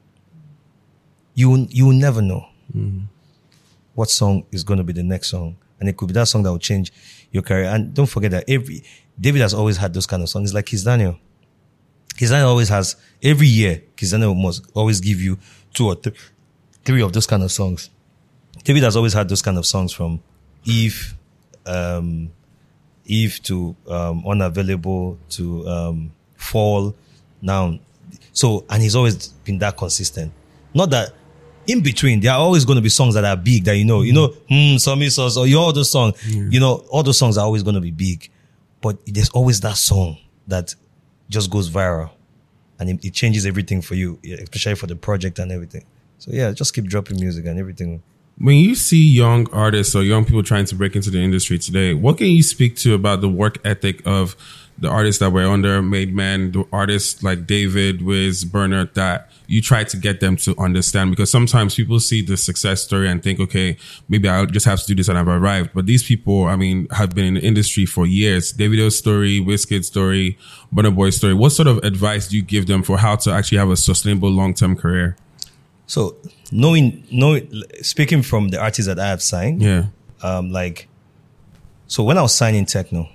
You you will never know. Mm. What song is going to be the next song. And it could be that song that will change your career. And don't forget that every, David has always had those kind of songs. It's like Kiss Daniel. Kiss Daniel always has, every year, Kiss Daniel must always give you two or th- three of those kind of songs. David has always had those kind of songs from Eve, um, Eve to, um, Unavailable to, um, Fall. Now, so, and he's always been that consistent. Not that, in between, there are always going to be songs that are big that you know, mm. you know, hmm, Somi Sauce or your other song, mm. you know, all those songs are always going to be big. But there's always that song that just goes viral. and it, it changes everything for you, especially for the project and everything. So yeah, just keep dropping music and everything. When you see young artists or young people trying to break into the industry today, what can you speak to about the work ethic of the artists that were under Made Men, the artists like David, Wiz, Bernard, that you try to get them to understand? Because sometimes people see the success story and think, okay, maybe I'll just have to do this and I've arrived. But these people, I mean, have been in the industry for years. Davido's story, Wizkid's story, Burna Boy's story. What sort of advice do you give them for how to actually have a sustainable long-term career? So knowing, knowing, speaking from the artists that I have signed, yeah, um, like, so when I was signing Tekno,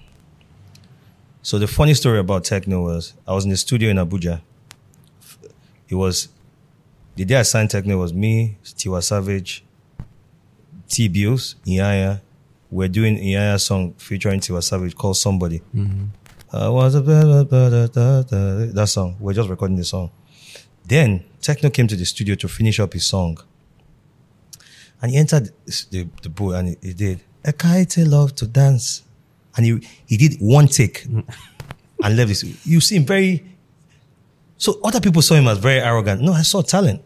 so the funny story about Tekno was I was in the studio in Abuja. It was, the day I signed Tekno was me, Tiwa Savage, T-Bills, Iyanya. We're doing Iyanya's song featuring Tiwa Savage called Somebody. Mm-hmm. I was a better, better, da, da, that song. We're just recording the song. Then Tekno came to the studio to finish up his song. And he entered the, the booth and he, he did, a kite love to dance. And he, he did one take and left this. You see him very, so other people saw him as very arrogant. No, I saw talent.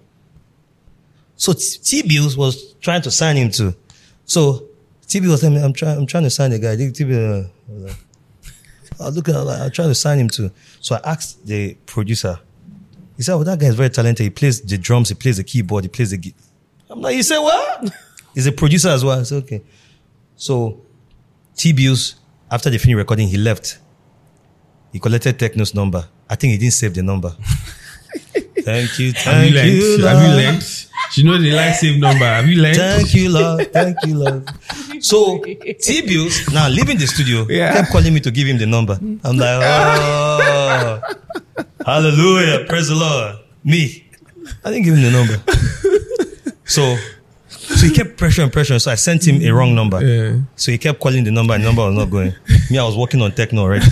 So T-Bills was trying to sign him too. So T-Bills was telling me, I'm trying, I'm trying to sign the guy. T-Bills, uh, I was looking, I'm trying to sign him too. So I asked the producer, he said, well, that guy is very talented. He plays the drums, he plays the keyboard, he plays the guitar. I'm like, he said, what? He's a producer as well. I said, okay. So T-Bills, after the finished recording, he left. He collected Tekno's number. I think he didn't save the number. Thank you, thank Have you, you, learned? Lord. Have you learned? You know they like save number. Have you learned? Thank you, Lord. Thank you, Lord. So T-Bills, now leaving the studio, Yeah. kept calling me to give him the number. I'm like, oh, hallelujah, praise the Lord. Me, I didn't give him the number. So, so he kept pressuring, pressuring. So I sent him a wrong number. Yeah. So he kept calling the number, and the number was not going. Me, I was working on Tekno already.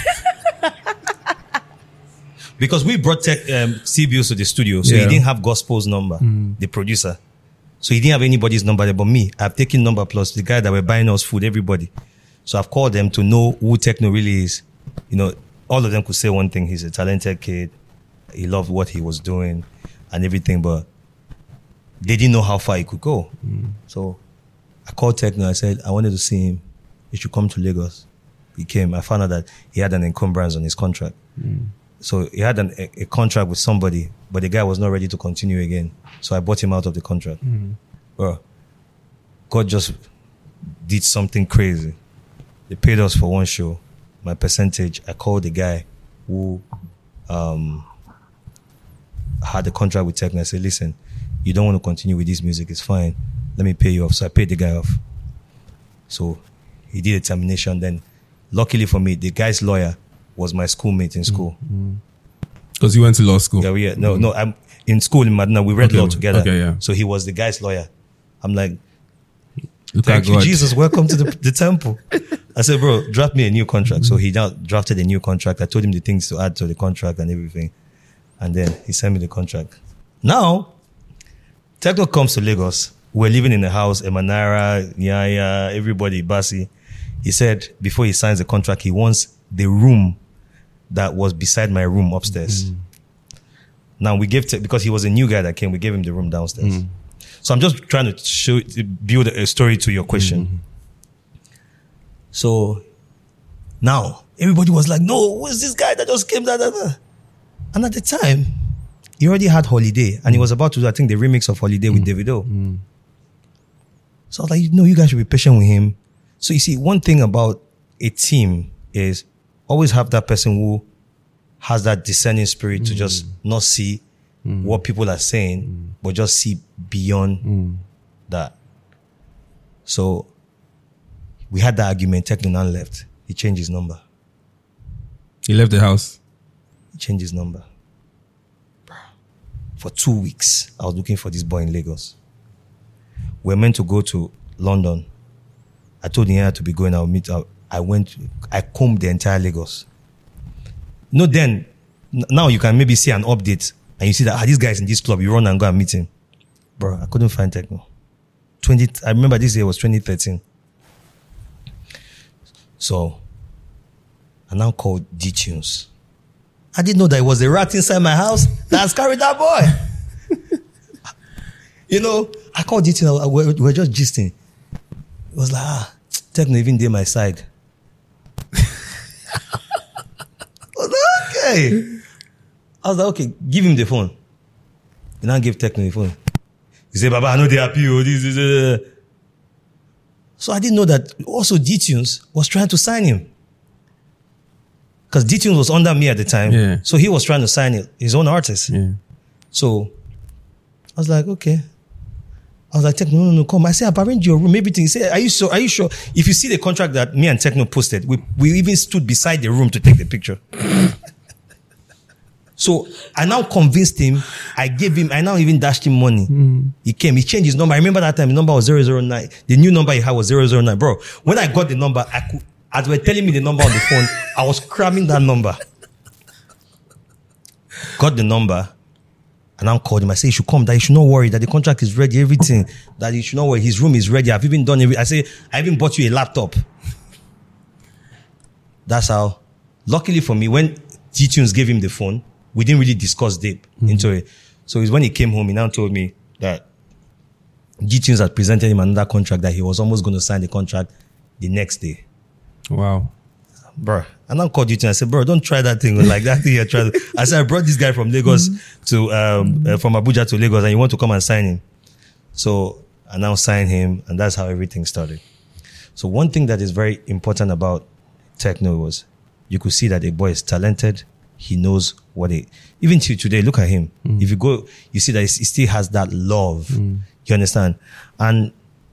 Because we brought tech, um, T-Bills to the studio, so Yeah. he didn't have Gospel's number, the producer. So he didn't have anybody's number there but me. I've taken number plus the guy that were buying us food, everybody. So I've called them to know who Tekno really is. You know, all of them could say one thing. He's a talented kid. He loved what he was doing and everything, but they didn't know how far he could go. Mm. So I called Tekno. I said, I wanted to see him. He should come to Lagos. He came. I found out that he had an encumbrance on his contract. Mm. So he had an, a, a contract with somebody, but the guy was not ready to continue again. So I bought him out of the contract. Mm. Bro, God just did something crazy. They paid us for one show. My percentage, I called the guy who um, had the contract with Tekno. I said, listen, you don't want to continue with this music, it's fine. Let me pay you off. So I paid the guy off. So he did a termination. Then, luckily for me, the guy's lawyer was my schoolmate in school. Because you went to law school. Yeah, we, no, mm. no, I'm in school in Madina. We read okay. law together. Okay, yeah. So he was the guy's lawyer. I'm like, Look thank you, God. Jesus. Welcome to the, the temple. I said, bro, draft me a new contract. Mm-hmm. So he now drafted a new contract. I told him the things to add to the contract and everything. And then he sent me the contract. Now, Tekno comes to Lagos. We're living in a house, Emanara, Nyaya, everybody, Basi. He said before he signs the contract, he wants the room that was beside my room upstairs. Mm. Now we gave, te- because he was a new guy that came, we gave him the room downstairs. Mm. So I'm just trying to show, build a story to your question. Mm-hmm. So now everybody was like, no, who's this guy that just came? Da, da, da. And at the time, he already had Holiday and he was about to do, I think, the remix of Holiday mm. with Davido. Mm. So I was like, no, you guys should be patient with him. So you see, one thing about a team is always have that person who has that discerning spirit mm. to just not see mm. what people are saying, mm. but just see beyond mm. that. So we had that argument. Tekno now left. He changed his number. He left the house. He changed his number. For two weeks, I was looking for this boy in Lagos. We were meant to go to London. I told him I had to be going. I'll meet up. I went, I combed the entire Lagos. You know, then, now you can maybe see an update and you see that, ah, this guy's in this club, you run and go and meet him. Bro, I couldn't find Tekno. twenty, I remember this year was twenty thirteen. So, I now called D-Tunes. I didn't know that it was a rat inside my house that's carried that boy. You know, I called D T N, we're, we're just gisting. It was like, ah, Techno even did my side. I was like, okay. I was like, okay, give him the phone. And I gave Techno the phone. He said, Baba, I know they happy. Oh, this is uh. So I didn't know that also D-Tunes was trying to sign him. Because D-Tunes was under me at the time. Yeah. So he was trying to sign it, his own artist. Yeah. So I was like, okay. I was like, Techno, no, no, no, come. I said, I've arranged your room, everything. He said, are you sure? Are you sure? If you see the contract that me and Techno posted, we, we even stood beside the room to take the picture. So I now convinced him. I gave him, I now even dashed him money. Mm. He came, he changed his number. I remember that time, the number was zero zero nine. The new number he had was zero zero nine. Bro, when I got the number, I could, as they were telling me the number on the phone, I was cramming that number. Got the number. And I called him. I said, you should come, that you should not worry, that the contract is ready, everything. That you should not worry, his room is ready. I've even done everything. I say, I even bought you a laptop. That's how. Luckily for me, when G-Tunes gave him the phone, we didn't really discuss deep mm-hmm. into it. So it's when he came home, he now told me that G-Tunes had presented him another contract that he was almost going to sign the contract the next day. Wow. Bro, and I called G-Tunes. I said, bro, don't try that thing like that thing you're trying to. I said, I brought this guy from Lagos mm-hmm. to, um, uh, from Abuja to Lagos, and you want to come and sign him. So I now signed him, and that's how everything started. So one thing that is very important about Techno was you could see that the boy is talented. He knows what it, even till today, look at him. Mm. If you go, you see that he still has that love. Mm. You understand? And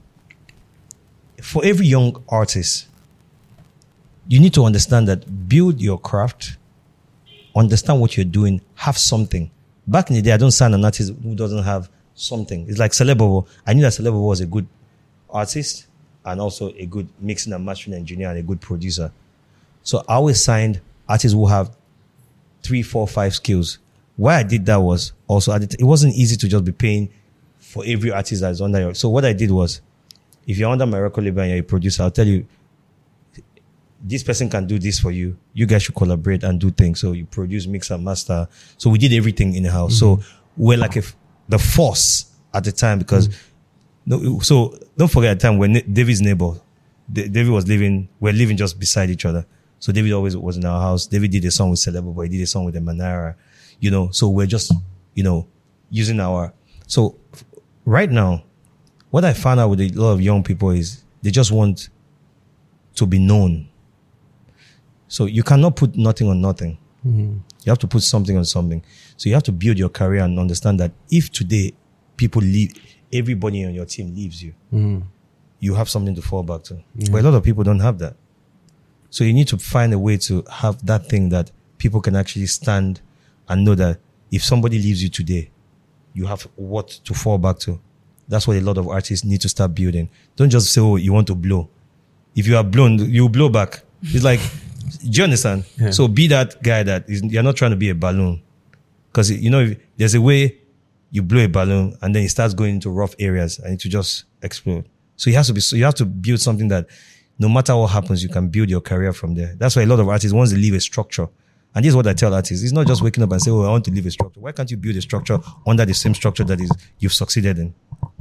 for every young artist, you need to understand that build your craft, understand what you're doing, have something. Back in the day, I don't sign an artist who doesn't have something. It's like Celebobo. I knew that Celebobo was a good artist and also a good mixing and mastering engineer and a good producer. So I always signed artists who have three, four, five skills. Why I did that was also, I did, it wasn't easy to just be paying for every artist that's under your. So what I did was, if you're under my record label and you're a producer, I'll tell you, this person can do this for you. You guys should collaborate and do things. So you produce, mix and master. So we did everything in the house. Mm-hmm. So we're like a, the force at the time because, mm-hmm. no, so don't forget at the time when David's neighbor, David was living, we're living just beside each other. So David always was in our house. David did a song with Celebobo. He did a song with the Manara, you know. So we're just, you know, using our. So right now, what I found out with a lot of young people is they just want to be known. So you cannot put nothing on nothing. Mm-hmm. You have to put something on something. So you have to build your career and understand that if today people leave, everybody on your team leaves you, mm-hmm. you have something to fall back to. Yeah. But a lot of people don't have that. So you need to find a way to have that thing that people can actually stand and know that if somebody leaves you today, you have what to fall back to. That's what a lot of artists need to start building. Don't just say, oh, you want to blow. If you are blown, you blow back. It's like, do you understand? Yeah. So be that guy that is, you're not trying to be a balloon. Because, you know, if there's a way you blow a balloon and then it starts going into rough areas and it will just explode. So you have to be, so you have to build something that no matter what happens, you can build your career from there. That's why a lot of artists, once they leave a structure, and this is what I tell artists, it's not just waking up and say, oh, I want to leave a structure. Why can't you build a structure under the same structure that is you've succeeded in?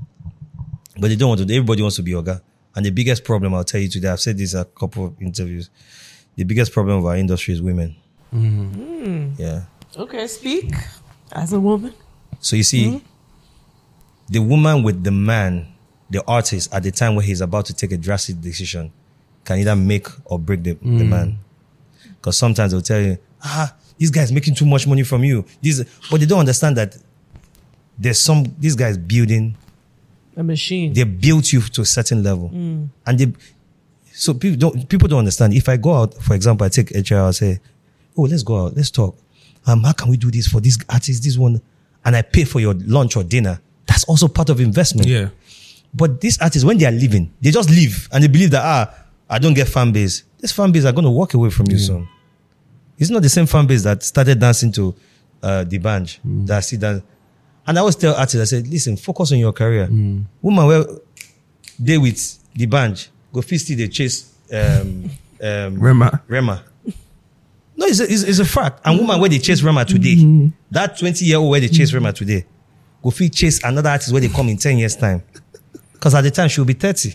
But they don't want to. Everybody wants to be Oga. And the biggest problem, I'll tell you today, I've said this in a couple of interviews, the biggest problem of our industry is women. Mm-hmm. Yeah. Okay, speak as a woman. So you see, mm-hmm. the woman with the man, the artist, at the time where he's about to take a drastic decision, can either make or break the, mm. the man. Because sometimes they'll tell you, ah, this guy's making too much money from you. This, but they don't understand that there's some, this guy's building a machine. They built you to a certain level. Mm. And they, so people don't, people don't understand. If I go out, for example, I take H R, I'll say, oh, let's go out, let's talk. Um, how can we do this for this artist, this one? And I pay for your lunch or dinner. That's also part of investment. Yeah. But these artists, when they are leaving, they just leave and they believe that, ah, I don't get fan base. This fan base are going to walk away from you yeah. soon. It's not the same fan base that started dancing to uh, the band. Mm. That see that. And I always tell artists, I said, listen, focus on your career. Mm. Woman, well, they with the band, go fifty, they chase um, um, Rema. Rema. No, it's a, it's, it's a fact. And woman where they chase Rema today, mm-hmm. that twenty year old where they chase mm-hmm. Rema today, go fit chase another artist where they come in ten years time. Because at the time she'll be thirty.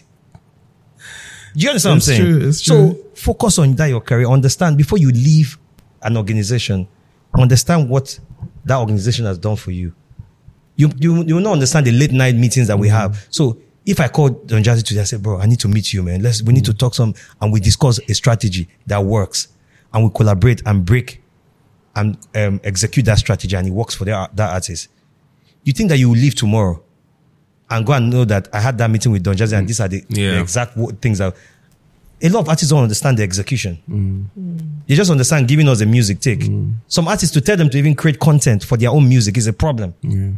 Do you understand it's what I'm saying? True, it's so true. focus on that your career. Understand before you leave an organization. Understand what that organization has done for you. You you you will not understand the late night meetings that we mm-hmm. have. So if I call Don Jazzy today, I say, bro, I need to meet you, man. Let's we need mm-hmm. to talk some and we discuss a strategy that works, and we collaborate and break and um, execute that strategy, and it works for that that artist. You think that you will leave tomorrow and go and know that I had that meeting with Don Jazzy and these are the, yeah. the exact things that a lot of artists don't understand the execution. Mm. Mm. They just understand giving us the music take. Mm. Some artists, to tell them to even create content for their own music is a problem. Yeah.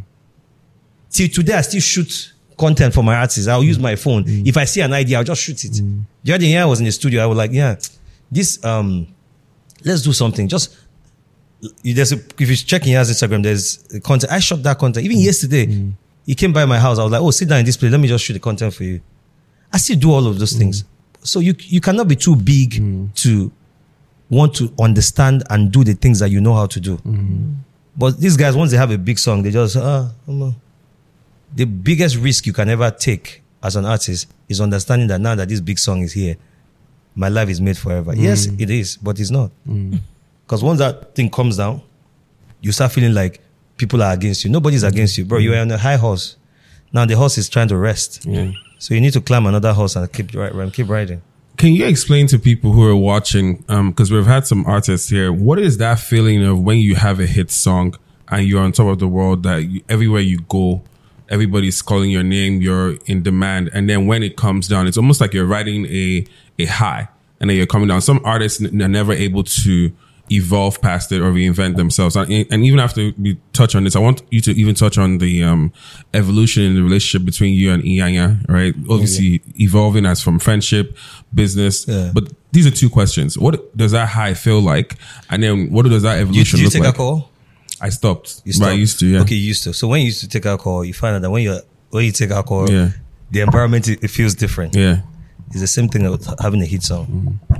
Till today, I still shoot content for my artists. I'll mm. use my phone. Mm. If I see an idea, I'll just shoot it. Mm. The other year I was in the studio, I was like, yeah, this, um, let's do something. Just, there's a, if you check in his Instagram, there's content. I shot that content. Even mm. yesterday, mm. he came by my house. I was like, oh, sit down in this place. Let me just shoot the content for you. I still do all of those mm. things. So you you cannot be too big mm. to want to understand and do the things that you know how to do. Mm. But these guys, once they have a big song, they just, ah, come on. The biggest risk you can ever take as an artist is understanding that now that this big song is here, my life is made forever. Mm. Yes, it is, but it's not. Because mm. once that thing comes down, you start feeling like people are against you. Nobody's against you. Bro, mm. you are on a high horse. Now the horse is trying to rest. Yeah. So you need to climb another horse and keep keep riding. Can you explain to people who are watching, because um, we've had some artists here, what is that feeling of when you have a hit song and you're on top of the world, that you, everywhere you go, everybody's calling your name, you're in demand, and then when it comes down, it's almost like you're riding a, a high and then you're coming down. Some artists n- are never able to evolve past it or reinvent themselves. And, and even after we touch on this, I want you to even touch on the um, evolution in the relationship between you and Iyanya, right? Obviously, yeah, yeah. evolving as from friendship, business. Yeah. But these are two questions. What does that high feel like? And then what does that evolution you, look take like? Alcohol? I stopped. You stopped? But I used to, yeah. Okay, you used to. So when you used to take alcohol, you find out that when you when you take alcohol, yeah. the environment, it, it feels different. Yeah. It's the same thing with having a hit song. Mm-hmm.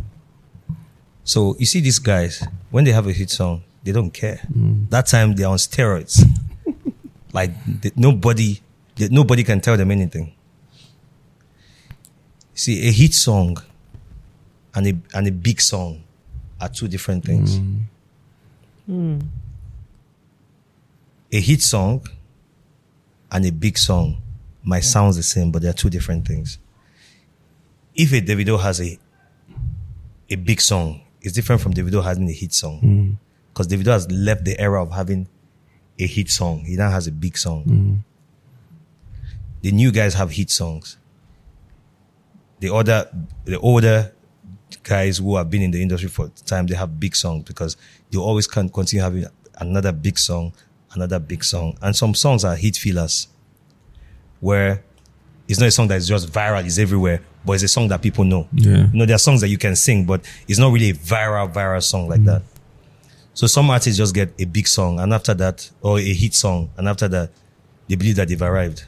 So you see these guys, when they have a hit song, they don't care. Mm. That time they're on steroids. Like they, nobody, they, nobody can tell them anything. See, a hit song and a and a big song are two different things. Mm. Mm. A hit song and a big song might sound the same, but they're two different things. If a Davido has a a big song, it's different from Davido having a hit song. Because mm. Davido has left the era of having a hit song. He now has a big song. Mm. The new guys have hit songs. The other, the older guys who have been in the industry for time, they have big songs because they always can continue having another big song, another big song. And some songs are hit fillers, where it's not a song that is just viral, it's everywhere, but it's a song that people know. Yeah. You know, there are songs that you can sing, but it's not really a viral, viral song like mm. that. So some artists just get a big song, and after that, or a hit song, and after that, they believe that they've arrived.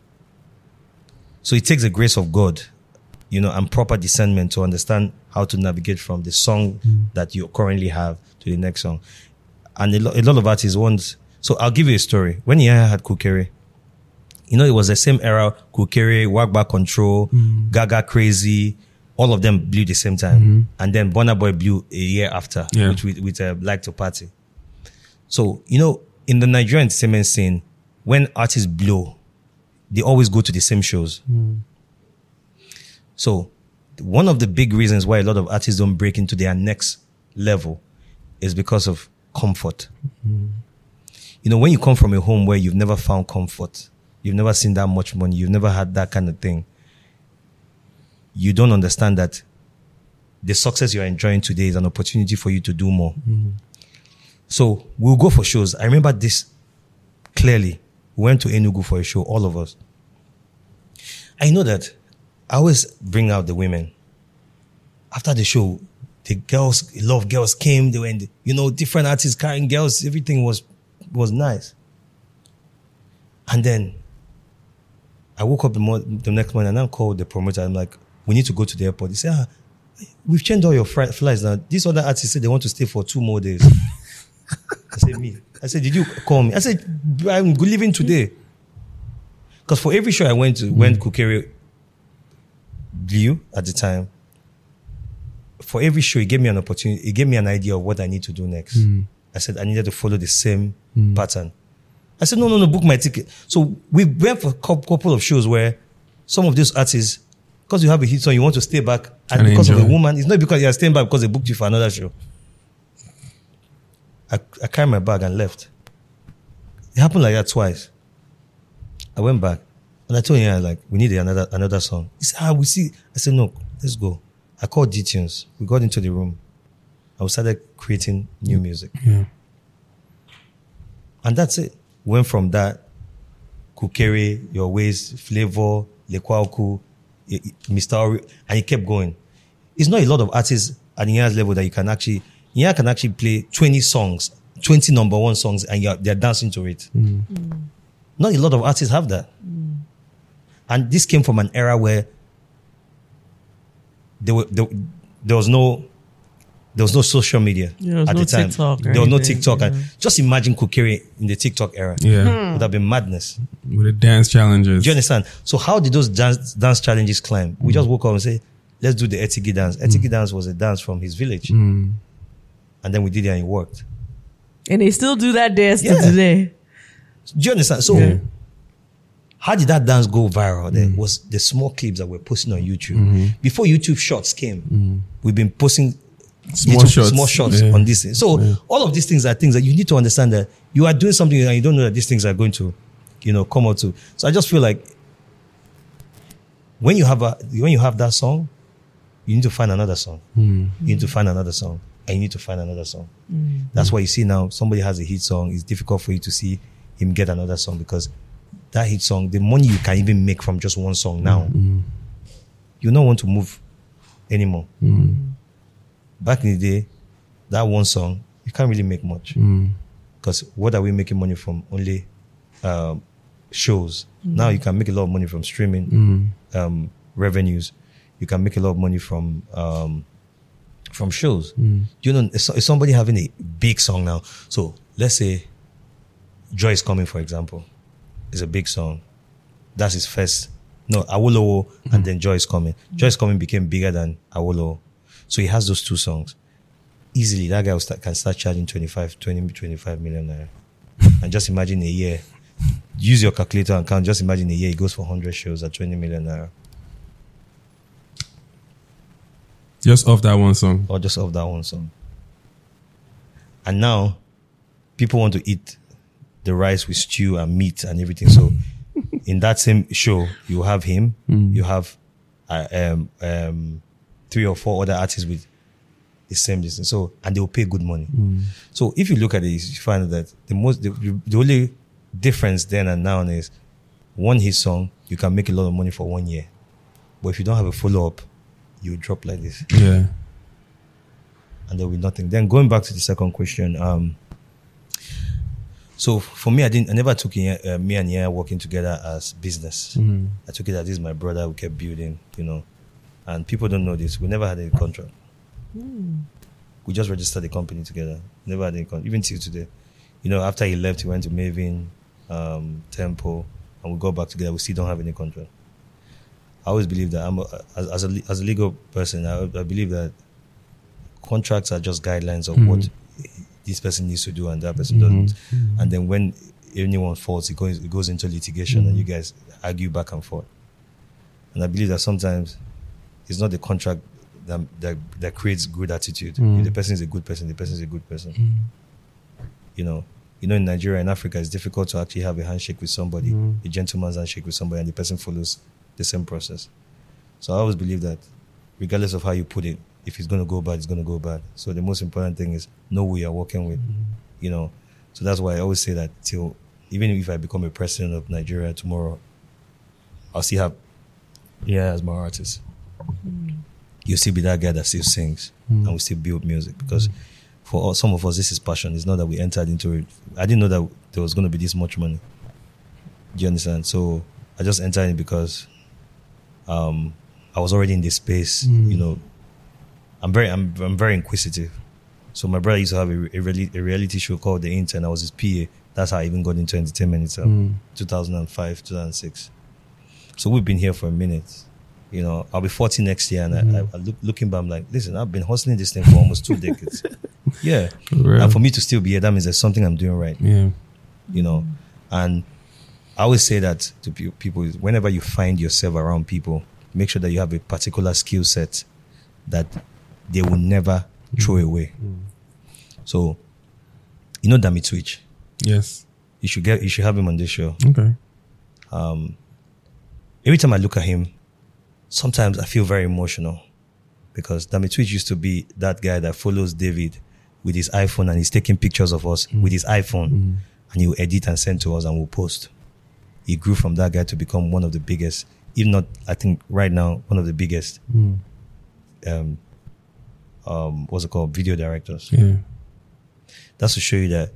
So it takes the grace of God, you know, and proper discernment to understand how to navigate from the song mm. that you currently have to the next song. And a, lo- a lot of artists want. So I'll give you a story. When Iyanya had Kukere, you know, it was the same era. Kukere, Wagba Control, mm. Gaga Crazy, all of them blew the same time. Mm-hmm. And then Burna Boy blew a year after, yeah. which with, with uh, Like to Party. So, you know, in the Nigerian entertainment scene, when artists blow, they always go to the same shows. Mm. So one of the big reasons why a lot of artists don't break into their next level is because of comfort. Mm. You know, when you come from a home where you've never found comfort, you've never seen that much money, you've never had that kind of thing, you don't understand that the success you're enjoying today is an opportunity for you to do more. Mm. So we'll go for shows. I remember this clearly. We went to Enugu for a show, all of us. I know that I always bring out the women. After the show, the girls, a lot of girls came. They were, in the, you know, different artists carrying girls. Everything was was nice. And then I woke up the, mo- the next morning and I called the promoter. I'm like, we need to go to the airport. He said, ah, we've changed all your fri- flights now. These other artists said they want to stay for two more days. I said, me. I said, did you call me? I said, I'm leaving today. Because for every show I went to, mm. when Kukere blew at the time, for every show, he gave me an opportunity, he gave me an idea of what I need to do next. Mm. I said, I needed to follow the same mm. pattern. I said, no, no, no, book my ticket. So we went for a couple of shows where some of these artists, because you have a hit song, you want to stay back. And, and because enjoy. Of a woman, it's not because you're staying back because they booked you for another show. I, I carried my bag and left. It happened like that twice. I went back and I told him, like, we need another another song. He said, ah, we see. I said, no, let's go. I called D-Tunes. We got into the room and we started creating new music. Yeah. And that's it. Went from that, Kukere, Your Ways, Flavor, Lekwauku, Mister Ori, and it kept going. It's not a lot of artists at Nya's level that you can actually, Nya can actually play twenty songs, twenty number one songs, and you're, they're dancing to it. Mm. Mm. Not a lot of artists have that. Mm. And this came from an era where there, were, there, there was no there was no social media yeah, at no the time. TikTok there was no TikTok. Yeah. And just imagine Kukere in the TikTok era. Yeah. Hmm. It would have been madness. With the dance challenges. Do you understand? So how did those dance dance challenges climb? Mm. We just woke up and say, let's do the Etigi dance. Etigi mm. dance was a dance from his village. Mm. And then we did it and it worked. And they still do that dance yeah. to today. Do you understand? So yeah. how did that dance go viral? There mm. was the small clips that we're posting on YouTube. Mm-hmm. Before YouTube Shorts came, mm. we've been posting small little, shots, small shots yeah. on this thing. So yeah. all of these things are things that you need to understand that you are doing something and you don't know that these things are going to, you know, come out to. So I just feel like when you have a when you have that song, you need to find another song. Mm. You need to find another song. And you need to find another song. Mm. That's why you see now somebody has a hit song. It's difficult for you to see him get another song because that hit song, the money you can even make from just one song now, mm. you don't want to move anymore. Mm. Back in the day, that one song, you can't really make much. Because mm. what are we making money from? Only um, shows. Mm. Now you can make a lot of money from streaming mm. um, revenues. You can make a lot of money from um, from shows. Mm. You know, is somebody having a big song now? So let's say Joy is Coming, for example, is a big song. That's his first. No, Awolowo mm. and then Joy is Coming. Joy is Coming became bigger than Awolowo. So he has those two songs. Easily, that guy will start, can start charging twenty-five, twenty, twenty-five million naira. And just imagine a year. Use your calculator and count. Just imagine a year. He goes for one hundred shows at twenty million naira. Just off that one song. Or just off that one song. And now, people want to eat the rice with stew and meat and everything. So, in that same show, you have him, mm. you have uh, um, um, three or four other artists with the same distance. So, and they will pay good money. Mm. So, if you look at it, you find that the most, the, the only difference then and now is one hit song, you can make a lot of money for one year. But if you don't have a follow-up, you drop like this. Yeah. And there will be nothing. Then going back to the second question, um, so for me, I didn't, I never took uh, me and Nya working together as business. Mm-hmm. I took it as this is my brother. We kept building, you know, and people don't know this. We never had any contract. Mm. We just registered the company together. Never had any contract, even till today. You know, after he left, he went to Maven, um, Tempo, and we got back together. We still don't have any contract. I always believe that I'm a, as, as a as a legal person, I, I believe that contracts are just guidelines of mm-hmm. what this person needs to do and that person mm-hmm. doesn't. Mm-hmm. And then when anyone faults, it goes it goes into litigation mm-hmm. and you guys argue back and forth. And I believe that sometimes it's not the contract that that, that creates good attitude. Mm-hmm. If the person is a good person, the person is a good person. Mm-hmm. You know, you know, in Nigeria and Africa, it's difficult to actually have a handshake with somebody, mm-hmm. a gentleman's handshake with somebody, and the person follows the same process. So I always believe that regardless of how you put it, if it's going to go bad, it's going to go bad. So the most important thing is know who you're working with, mm-hmm. you know. So that's why I always say that till, even if I become a president of Nigeria tomorrow, I'll still have, yeah, as my artist. Mm-hmm. You'll still be that guy that still sings mm-hmm. and we still build music because mm-hmm. for all, some of us, this is passion. It's not that we entered into it. I didn't know that there was going to be this much money. Do you understand? So I just entered it because Um, I was already in this space, mm. you know, I'm very, I'm, I'm very inquisitive. So my brother used to have a, a, reality, a reality show called The Intern. I was his P A. That's how I even got into entertainment itself. Mm. two thousand five, two thousand six. So we've been here for a minute. You know, I'll be forty next year, and mm. I, I look, looking back, I'm like, listen, I've been hustling this thing for almost two decades. Yeah. Real. And for me to still be here, that means there's something I'm doing right. Yeah. You know, and I always say that to people, whenever you find yourself around people, make sure that you have a particular skill set that they will never mm. throw away. Mm. So, you know Dami Twitch? Yes. You should get, you should have him on this show. Okay. Um, every time I look at him, sometimes I feel very emotional because Dami Twitch used to be that guy that follows David with his iPhone and he's taking pictures of us mm. with his iPhone mm. and he will edit and send to us and we'll post. He grew from that guy to become one of the biggest, if not, I think right now, one of the biggest, mm. um, um, what's it called, video directors. Yeah. That's to show you that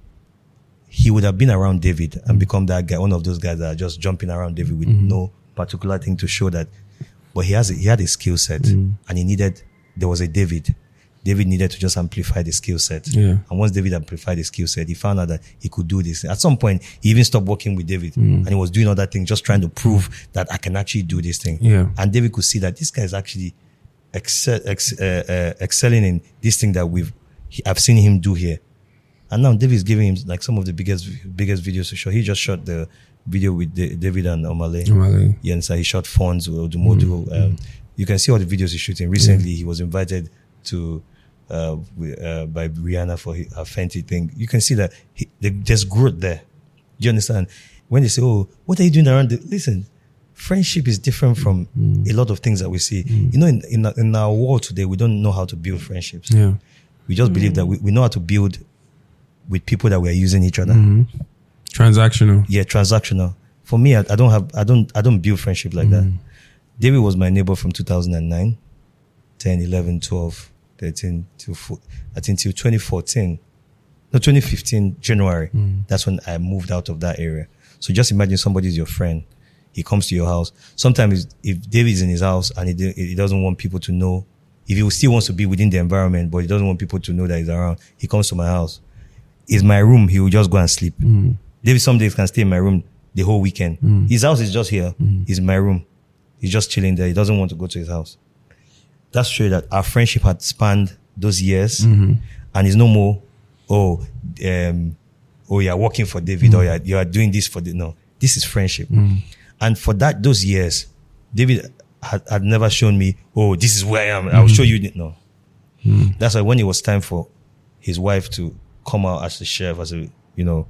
he would have been around David and mm. become that guy, one of those guys that are just jumping around David with mm. no particular thing to show that. But he has, a, he had a skill set mm. and he needed, there was a David. David needed to just amplify the skill set. Yeah. And once David amplified the skill set, he found out that he could do this. At some point, he even stopped working with David mm. and he was doing other things, just trying to prove that I can actually do this thing. Yeah. And David could see that this guy is actually excel, ex, uh, uh, excelling in this thing that we've, he, I've seen him do here. And now David is giving him like some of the biggest, biggest videos to show. He just shot the video with D- David and Omale. Omale. Yeah, and so he shot Fonz with Odumodu. Mm. Um, you can see all the videos he's shooting. Recently, yeah. he was invited to uh, uh, by Rihanna for his, her Fenty thing. You can see that he, there's growth there. Do you understand? When they say, "Oh, what are you doing around?" The, listen, friendship is different from mm. a lot of things that we see. Mm. You know, in, in in our world today, we don't know how to build friendships. Yeah, we just mm. believe that we, we know how to build with people that we are using each other. Mm-hmm. Transactional. Yeah, transactional. For me, I, I don't have, I don't, I don't build friendship like mm. that. David was my neighbor from two thousand nine, ten, eleven, twelve, thirteen, till, I think till twenty fourteen. No, twenty fifteen, January. Mm. That's when I moved out of that area. So just imagine somebody's your friend. He comes to your house. Sometimes if David's in his house and he, he doesn't want people to know, if he still wants to be within the environment, but he doesn't want people to know that he's around, he comes to my house. It's my room. He will just go and sleep. Mm. David some days can stay in my room the whole weekend. Mm. His house is just here. Mm. He's in my room. He's just chilling there. He doesn't want to go to his house. That's true that our friendship had spanned those years mm-hmm. and it's no more, oh, um, oh, you're working for David mm. or you're, you're doing this for the, no, this is friendship. Mm. And for that, those years, David had, had never shown me, oh, this is where I am. Mm. I will show you. No. Mm. That's why when it was time for his wife to come out as the chef, as a, you know,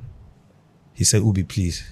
he said, Ubi, please.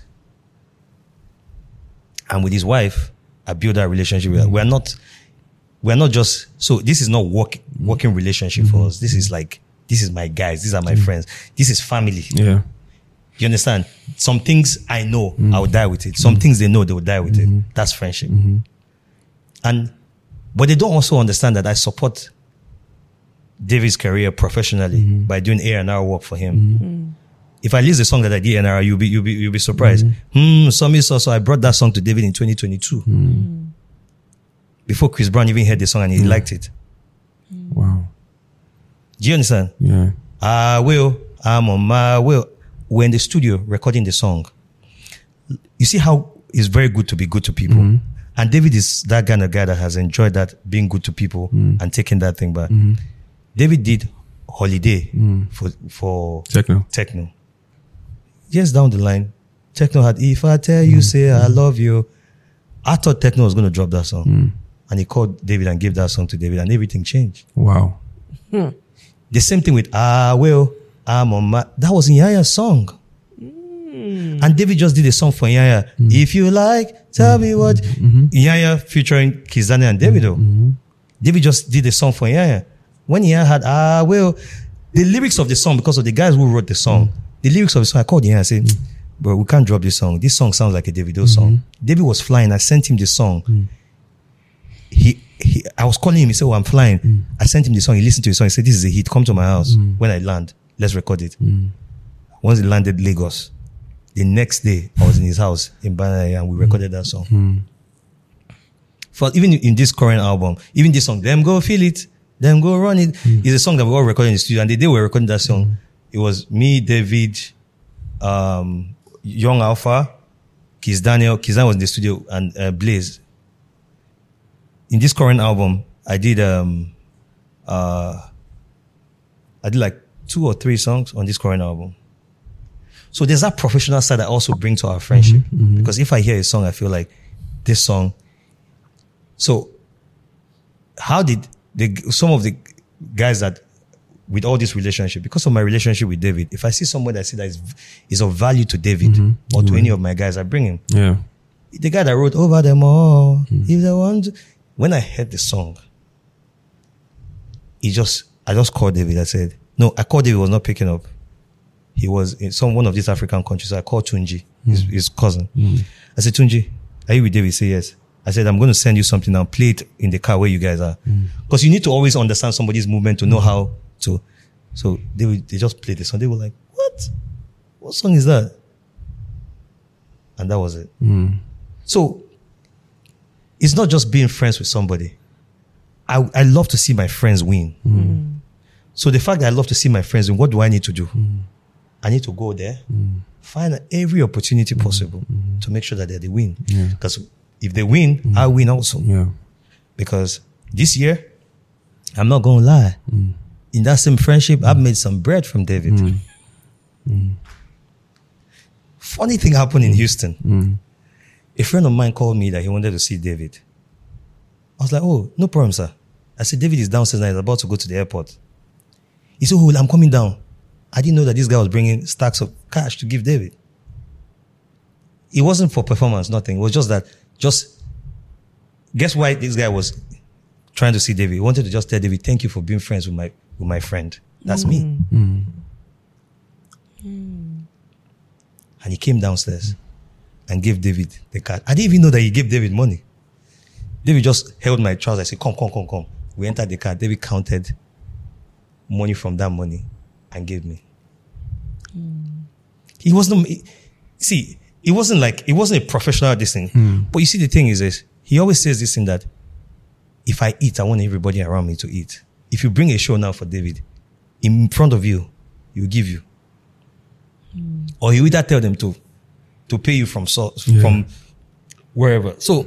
And with his wife, I built that relationship with her. We're not, we're not just, so this is not work, working relationship mm-hmm. for us. This is like, this is my guys. These are my mm-hmm. friends. This is family. Yeah. You understand? Some things I know, mm-hmm. I will die with it. Some mm-hmm. things they know, they will die with mm-hmm. it. That's friendship. Mm-hmm. And, but they don't also understand that I support David's career professionally mm-hmm. by doing A and R work for him. Mm-hmm. Mm-hmm. If I list the song that I did A and R, you'll be, you'll be, you'll be surprised. Mm-hmm. Hmm, some is also, I brought that song to David in twenty twenty-two. Mm-hmm. Before Chris Brown even heard the song and he mm-hmm. liked it. Wow. Do you understand? Yeah. I will, I'm on my will. We're in the studio recording the song. You see how it's very good to be good to people. Mm-hmm. And David is that kind of guy that has enjoyed that, being good to people mm-hmm. and taking that thing back. Mm-hmm. David did Holiday mm. for for techno. Techno. Years down the line, Techno had If I Tell You, mm. Say I Love You. I thought Techno was going to drop that song. Mm. And he called David and gave that song to David and everything changed. Wow. Hmm. The same thing with I Will, I'm on my... That was Nyaya's song. Mm. And David just did a song for Nyaya. Mm. If you like, tell mm. me what... Mm-hmm. Nyaya featuring Kizane and Davido. Mm-hmm. David just did a song for Nyaya. When Nyaya had I Will, the lyrics of the song, because of the guys who wrote the song, mm. the lyrics of the song, I called Nyaya and said, mm. bro, we can't drop this song. This song sounds like a Davido mm-hmm. song. David was flying. I sent him the song. Mm. He, he, I was calling him. He said, oh, I'm flying. Mm. I sent him the song. He listened to the song. He said, this is a hit. Come to my house. Mm. When I land, let's record it. Mm. Once he landed Lagos, the next day, I was in his house in Banaya and we recorded mm. that song. Mm. For even in this current album, even this song, Them Go Feel It, Then go run it. Mm. It's a song that we all recorded in the studio. And the day we were recording that song, mm. it was me, David, um, Young Alpha, Kiss Daniel. Kiss Daniel was in the studio, and uh, Blaze. In this current album, I did um, uh, I did like two or three songs on this current album. So there's that professional side I also bring to our friendship. Mm-hmm, mm-hmm. Because if I hear a song, I feel like this song. So how did the, some of the guys that with all this relationship, because of my relationship with David, if I see someone that I see that is, is of value to David mm-hmm. or to mm-hmm. any of my guys, I bring him. Yeah. The guy that wrote Over Them All, mm-hmm. if they want to, when I heard the song, he just, I just called David. I said, no, I called David, he was not picking up. He was in some one of these African countries. So I called Tunji, mm. his, his cousin. Mm. I said, Tunji, are you with David? He said, yes. I said, I'm going to send you something now. Play it in the car where you guys are. Because mm. you need to always understand somebody's movement to know mm. how to. So they would, they just played the song. They were like, what? What song is that? And that was it. Mm. So it's not just being friends with somebody. I, I love to see my friends win. Mm. So the fact that I love to see my friends win, what do I need to do? Mm. I need to go there, mm. find every opportunity possible mm. to make sure that they win. Because yeah. if they win, mm. I win also. Yeah. Because this year, I'm not going to lie. Mm. In that same friendship, mm. I've made some bread from David. Mm. Mm. Funny thing happened in Houston. Mm. A friend of mine called me that he wanted to see David. I was like, oh, no problem, sir. I said, David is downstairs now. He's about to go to the airport. He said, oh, I'm coming down. I didn't know that this guy was bringing stacks of cash to give David. It wasn't for performance, nothing. It was just that, just, guess why this guy was trying to see David? He wanted to just tell David, thank you for being friends with my with my friend. That's mm. me. Mm. Mm. And he came downstairs and gave David the card. I didn't even know that he gave David money. David just held my trousers. I said, come, come, come, come. We entered the car. David counted money from that money and gave me. Mm. He wasn't, he, see, it wasn't like, it wasn't a professional this thing. Mm. But you see, the thing is this, he always says this thing that if I eat, I want everybody around me to eat. If you bring a show now for David, in front of you, he'll give you. Mm. Or you either tell them to, to pay you from source, yeah. from wherever. So,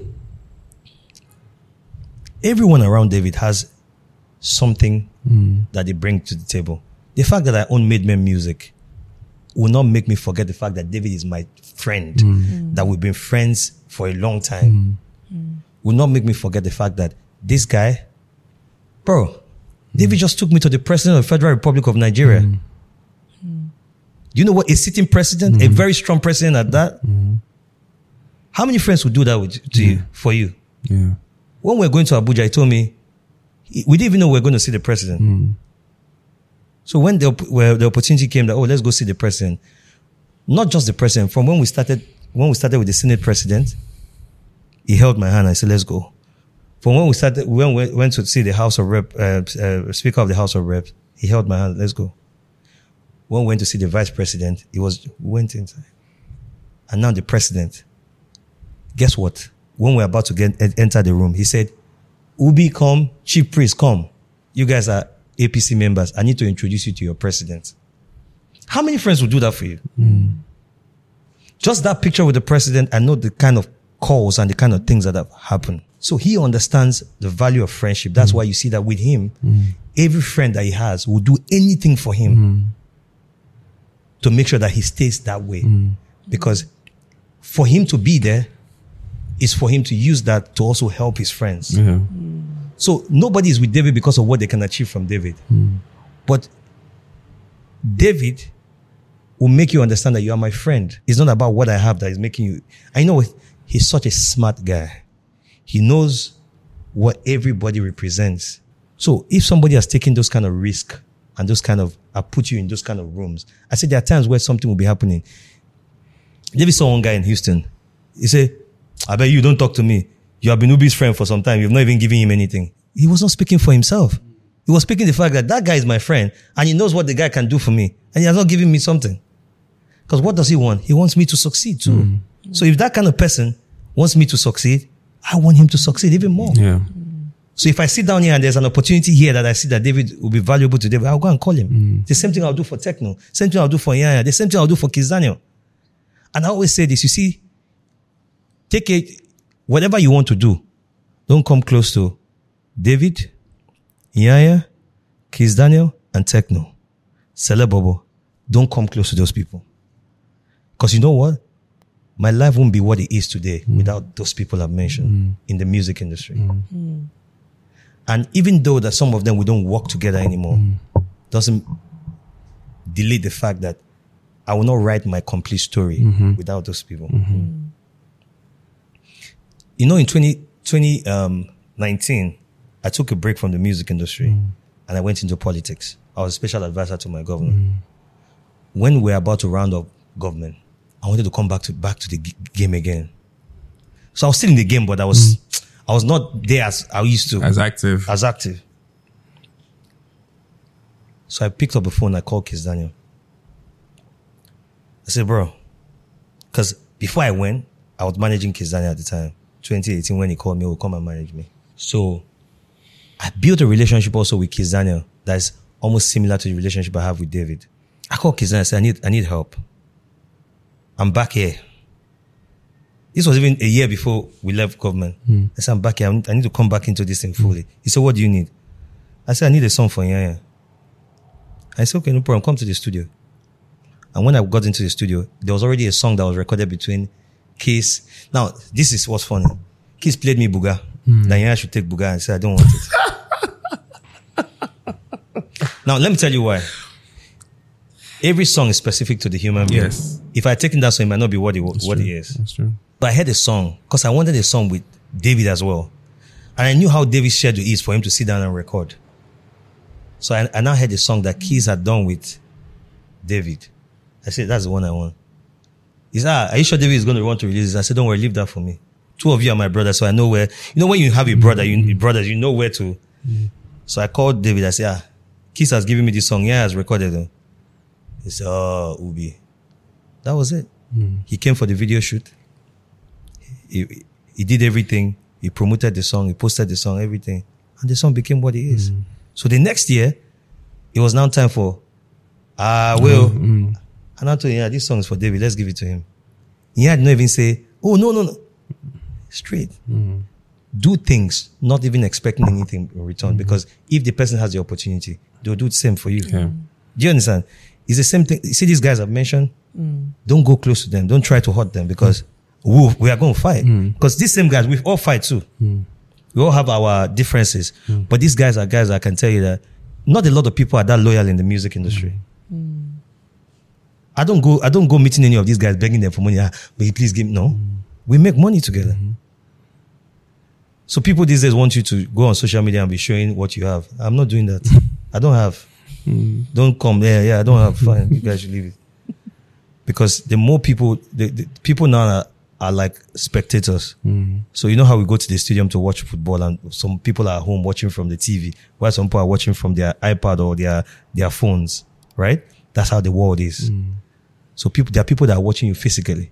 everyone around David has something mm. that they bring to the table. The fact that I own Made Men Music will not make me forget the fact that David is my friend, mm. Mm. that we've been friends for a long time. Mm. Mm. Will not make me forget the fact that this guy, bro, mm. David just took me to the president of the Federal Republic of Nigeria. Mm. Mm. Do you know what? A sitting president, mm. a very strong president at that. Mm. How many friends would do that with, to yeah. you, for you? Yeah. When we were going to Abuja, he told me, we didn't even know we were going to see the president. Mm. So when the, where the opportunity came that, oh, let's go see the president. Not just the president. From when we started, when we started with the Senate president, he held my hand and I said, let's go. From when we started, when we went to see the House of Rep, uh, uh, Speaker of the House of Reps, he held my hand, let's go. When we went to see the vice president, he was, we went inside. And now the president, guess what? When we're about to get enter the room, he said, Ubi, come, chief priest, come. You guys are A P C members. I need to introduce you to your president. How many friends will do that for you? Mm. Just that picture with the president, I know the kind of calls and the kind of things that have happened. So he understands the value of friendship. That's mm. why you see that with him, mm. every friend that he has will do anything for him mm. to make sure that he stays that way. Mm. Because for him to be there, is for him to use that to also help his friends. Yeah. Mm. So nobody is with David because of what they can achieve from David. Mm. But David will make you understand that you are my friend. It's not about what I have that is making you. I know he's such a smart guy. He knows what everybody represents. So if somebody has taken those kind of risk and those kind of, I put you in those kind of rooms, I said there are times where something will be happening. David saw one guy in Houston. He said, I bet you don't talk to me. You have been Ubi's friend for some time. You've not even given him anything. He was not speaking for himself. He was speaking the fact that that guy is my friend and he knows what the guy can do for me. And he has not given me something. Because what does he want? He wants me to succeed too. Mm. So if that kind of person wants me to succeed, I want him to succeed even more. Yeah. So if I sit down here and there's an opportunity here that I see that David will be valuable to David, I'll go and call him. Mm. The same thing I'll do for Techno. Same thing I'll do for Yaya. The same thing I'll do for Kiss Daniel. And I always say this, you see, take it, whatever you want to do, don't come close to David, Yaya, Kiss Daniel, and Techno. Sele Bobo. Don't come close to those people. Because you know what? My life won't be what it is today mm. without those people I've mentioned mm. in the music industry. Mm. Mm. And even though that some of them we don't work together anymore, mm. doesn't delete the fact that I will not write my complete story mm-hmm. without those people. Mm-hmm. You know, in twenty nineteen, I took a break from the music industry mm. and I went into politics. I was a special advisor to my governor. Mm. When we were about to round up government, I wanted to come back to back to the g- game again. So I was still in the game, but I was mm. I was not there as I used to. As active. As active. So I picked up the phone, I called Kiss Daniel. I said, bro, because before I went, I was managing Kiss Daniel at the time. twenty eighteen, when he called me, he would come and manage me. So I built a relationship also with Kiss Daniel that's almost similar to the relationship I have with David. I called Kiss Daniel and said, I need, I need help. I'm back here. This was even a year before we left government. Mm. I said, I'm back here. I need to come back into this thing fully. Mm. He said, what do you need? I said, I need a song for Yaya. I said, okay, no problem. Come to the studio. And when I got into the studio, there was already a song that was recorded between Kiss. Now, this is what's funny. Kiss played me Buga. Mm. Then Yaya should take Buga and say, I don't want it. Now, let me tell you why. Every song is specific to the human being. Yes. If I take in that song, it might not be what it, what it is. That's true. But I had a song because I wanted a song with David as well. And I knew how David's schedule is for him to sit down and record. So I, I now had a song that Kiss had done with David. I said, that's the one I want. He said, ah, are you sure David is going to want to release this? I said, don't worry, leave that for me. Two of you are my brothers, so I know where, you know, when you have a brother, you brothers, you know where to. Mm-hmm. So I called David. I said, ah, Kiss has given me this song. Yeah, has recorded it. He said, oh, Ubi. That was it. Mm. He came for the video shoot. He, he did everything. He promoted the song. He posted the song, everything. And the song became what it is. Mm. So the next year, it was now time for, ah, well, mm. and I told him, yeah, this song is for David. Let's give it to him. He had not even say, oh, no, no, no. Straight. Mm. Do things, not even expecting anything in return. Mm. Because if the person has the opportunity, they'll do the same for you. Yeah. Do you understand? It's the same thing. You see these guys I've mentioned? Mm. Don't go close to them. Don't try to hurt them because mm. we, we are going to fight. Because mm. these same guys, we all fight too. Mm. We all have our differences. Mm. But these guys are guys I can tell you that not a lot of people are that loyal in the music industry. Mm. I don't go I don't go meeting any of these guys begging them for money. Ah, will you please give me? No. Mm. We make money together. Mm-hmm. So people these days want you to go on social media and be showing what you have. I'm not doing that. I don't have. Mm. Don't come there. Yeah, I don't have. Fine. You guys should leave it. Because the more people, the, the people now are, are like spectators. Mm. So you know how we go to the stadium to watch football and some people are at home watching from the T V while some people are watching from their iPad or their, their phones, right? That's how the world is. Mm. So people, there are people that are watching you physically.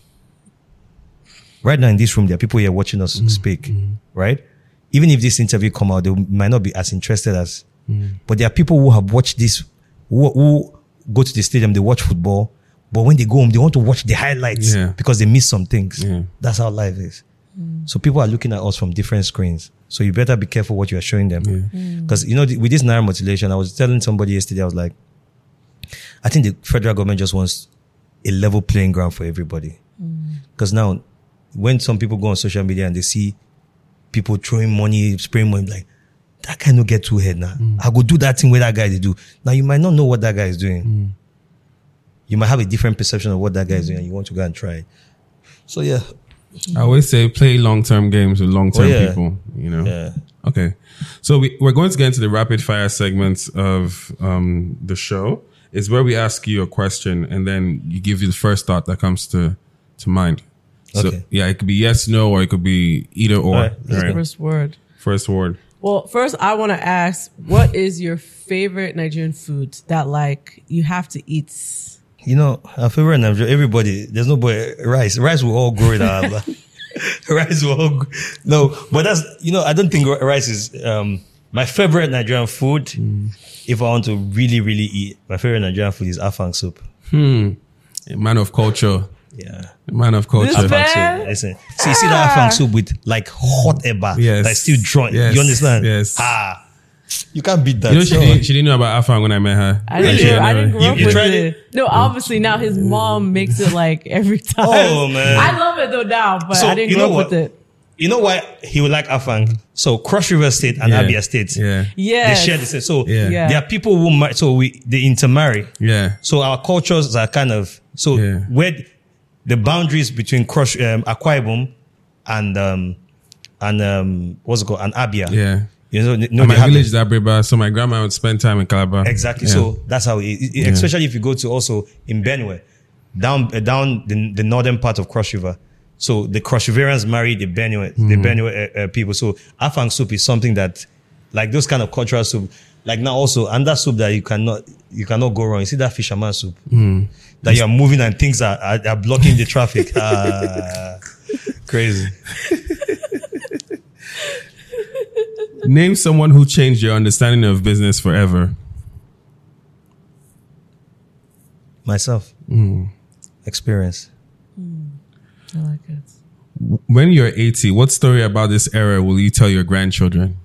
Right now in this room, there are people here watching us mm. speak, mm. right? Even if this interview come out, they might not be as interested as, mm. but there are people who have watched this, who, who go to the stadium, they watch football, but when they go home, they want to watch the highlights yeah. because they miss some things. Yeah. That's how life is. Mm. So people are looking at us from different screens. So you better be careful what you are showing them. Because, yeah. mm. you know, with this Naira mutilation, I was telling somebody yesterday, I was like, I think the federal government just wants a level playing ground for everybody. Because mm. now, when some people go on social media and they see people throwing money, spraying money, like, that guy no get too head now. Mm. I go do that thing where that guy they do. Now, you might not know what that guy is doing. Mm. You might have a different perception of what that guy is doing and you want to go and try it. So, yeah. I always say play long-term games with long-term oh, yeah. people, you know? Yeah. Okay. So we, we're going to get into the rapid fire segments of um, the show. It's where we ask you a question and then you give you the first thought that comes to, to mind. So, okay. yeah, it could be yes, no, or it could be either or. Right. Right. First word. First word. Well, first I want to ask, what is your favorite Nigerian food that like you have to eat? You know, our favorite Nigerian, everybody, there's no boy, rice. Rice will all grow it out. rice will no, but that's you know I don't think rice is um my favorite Nigerian food. Mm. If I want to really really eat, my favorite Nigerian food is afang soup. Hmm, a man of culture. Yeah, a man of culture. Afang soup. Listen, so you see that afang soup with like hot eba, yes, like still drawn. Yes. You understand? Yes. Ah. You can't beat that. You know, she, didn't, she didn't know about afang when I met her. I didn't, Really? know, I didn't grow You- up you with tried it. No, obviously now his mom makes it like every time. Oh, man. I love it though now, but So, I didn't you grow know up what? with it. You know why he would like afang? So Cross River State and Yeah. Abia State, Yeah. Yes. they share the same. So Yeah. Yeah. there are people who marry, so we they intermarry. Yeah. So our cultures are kind of so Yeah. where the boundaries between Cross um, Akwa Ibom and um and um what's it called and Abia. Yeah. You know, no, And my they have village is the- Abreba, so my grandma would spend time in Calabar. exactly. Yeah. So that's how it, it- Yeah. especially if you go to also in Benue, down uh, down the, the northern part of Cross River. So the Cross Riverians marry the Benue the Benue uh, uh, people. So afang soup is something that like those kind of cultural soup. Like now also and that soup that you cannot you cannot go wrong. You see that fisherman soup that you are moving and things are are, are blocking the traffic. Ah, crazy. Name someone who changed your understanding of business forever. Myself, experience. I like it. When you're eighty, what story about this era will you tell your grandchildren?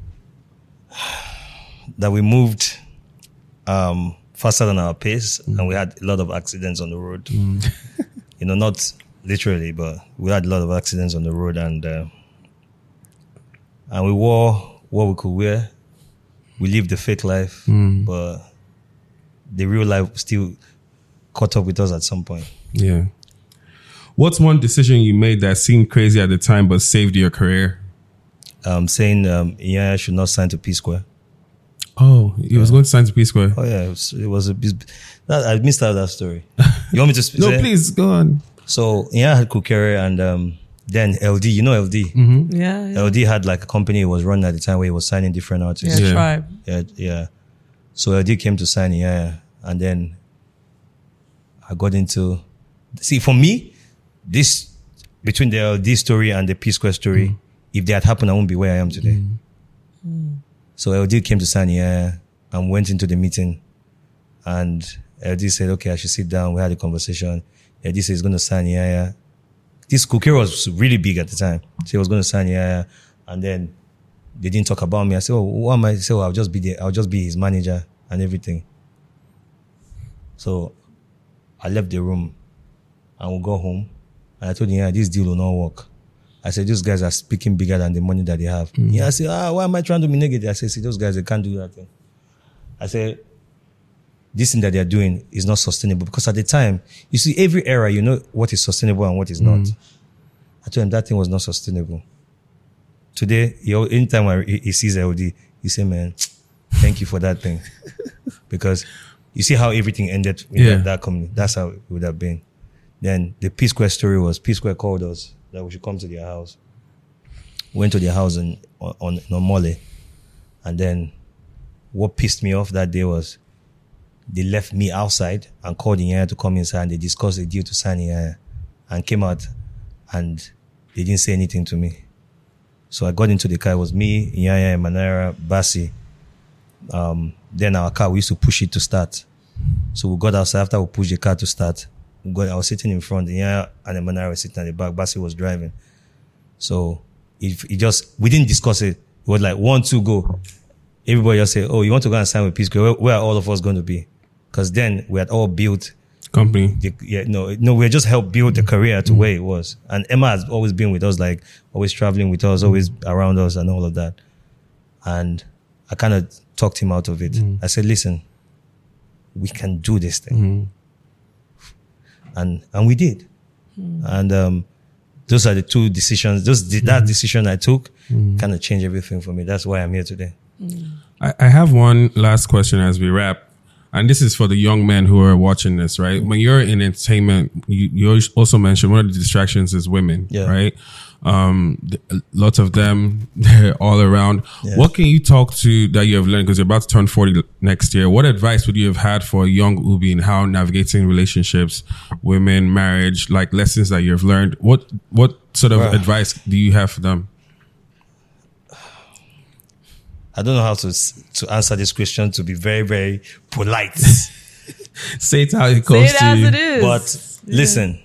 That we moved um, faster than our pace, and we had a lot of accidents on the road. You know, not literally, but we had a lot of accidents on the road, and uh, and we wore what we could wear. We lived the fake life, but the real life still caught up with us at some point. Yeah. What's one decision you made that seemed crazy at the time but saved your career? Um, saying um, yeah, I should not sign to P Square. Oh, you was going to sign to P Square. Oh yeah, it was, it was a bit. That, I missed out that story. You want me to sp- No, say? please go on. So yeah, I had Kukere and um, then L D. You know L D. Yeah. yeah. L D had like a company he was running at the time where he was signing different Yeah, artists. Yeah. tribe. Yeah, yeah. So L D came to sign, yeah, and then I got into. See, for me, this between the L D story and the P Square story, if they had happened, I wouldn't be where I am today. So L D came to sign, yeah, and went into the meeting, and L D said, "Okay, I should sit down." We had a conversation. L D said he's going to sign, yeah, yeah. This Kukere was really big at the time, so he was going to sign, yeah, yeah. And then they didn't talk about me. I said, "Oh, what am I?" He said, "Oh, I'll just be there. I'll just be his manager and everything." So I left the room and we go home. And I told him, "Yeah, this deal will not work." I said, "Those guys are speaking bigger than the money that they have." Mm. Yeah, I said, "Ah, why am I trying to be negative?" I said, "See, those guys, they can't do that thing." I said, "This thing that they're doing is not sustainable." Because at the time, you see, every era, you know what is sustainable and what is not. Mm. I told him that thing was not sustainable. Today, he, anytime I, he sees L D, he say, "Man, thank you for that thing." Because you see how everything ended in Yeah. that, that company. That's how it would have been. Then the P Square story was, P Square called us that we should come to their house. Went to their house in, on, on, on Mole. And then what pissed me off that day was they left me outside and called Inyanya to come inside, and they discussed a deal to sign Inyanya and came out and they didn't say anything to me. So I got into the car. It was me, Inyanya, Manara, Basi. Um, then our car, we used to push it to start. So we got outside after we pushed the car to start. We got, I was sitting in front, Inyanya and Manara were sitting at the back. Basi was driving. So if it just, we didn't discuss it. It was like one, two, go. Everybody just said, "Oh, you want to go and sign with P Square? Where, where are all of us going to be?" Because then we had all built Company. the, yeah, no, no, we had just helped build the career to where it was. And Emma has always been with us, like always traveling with us, always around us and all of that. And I kind of talked him out of it. Mm. I said, "Listen, we can do this thing." And, and we did. And, um, those are the two decisions. Those, that decision I took kind of changed everything for me. That's why I'm here today. I, I have one last question as we wrap. and this is for the young men who are watching this, right? When you're in entertainment, you, you also mentioned one of the distractions is women, Yeah. right? Um, th- lots of them, they're all around. Yeah. What can you talk to that you have learned? Because you're about to turn forty next year. What advice would you have had for a young Ubi in how navigating relationships, women, marriage, like lessons that you've learned? What, what sort of Wow. advice do you have for them? I don't know how to s- to answer this question to be very, very polite. Say it how it Say goes it to as you. it is. But listen,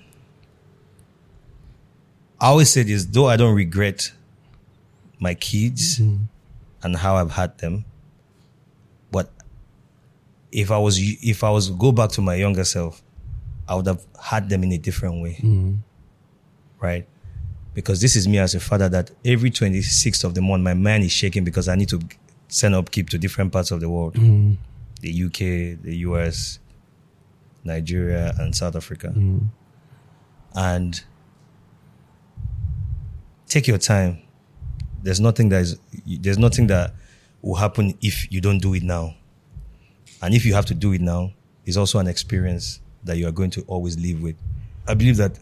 I always say this, though I don't regret my kids and how I've had them, but if I was if I was to go back to my younger self, I would have had them in a different way. Right? Because this is me as a father that every twenty-sixth of the month, my mind is shaking because I need to send upkeep to different parts of the world. The U K, the U S, Nigeria, and South Africa. And take your time. There's nothing that is, there's nothing that will happen if you don't do it now. And if you have to do it now, it's also an experience that you are going to always live with. I believe that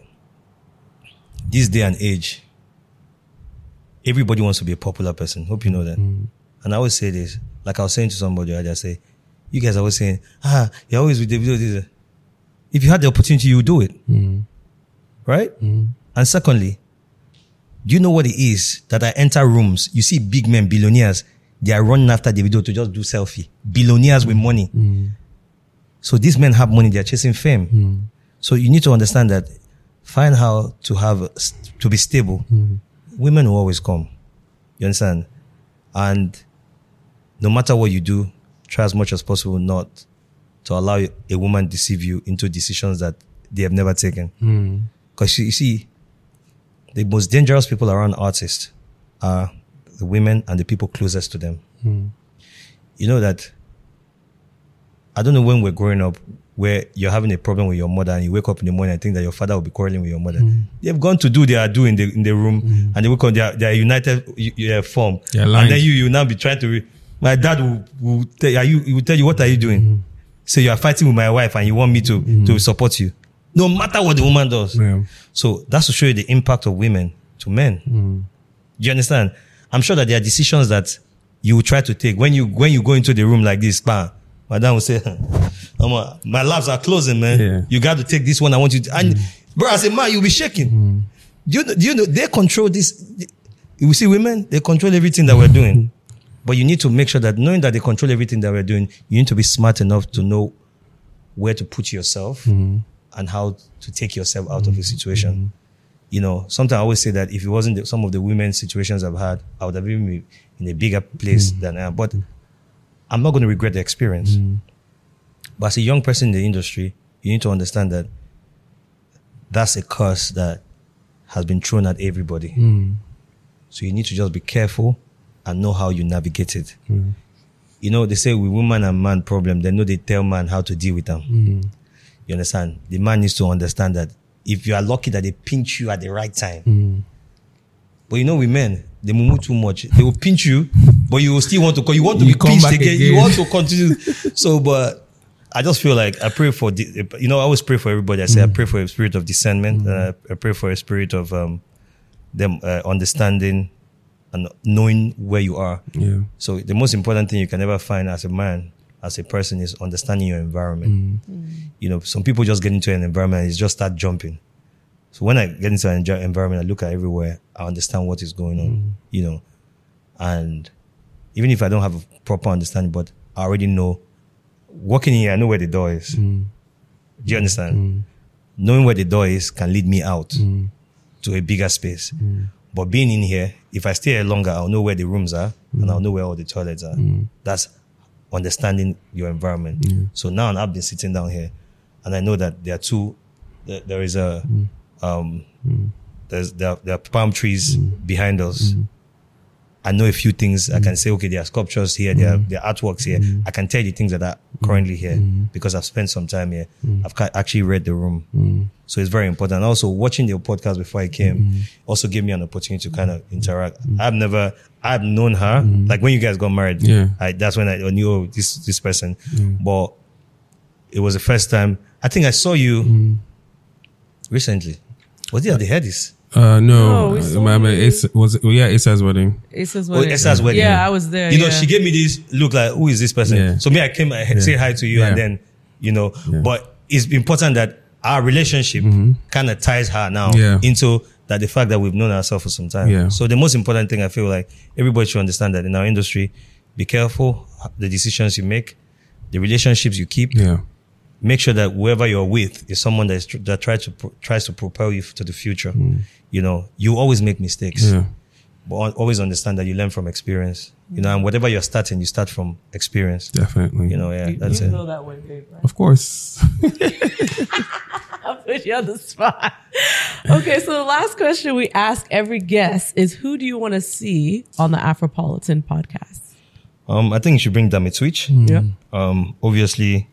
this day and age, everybody wants to be a popular person. Hope you know that. And I always say this, like I was saying to somebody, I just say, you guys are always saying, ah, you're always with Davido. If you had the opportunity, you would do it. Right? And secondly, do you know what it is that I enter rooms, you see big men, billionaires, they are running after Davido to just do selfie. Billionaires with money. So these men have money, they are chasing fame. So you need to understand that find how to have, to be stable. Women will always come. You understand? And no matter what you do, try as much as possible not to allow a woman deceive you into decisions that they have never taken. Because you see, the most dangerous people around artists are the women and the people closest to them. You know that, I don't know when we're growing up, where you're having a problem with your mother and you wake up in the morning and think that your father will be quarreling with your mother. They've gone to do their do in the in the room and they wake up, they are, they are united uh, form. They're and aligned. then you you now be trying to, re- my dad will, will, tell, are you, he will tell you, what are you doing? So you are fighting with my wife and you want me to, to support you. No matter what the woman does. Yeah. So that's to show you the impact of women to men. Do you understand? I'm sure that there are decisions that you will try to take when you when you go into the room like this. Bam, madam will say, "Mama, my labs are closing, man. Yeah. You got to take this one. I want you to." And bro, as a man, you'll be shaking. Do you know, do you know they control this? You see, women, they control everything that we're doing. But you need to make sure that knowing that they control everything that we're doing, you need to be smart enough to know where to put yourself and how to take yourself out of a situation. You know, sometimes I always say that if it wasn't the, some of the women's situations I've had, I would have been in a bigger place than I am. But I'm not going to regret the experience. But as a young person in the industry, you need to understand that that's a curse that has been thrown at everybody. So you need to just be careful and know how you navigate it. You know, they say with woman and man problem, they know they tell man how to deal with them. You understand? The man needs to understand that if you are lucky that they pinch you at the right time. But you know, with men, they move too much. They will pinch you, but you will still want to, you want to You be come pinched back again. again. You want to continue. So, but I just feel like I pray for, the, you know, I always pray for everybody. I say I pray for a spirit of discernment. Uh, I pray for a spirit of um, them uh, understanding and knowing where you are. Yeah. So the most important thing you can ever find as a man, as a person, is understanding your environment. You know, some people just get into an environment and it's just start jumping. So when I get into an enjo- environment, I look at everywhere, I understand what is going on, you know. And even if I don't have a proper understanding, but I already know, walking in here, I know where the door is. Do you understand? Knowing where the door is can lead me out to a bigger space. But being in here, if I stay here longer, I'll know where the rooms are and I'll know where all the toilets are. That's understanding your environment. So now I've been sitting down here and I know that there are two, there, there is a, um, there's, there are, there are palm trees behind us. I know a few things. I can say, okay, there are sculptures here, there are, there are artworks here. I can tell you things that are currently here because I've spent some time here. I've ca- actually read the room. So it's very important. And also watching your podcast before I came also gave me an opportunity to kind of interact. I've never, I've known her. Like when you guys got married, Yeah. I, that's when I knew, oh, this, this person. But it was the first time. I think I saw you mm. recently. Was it at the Headies? Uh, no, No, we uh, saw my, my you. Ace, was it, well, yeah, Asa's wedding. Asa's Oh, wedding. Esther's wedding. Yeah, I was there. You know, yeah. she gave me this look like, who is this person? Yeah. So me, I came, I say hi to you, Yeah. and then, you know, Yeah. but it's important that our relationship Mm-hmm. kind of ties her now Yeah. into that the fact that we've known ourselves for some time. Yeah. So the most important thing, I feel like everybody should understand that in our industry, be careful the decisions you make, the relationships you keep. Yeah. Make sure that whoever you're with is someone that is tr- that tries to pro- tries to propel you to the future. You know, you always make mistakes, Yeah. but al- always understand that you learn from experience. You know, and whatever you're starting, you start from experience. Definitely. You know, yeah, You, that's you it. feel that way, babe, right? Of course. I'll put you on the spot. Okay, so the last question we ask every guest is, who do you want to see on the Afropolitan podcast? Um, I think you should bring Damit Switch. Yep. Um, obviously,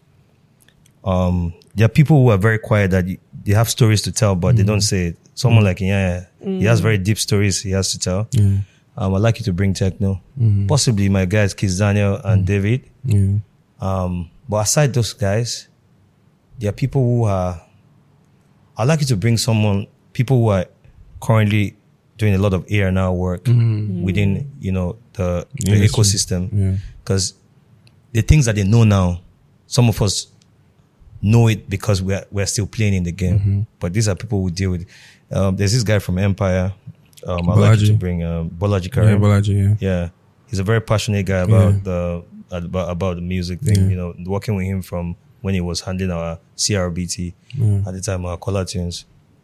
um, there are people who are very quiet that y- they have stories to tell, but they don't say it. Someone like yeah, he has very deep stories he has to tell. Yeah. Um, I'd like you to bring Techno, possibly my guys, Kiss Daniel and David. Yeah. Um, but aside those guys, there are people who are. I'd like you to bring someone, people who are currently doing a lot of A and R work within, you know, the, the Industry. ecosystem. Yeah. Because the things that they know now, some of us know it because we're we're still playing in the game. But these are people who deal with. Um, there's this guy from Empire. Um, I'd like you to Bolaji. bring um, Bolaji Yeah, Karim. Bolaji, yeah. Yeah, he's a very passionate guy about Yeah. the about, about the music thing. Yeah. You know, working with him from when he was handling our C R B T Yeah. at the time, our Color Tunes.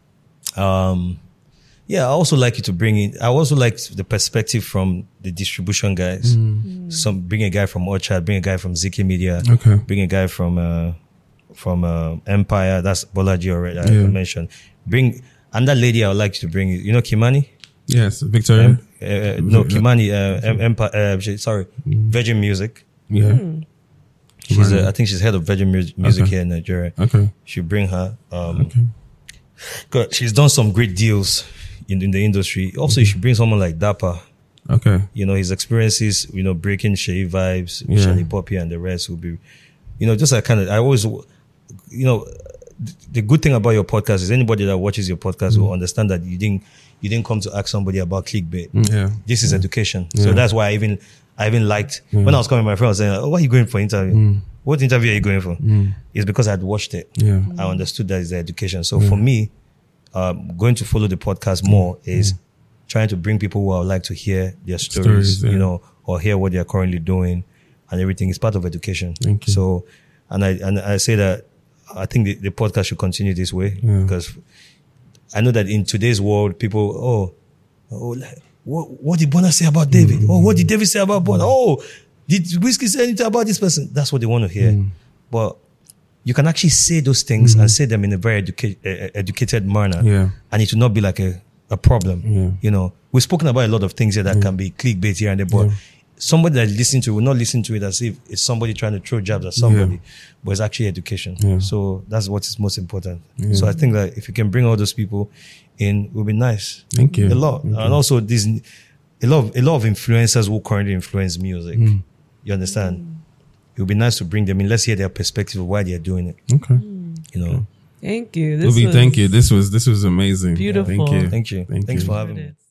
Um, yeah, I also like you to bring in. I also like the perspective from the distribution guys. Some bring a guy from Orchard, bring a guy from Ziki Media, Okay. bring a guy from uh, from uh, Empire. That's Bolaji already. I Yeah. mentioned. Bring and that lady. I would like you to bring. You know, Kimani. Yes, Victoria. Um, uh, uh, no, Vi- Kimani, uh, em- Empire, uh, she- sorry, Virgin Music. yeah. She's, uh, Kimani. I think she's head of Virgin Mu- Music Okay. here in Nigeria. Okay. Should bring her. Um, Okay. 'cause she's done some great deals in, in the industry. Also, you should bring someone like Dapper. Okay. You know, his experiences, you know, breaking Shay vibes, Yeah. Shelly Poppy and the rest will be, you know, just like kind of, I always, you know, th- the good thing about your podcast is anybody that watches your podcast will understand that you didn't, you didn't come to ask somebody about clickbait. Yeah. This is education. So Yeah. that's why I even, I even liked, when I was coming, my friend was saying, oh, why are you going for interview? What interview are you going for? It's because I'd watched it. Yeah. I understood that it's the education. So for me, um, going to follow the podcast more is trying to bring people who I would like to hear their stories, Stories, yeah. you know, or hear what they're currently doing and everything. It's part of education. Thank you. So, and I, and I say that I think the, the podcast should continue this way Yeah. because I know that in today's world, people, oh, oh, like, what, what did Bonner say about David? Oh, what did David say about Bonner? Oh, did Whiskey say anything about this person? That's what they want to hear. But you can actually say those things and say them in a very educa- uh, educated manner. Yeah. And it will not be like a, a problem. Yeah. You know, we've spoken about a lot of things here that can be clickbait here and there, but Yeah. somebody that listens to it will not listen to it as if it's somebody trying to throw jabs at somebody, but it's actually education. Yeah. So that's what is most important. So I think that if you can bring all those people in, it will be nice. Thank you. A lot. Thank And also these, a lot of, a lot of influencers who currently influence music. You understand? It would be nice to bring them in. Let's hear their perspective of why they are doing it. Okay. You know. Thank you. This Ruby, was thank you. This was this was amazing. Beautiful. Thank you. Thank you. Thank Thanks you. for having me.